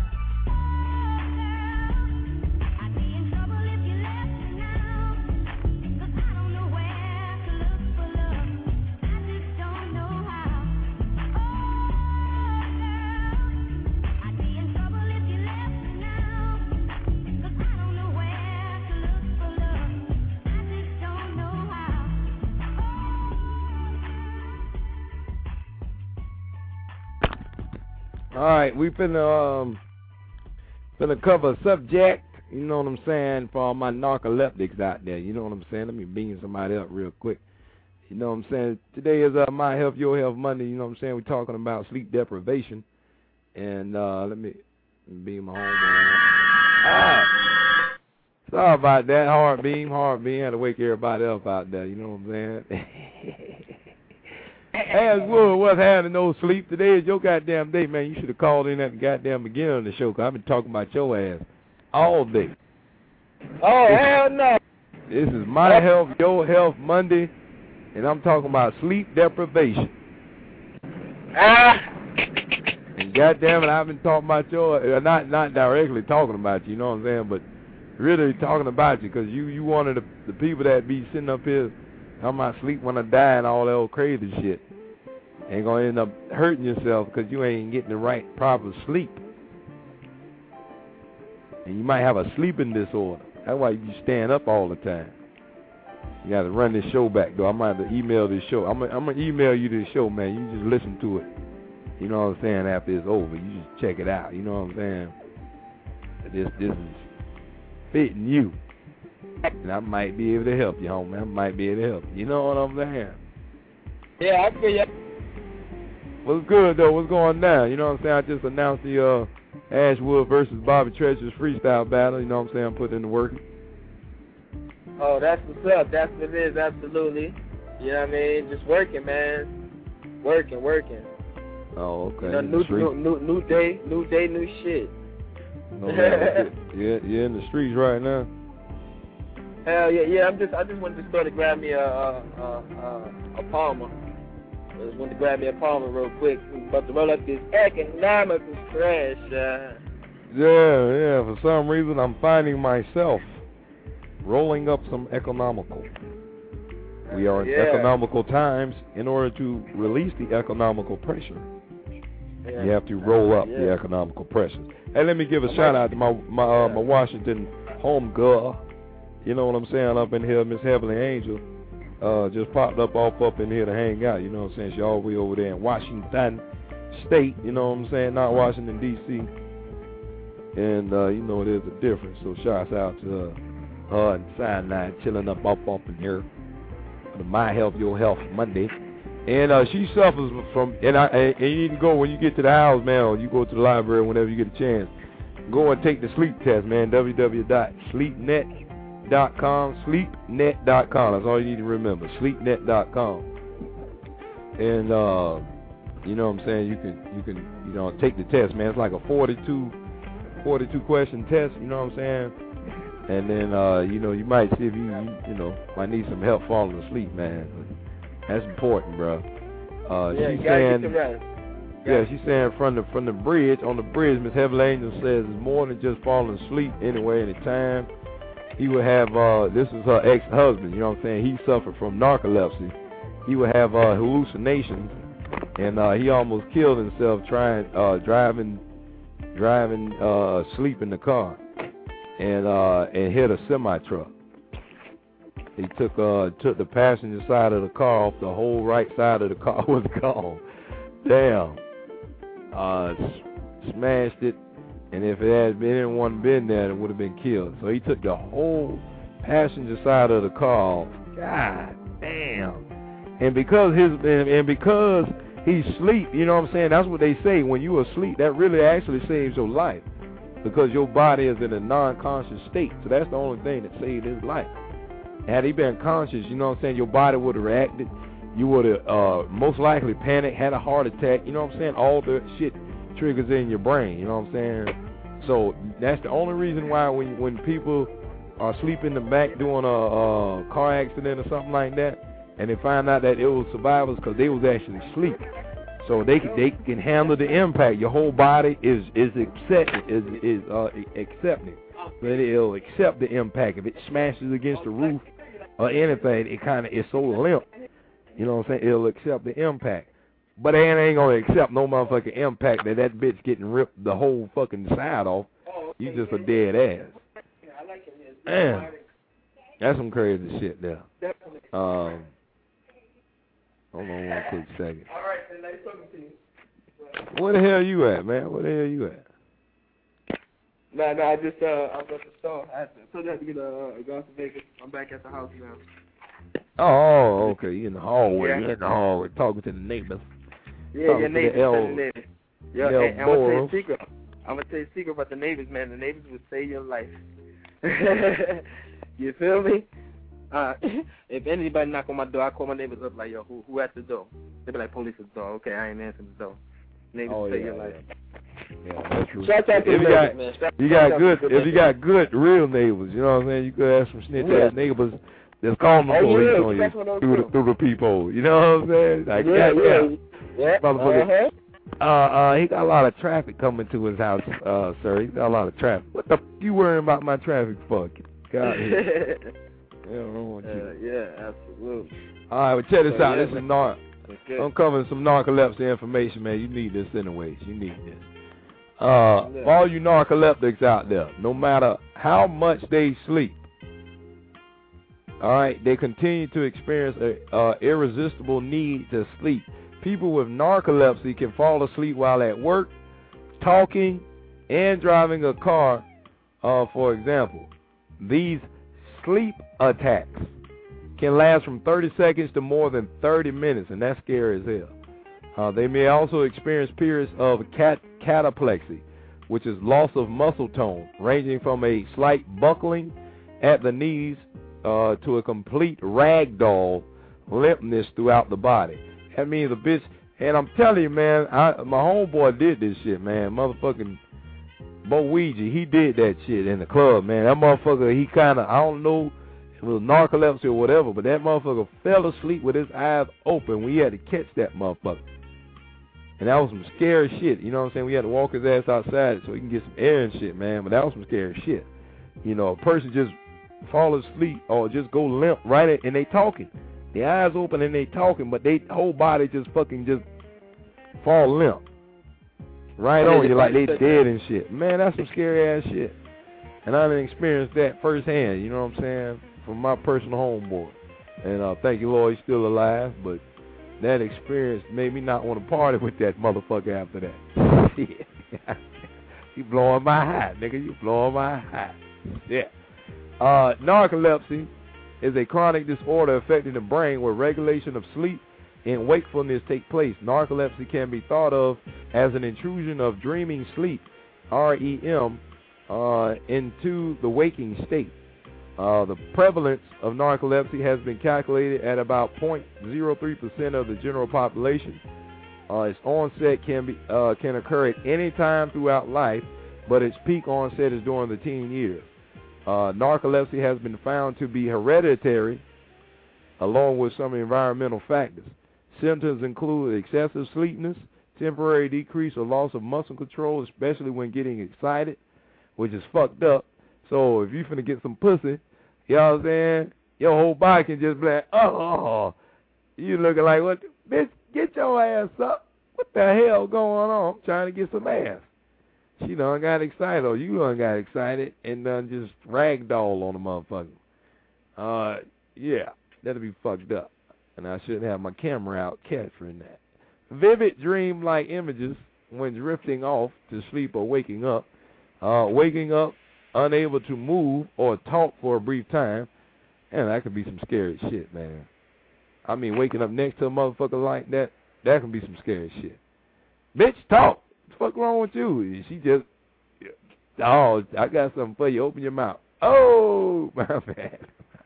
All right, we finna um finna cover a subject, you know what I'm saying, for all my narcoleptics out there. You know what I'm saying? Let me beam somebody up real quick. You know what I'm saying? Today is uh, My Health, Your Health Monday. You know what I'm saying? We're talking about sleep deprivation. And uh, let me beam my homeboy. Ah, sorry about that. Hard beam, hard beam. Had to wake everybody up out there. You know what I'm saying? As Wood was having no sleep. Today is your goddamn day, man. You should have called in at the goddamn beginning of the show, because I've been talking about your ass all day. Oh, this, hell no. This is My Health, Your Health Monday, and I'm talking about sleep deprivation. Ah. And goddamn it, I've been talking about your, uh, not not directly talking about you, you know what I'm saying, but really talking about you, because you, you one of the, the people that be sitting up here talking about sleep when I die and all that old crazy shit. Ain't gonna end up hurting yourself because you ain't getting the right proper sleep. And you might have a sleeping disorder. That's why you stand up all the time. You gotta run this show back though. I might have to email this show. I'm gonna, I'm gonna email you this show, man. You just listen to it. You know what I'm saying? After it's over, you just check it out. You know what I'm saying? This this is fitting you. And I might be able to help you, homie. I might be able to help you. You know what I'm saying? Yeah, I feel you. What's good, though? What's going down? You know what I'm saying? I just announced the uh, Ashwood versus Bobby Treasure's freestyle battle. You know what I'm saying? I'm putting in the work. Oh, that's what's up. That's what it is. Absolutely. You know what I mean? Just working, man. Working, working. Oh, okay. You know, new, new, new, new day, new day, new shit. Oh, yeah, yeah, you're in the streets right now. Hell yeah, yeah. I'm just, I just wanted to start to grab me a, a, a, a Palmer. I just wanted to grab me a Palmer real quick. I'm about to roll up this economical pressure. Yeah, yeah. For some reason, I'm finding myself rolling up some economical. We are in yeah. economical times. In order to release the economical pressure, yeah. you have to roll up yeah. the economical pressure. Hey, let me give a shout out to my my uh, my Washington home girl. You know what I'm saying? Up in here, Miss Heavenly Angel, uh, just popped up off up in here to hang out. You know what I'm saying? She all the way over there in Washington State. You know what I'm saying? Not Washington D C. And uh, you know there's a difference. So shouts out to her, her and Sinai chilling up up up in here for the My Health Your Health Monday. And uh, she suffers from, and, I, and you need to go when you get to the house, man, or you go to the library whenever you get a chance. Go and take the sleep test, man. w w w dot sleep net dot com, sleep net dot com. That's all you need to remember. sleep net dot com. And uh, you know what I'm saying? You can you can you know take the test, man. It's like a forty-two forty-two question test, you know what I'm saying? And then, uh, you know, you might see if you, you, you know, might need some help falling asleep, man. That's important, bro. Uh, Yeah, she's you gotta saying, get the rest. yeah, she's saying from the from the bridge, on the bridge, Miss Heavenly Angel says it's more than just falling asleep anyway, anytime. He would have, uh, this is her ex-husband, you know what I'm saying? He suffered from narcolepsy. He would have uh, hallucinations, and uh, he almost killed himself trying, uh, driving, driving, uh, asleep in the car. And uh, and hit a semi truck. He took uh took the passenger side of the car off. The whole right side of the car was gone. Damn. Uh, smashed it. And if it had been anyone been there, it would have been killed. So he took the whole passenger side of the car off. God damn. And because his and, and because he's asleep, you know what I'm saying? That's what they say. When you are asleep, that really actually saves your life. Because your body is in a non-conscious state. So that's the only thing that saved his life. Had he been conscious, you know what I'm saying, your body would have reacted. You would have uh, most likely panicked, had a heart attack. You know what I'm saying? All the shit triggers in your brain. You know what I'm saying? So that's the only reason why when when people are asleep in the back doing a, a car accident or something like that, and they find out that it was survivors because they was actually asleep. So they can, they can handle the impact. Your whole body is is accept is is uh, accepting. So it'll accept the impact. If it smashes against the roof or anything, it kind of is so limp. You know what I'm saying? It'll accept the impact. But it ain't gonna accept no motherfucking impact that that bitch getting ripped the whole fucking side off. You just a dead ass. Man, that's some crazy shit there. Um. Hold on one quick second. All right, then, nice talking to you. Where the hell you at, man? Where the hell you at? Nah, nah, I just, uh, I was at the store. I told you I had to get a, a go to Vegas. I'm back at the house now. Oh, okay. You in the hallway. Yeah. You in the hallway talking to the neighbors. Yeah, talking your to neighbors, the L, the neighbors. Yeah, L and I'm going to tell you Boros. a secret. I'm going to tell you a secret about the neighbors, man. The neighbors will save your life. You feel me? Uh, if anybody knock on my door, I call my neighbors up like, yo, who who at the door? They be like, police at the door. Okay, I ain't answering the door. Neighbors Oh, save yeah, your life. Yeah, that's true. Shout out to If the you neighbors, got, man. Shout- you shout got out good, to the if you got good real neighbors, you know what I'm saying? You could have some snitch Yeah. ass neighbors that's calling the Oh, police yeah, on that's you what I'm through the, doing. through the peephole. You know what I'm saying? Like, Yeah, yeah, yeah. yeah. Yeah, Motherfucker. uh-huh. Uh, uh, he got a lot of traffic coming to his house, uh, sir. He got a lot of traffic. What the f you worrying about my traffic for? God, yeah. Yeah, I don't want you. Uh, yeah, absolutely. All right, well, check this So, out. yeah, This is man. nar- Okay. I'm covering some narcolepsy information, man. You need this anyways. You need this. Uh, Yeah. for all you narcoleptics out there, no matter how much they sleep, all right, they continue to experience a uh, irresistible need to sleep. People with narcolepsy can fall asleep while at work, talking, and driving a car. Uh, for example, these sleep attacks can last from thirty seconds to more than thirty minutes, and that's scary as hell. Uh, they may also experience periods of cat cataplexy, which is loss of muscle tone, ranging from a slight buckling at the knees uh, to a complete ragdoll limpness throughout the body. That means a bitch, and I'm telling you, man, I, my homeboy did this shit, man. Motherfucking Bo Ouija, he did that shit in the club, man. That motherfucker, he kind of, I don't know, it was narcolepsy or whatever, but that motherfucker fell asleep with his eyes open. We had to catch that motherfucker. And that was some scary shit, you know what I'm saying? We had to walk his ass outside so he can get some air and shit, man. But that was some scary shit. You know, a person just fall asleep or just go limp right at, and they talking. The eyes open and they talking, but they whole body just fucking just fall limp. Right on you like they dead and shit. Man, that's some scary ass shit. And I done experienced that firsthand, you know what I'm saying? From my personal homeboy. And uh, thank you, Lord, he's still alive, but that experience made me not want to party with that motherfucker after that. Shit. You blowing my high, nigga. You blowing my high. Yeah. Uh, narcolepsy is a chronic disorder affecting the brain where regulation of sleep and wakefulness take place. Narcolepsy can be thought of as an intrusion of dreaming sleep, R E M, uh, into the waking state. Uh, the prevalence of narcolepsy has been calculated at about zero point zero three percent of the general population. Uh, its onset can be uh, can occur at any time throughout life but its peak onset is during the teen years. Uh, narcolepsy has been found to be hereditary, along with some environmental factors. Symptoms include excessive sleepiness, temporary decrease or loss of muscle control, especially when getting excited, which is fucked up. So if you finna get some pussy, you know what I'm saying, your whole body can just be like, oh, you looking like, what, bitch, get your ass up. What the hell going on? I'm trying to get some ass. She done got excited, or you done got excited and done just ragdoll on the motherfucker. Uh, yeah, that'll be fucked up. And I shouldn't have my camera out capturing that. Vivid dream-like images when drifting off to sleep or waking up. Uh, waking up, unable to move or talk for a brief time. And that could be some scary shit, man. I mean, waking up next to a motherfucker like that, that can be some scary shit. Bitch, talk. What the fuck wrong with you? She just, oh, I got something for you. Open your mouth. Oh, my bad.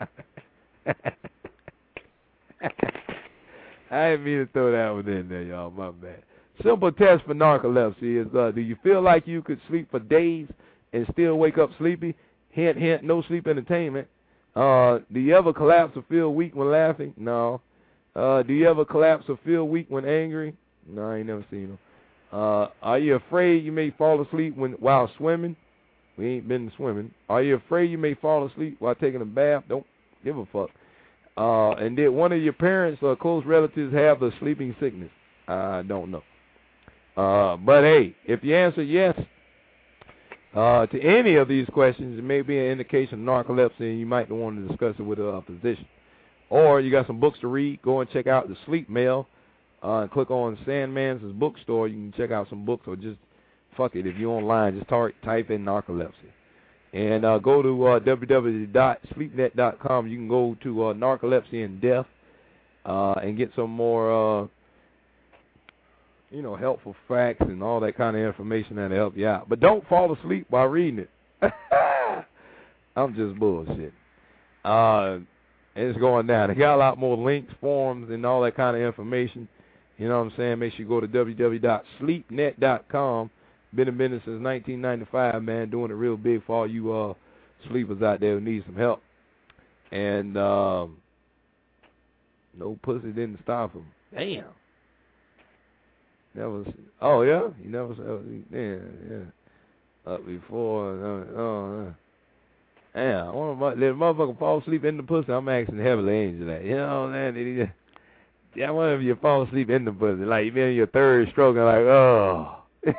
I didn't mean to throw that one in there, y'all. My bad. Simple test for narcolepsy is, uh, do you feel like you could sleep for days and still wake up sleepy? Hint, hint, no sleep entertainment. Uh, do you ever collapse or feel weak when laughing? No. Uh, do you ever collapse or feel weak when angry? No, I ain't never seen them. Uh, are you afraid you may fall asleep when while swimming? We ain't been swimming. Are you afraid you may fall asleep while taking a bath? Don't give a fuck. Uh, and did one of your parents or close relatives have the sleeping sickness? I don't know. Uh, but hey, if you answer yes uh, to any of these questions, it may be an indication of narcolepsy, and you might want to discuss it with a physician. Or you got some books to read, go and check out the Sleep Mail, uh, and click on Sandman's bookstore. You can check out some books, or just, fuck it, if you're online, just tar- type in narcolepsy. And uh, go to uh, w w w dot sleep net dot com. You can go to uh, narcolepsy and death uh, and get some more, uh, you know, helpful facts and all that kind of information that'll help you out. But don't fall asleep while reading it. I'm just bullshit. Uh, it's going down. They got a lot more links, forums, and all that kind of information. You know what I'm saying? Make sure you go to w w w dot sleep net dot com. Been in business since nineteen ninety-five, man, doing it real big for all you uh, sleepers out there who need some help. And um, no pussy didn't stop him. Damn. Never. Oh yeah, you never. Yeah, yeah. Up before. Uh, oh, uh. Damn. I want to let a motherfucker fall asleep in the pussy. I'm asking heavenly angel that. You know what I'm saying? Yeah, I wonder if you fall asleep in the pussy, like you been in your third stroke, and like, oh.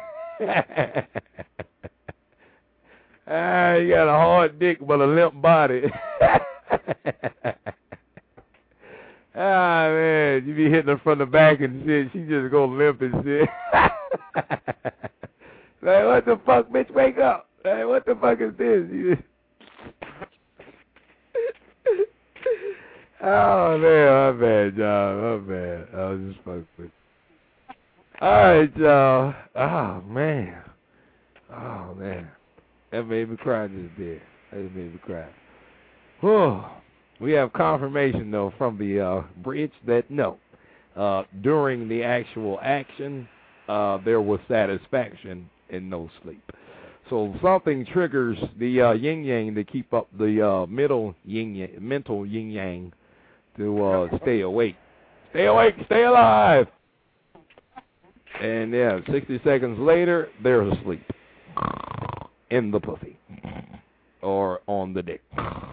Ah, you got a hard dick but a limp body. Ah, man, you be hitting her from the back and shit. She just go limp and shit. Like, what the fuck, bitch? Wake up. Like, what the fuck is this? Oh, man, my bad, y'all. My bad. I was just fucking with you. All right, y'all. Oh, man. Oh, man. That made me cry just there. That made me cry. Whew. We have confirmation, though, from the uh, bridge that, no, uh, during the actual action, uh, there was satisfaction and no sleep. So something triggers the uh, yin-yang to keep up the uh, middle yin-yang, mental yin-yang to uh, stay awake. Stay awake, stay alive. And, yeah, sixty seconds later, they're asleep. In the pussy. Or on the dick.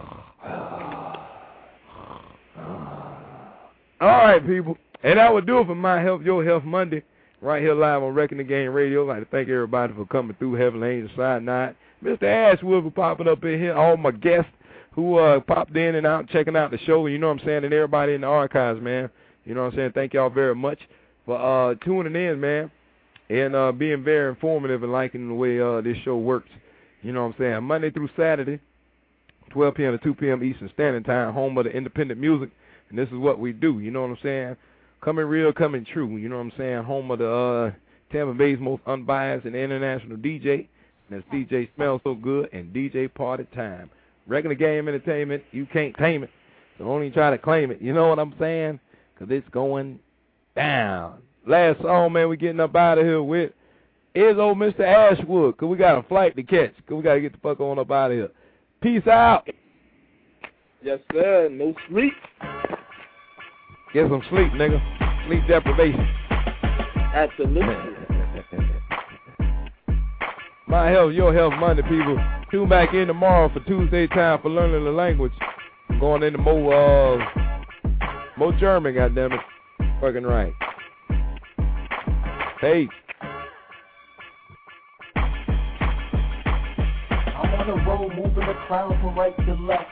All right, people. And that would do it for My Health, Your Health Monday. Right here live on Wrecking the Game Radio. I'd like to thank everybody for coming through. Heavenly Angel Side Night. Mister Ashwood for popping up in here. All my guests who uh, popped in and out, checking out the show. You know what I'm saying? And everybody in the archives, man. You know what I'm saying? Thank y'all very much for uh, tuning in, man, and uh, being very informative and liking the way uh, this show works. You know what I'm saying? Monday through Saturday, twelve p.m. to two p.m. Eastern Standard Time, home of the independent music, and this is what we do. You know what I'm saying? Coming real, coming true. You know what I'm saying? Home of the uh, Tampa Bay's most unbiased and international D J, and that's D J Smells So Good and D J Party Time. Regular game entertainment, you can't tame it, so only try to claim it. You know what I'm saying? Because it's going down. Last song, man, we getting up out of here with is old Mister Ashwood, because we got a flight to catch, because we got to get the fuck on up out of here. Peace out. Yes, sir. No sleep. Get some sleep, nigga. Sleep deprivation. Absolutely. My health, your health, Monday, people. Tune back in tomorrow for Tuesday time for learning the language. I'm going into more, uh, more German, goddammit. Fucking right. Peace. I'm on the road, moving the crowd from right to left.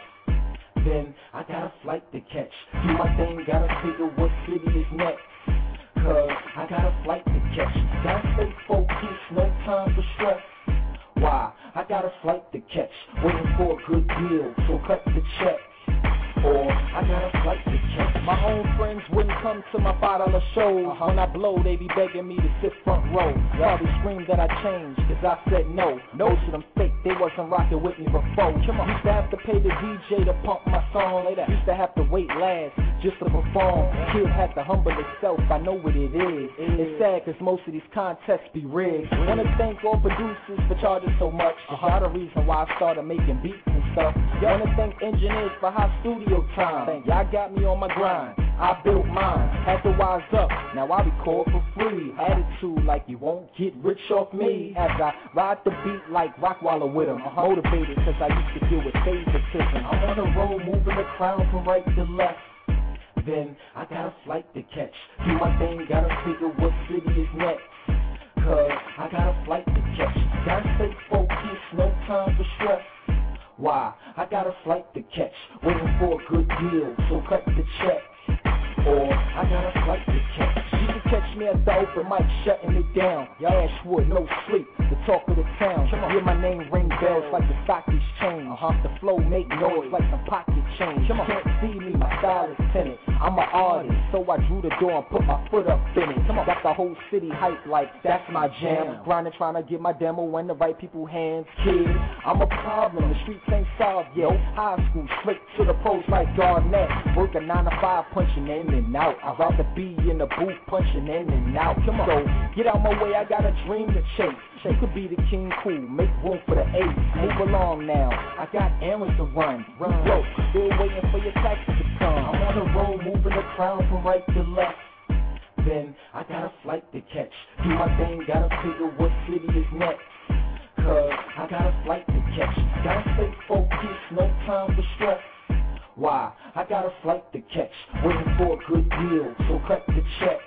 Then I got a flight to catch. Do my thing, gotta figure what city is next. Cause I got a flight to catch. Gotta stay focused, no time for stress. Why? I got a flight to catch. Waiting for a good deal, so cut the check. Or I got a flight to catch. My own friends wouldn't come to my five dollar shows. Uh-huh. When I blow, they be begging me to sit front row. Probably scream that I changed, cause I said no. Most of them fake, they wasn't rocking with me before. Come on. Used to have to pay the D J to pump my song. Used to have to wait last just to perform. Kid had to humble himself, I know what it is. It's sad cause most of these contests be rigged. Wanna thank all producers for charging so much. Y'all the reason why I started making beats and stuff. Wanna thank engineers for hot studio time. Y'all got me on my grind. I built mine. Had to wise up. Now I record for free. Attitude like you won't get rich off me. As I ride the beat like Rockwaller with him. I'm motivated cause I used to deal with favoritism. I'm on the road moving the crowd from right to left. Then I got a flight to catch. Do my thing, gotta figure what city is next. Cause I got a flight to catch. Gotta stay focused, no time for stress. Why? I got a flight to catch. Waiting for a good deal, so cut the check. Or I got a flight to catch. You can catch me at the open mic shutting it down. Y'all Ashwood, no sleep, the talk of the town. Hear my name ring bells like the stock exchange. Uh-huh. The flow make noise like some pocket change. Come on. Can't see me, my style is tinted. I'm an artist, so I drew the door and put my foot up in it. Come on. Got the whole city hype like that's my jam. Grinding trying to get my demo in the right people's hands. Kid, I'm a problem, the streets ain't solved yet. High school, straight to the pros like Garnett. Work a nine to five, punching in and out. I'd rather be in the booth punching in and out. Come on, so get out my way, I got a dream to chase. You could be the king cool, make room for the ace. Move along now, I got errands to run. Run broke, still waiting for your taxes to come. I'm on the road, moving the crowd from right to left. Then I got a flight to catch. Do my thing, gotta figure what city is next. Cause I got a flight to catch. Gotta stay focused, no time for stress. Why? I got a flight to catch. Waiting for a good deal, so cut the check.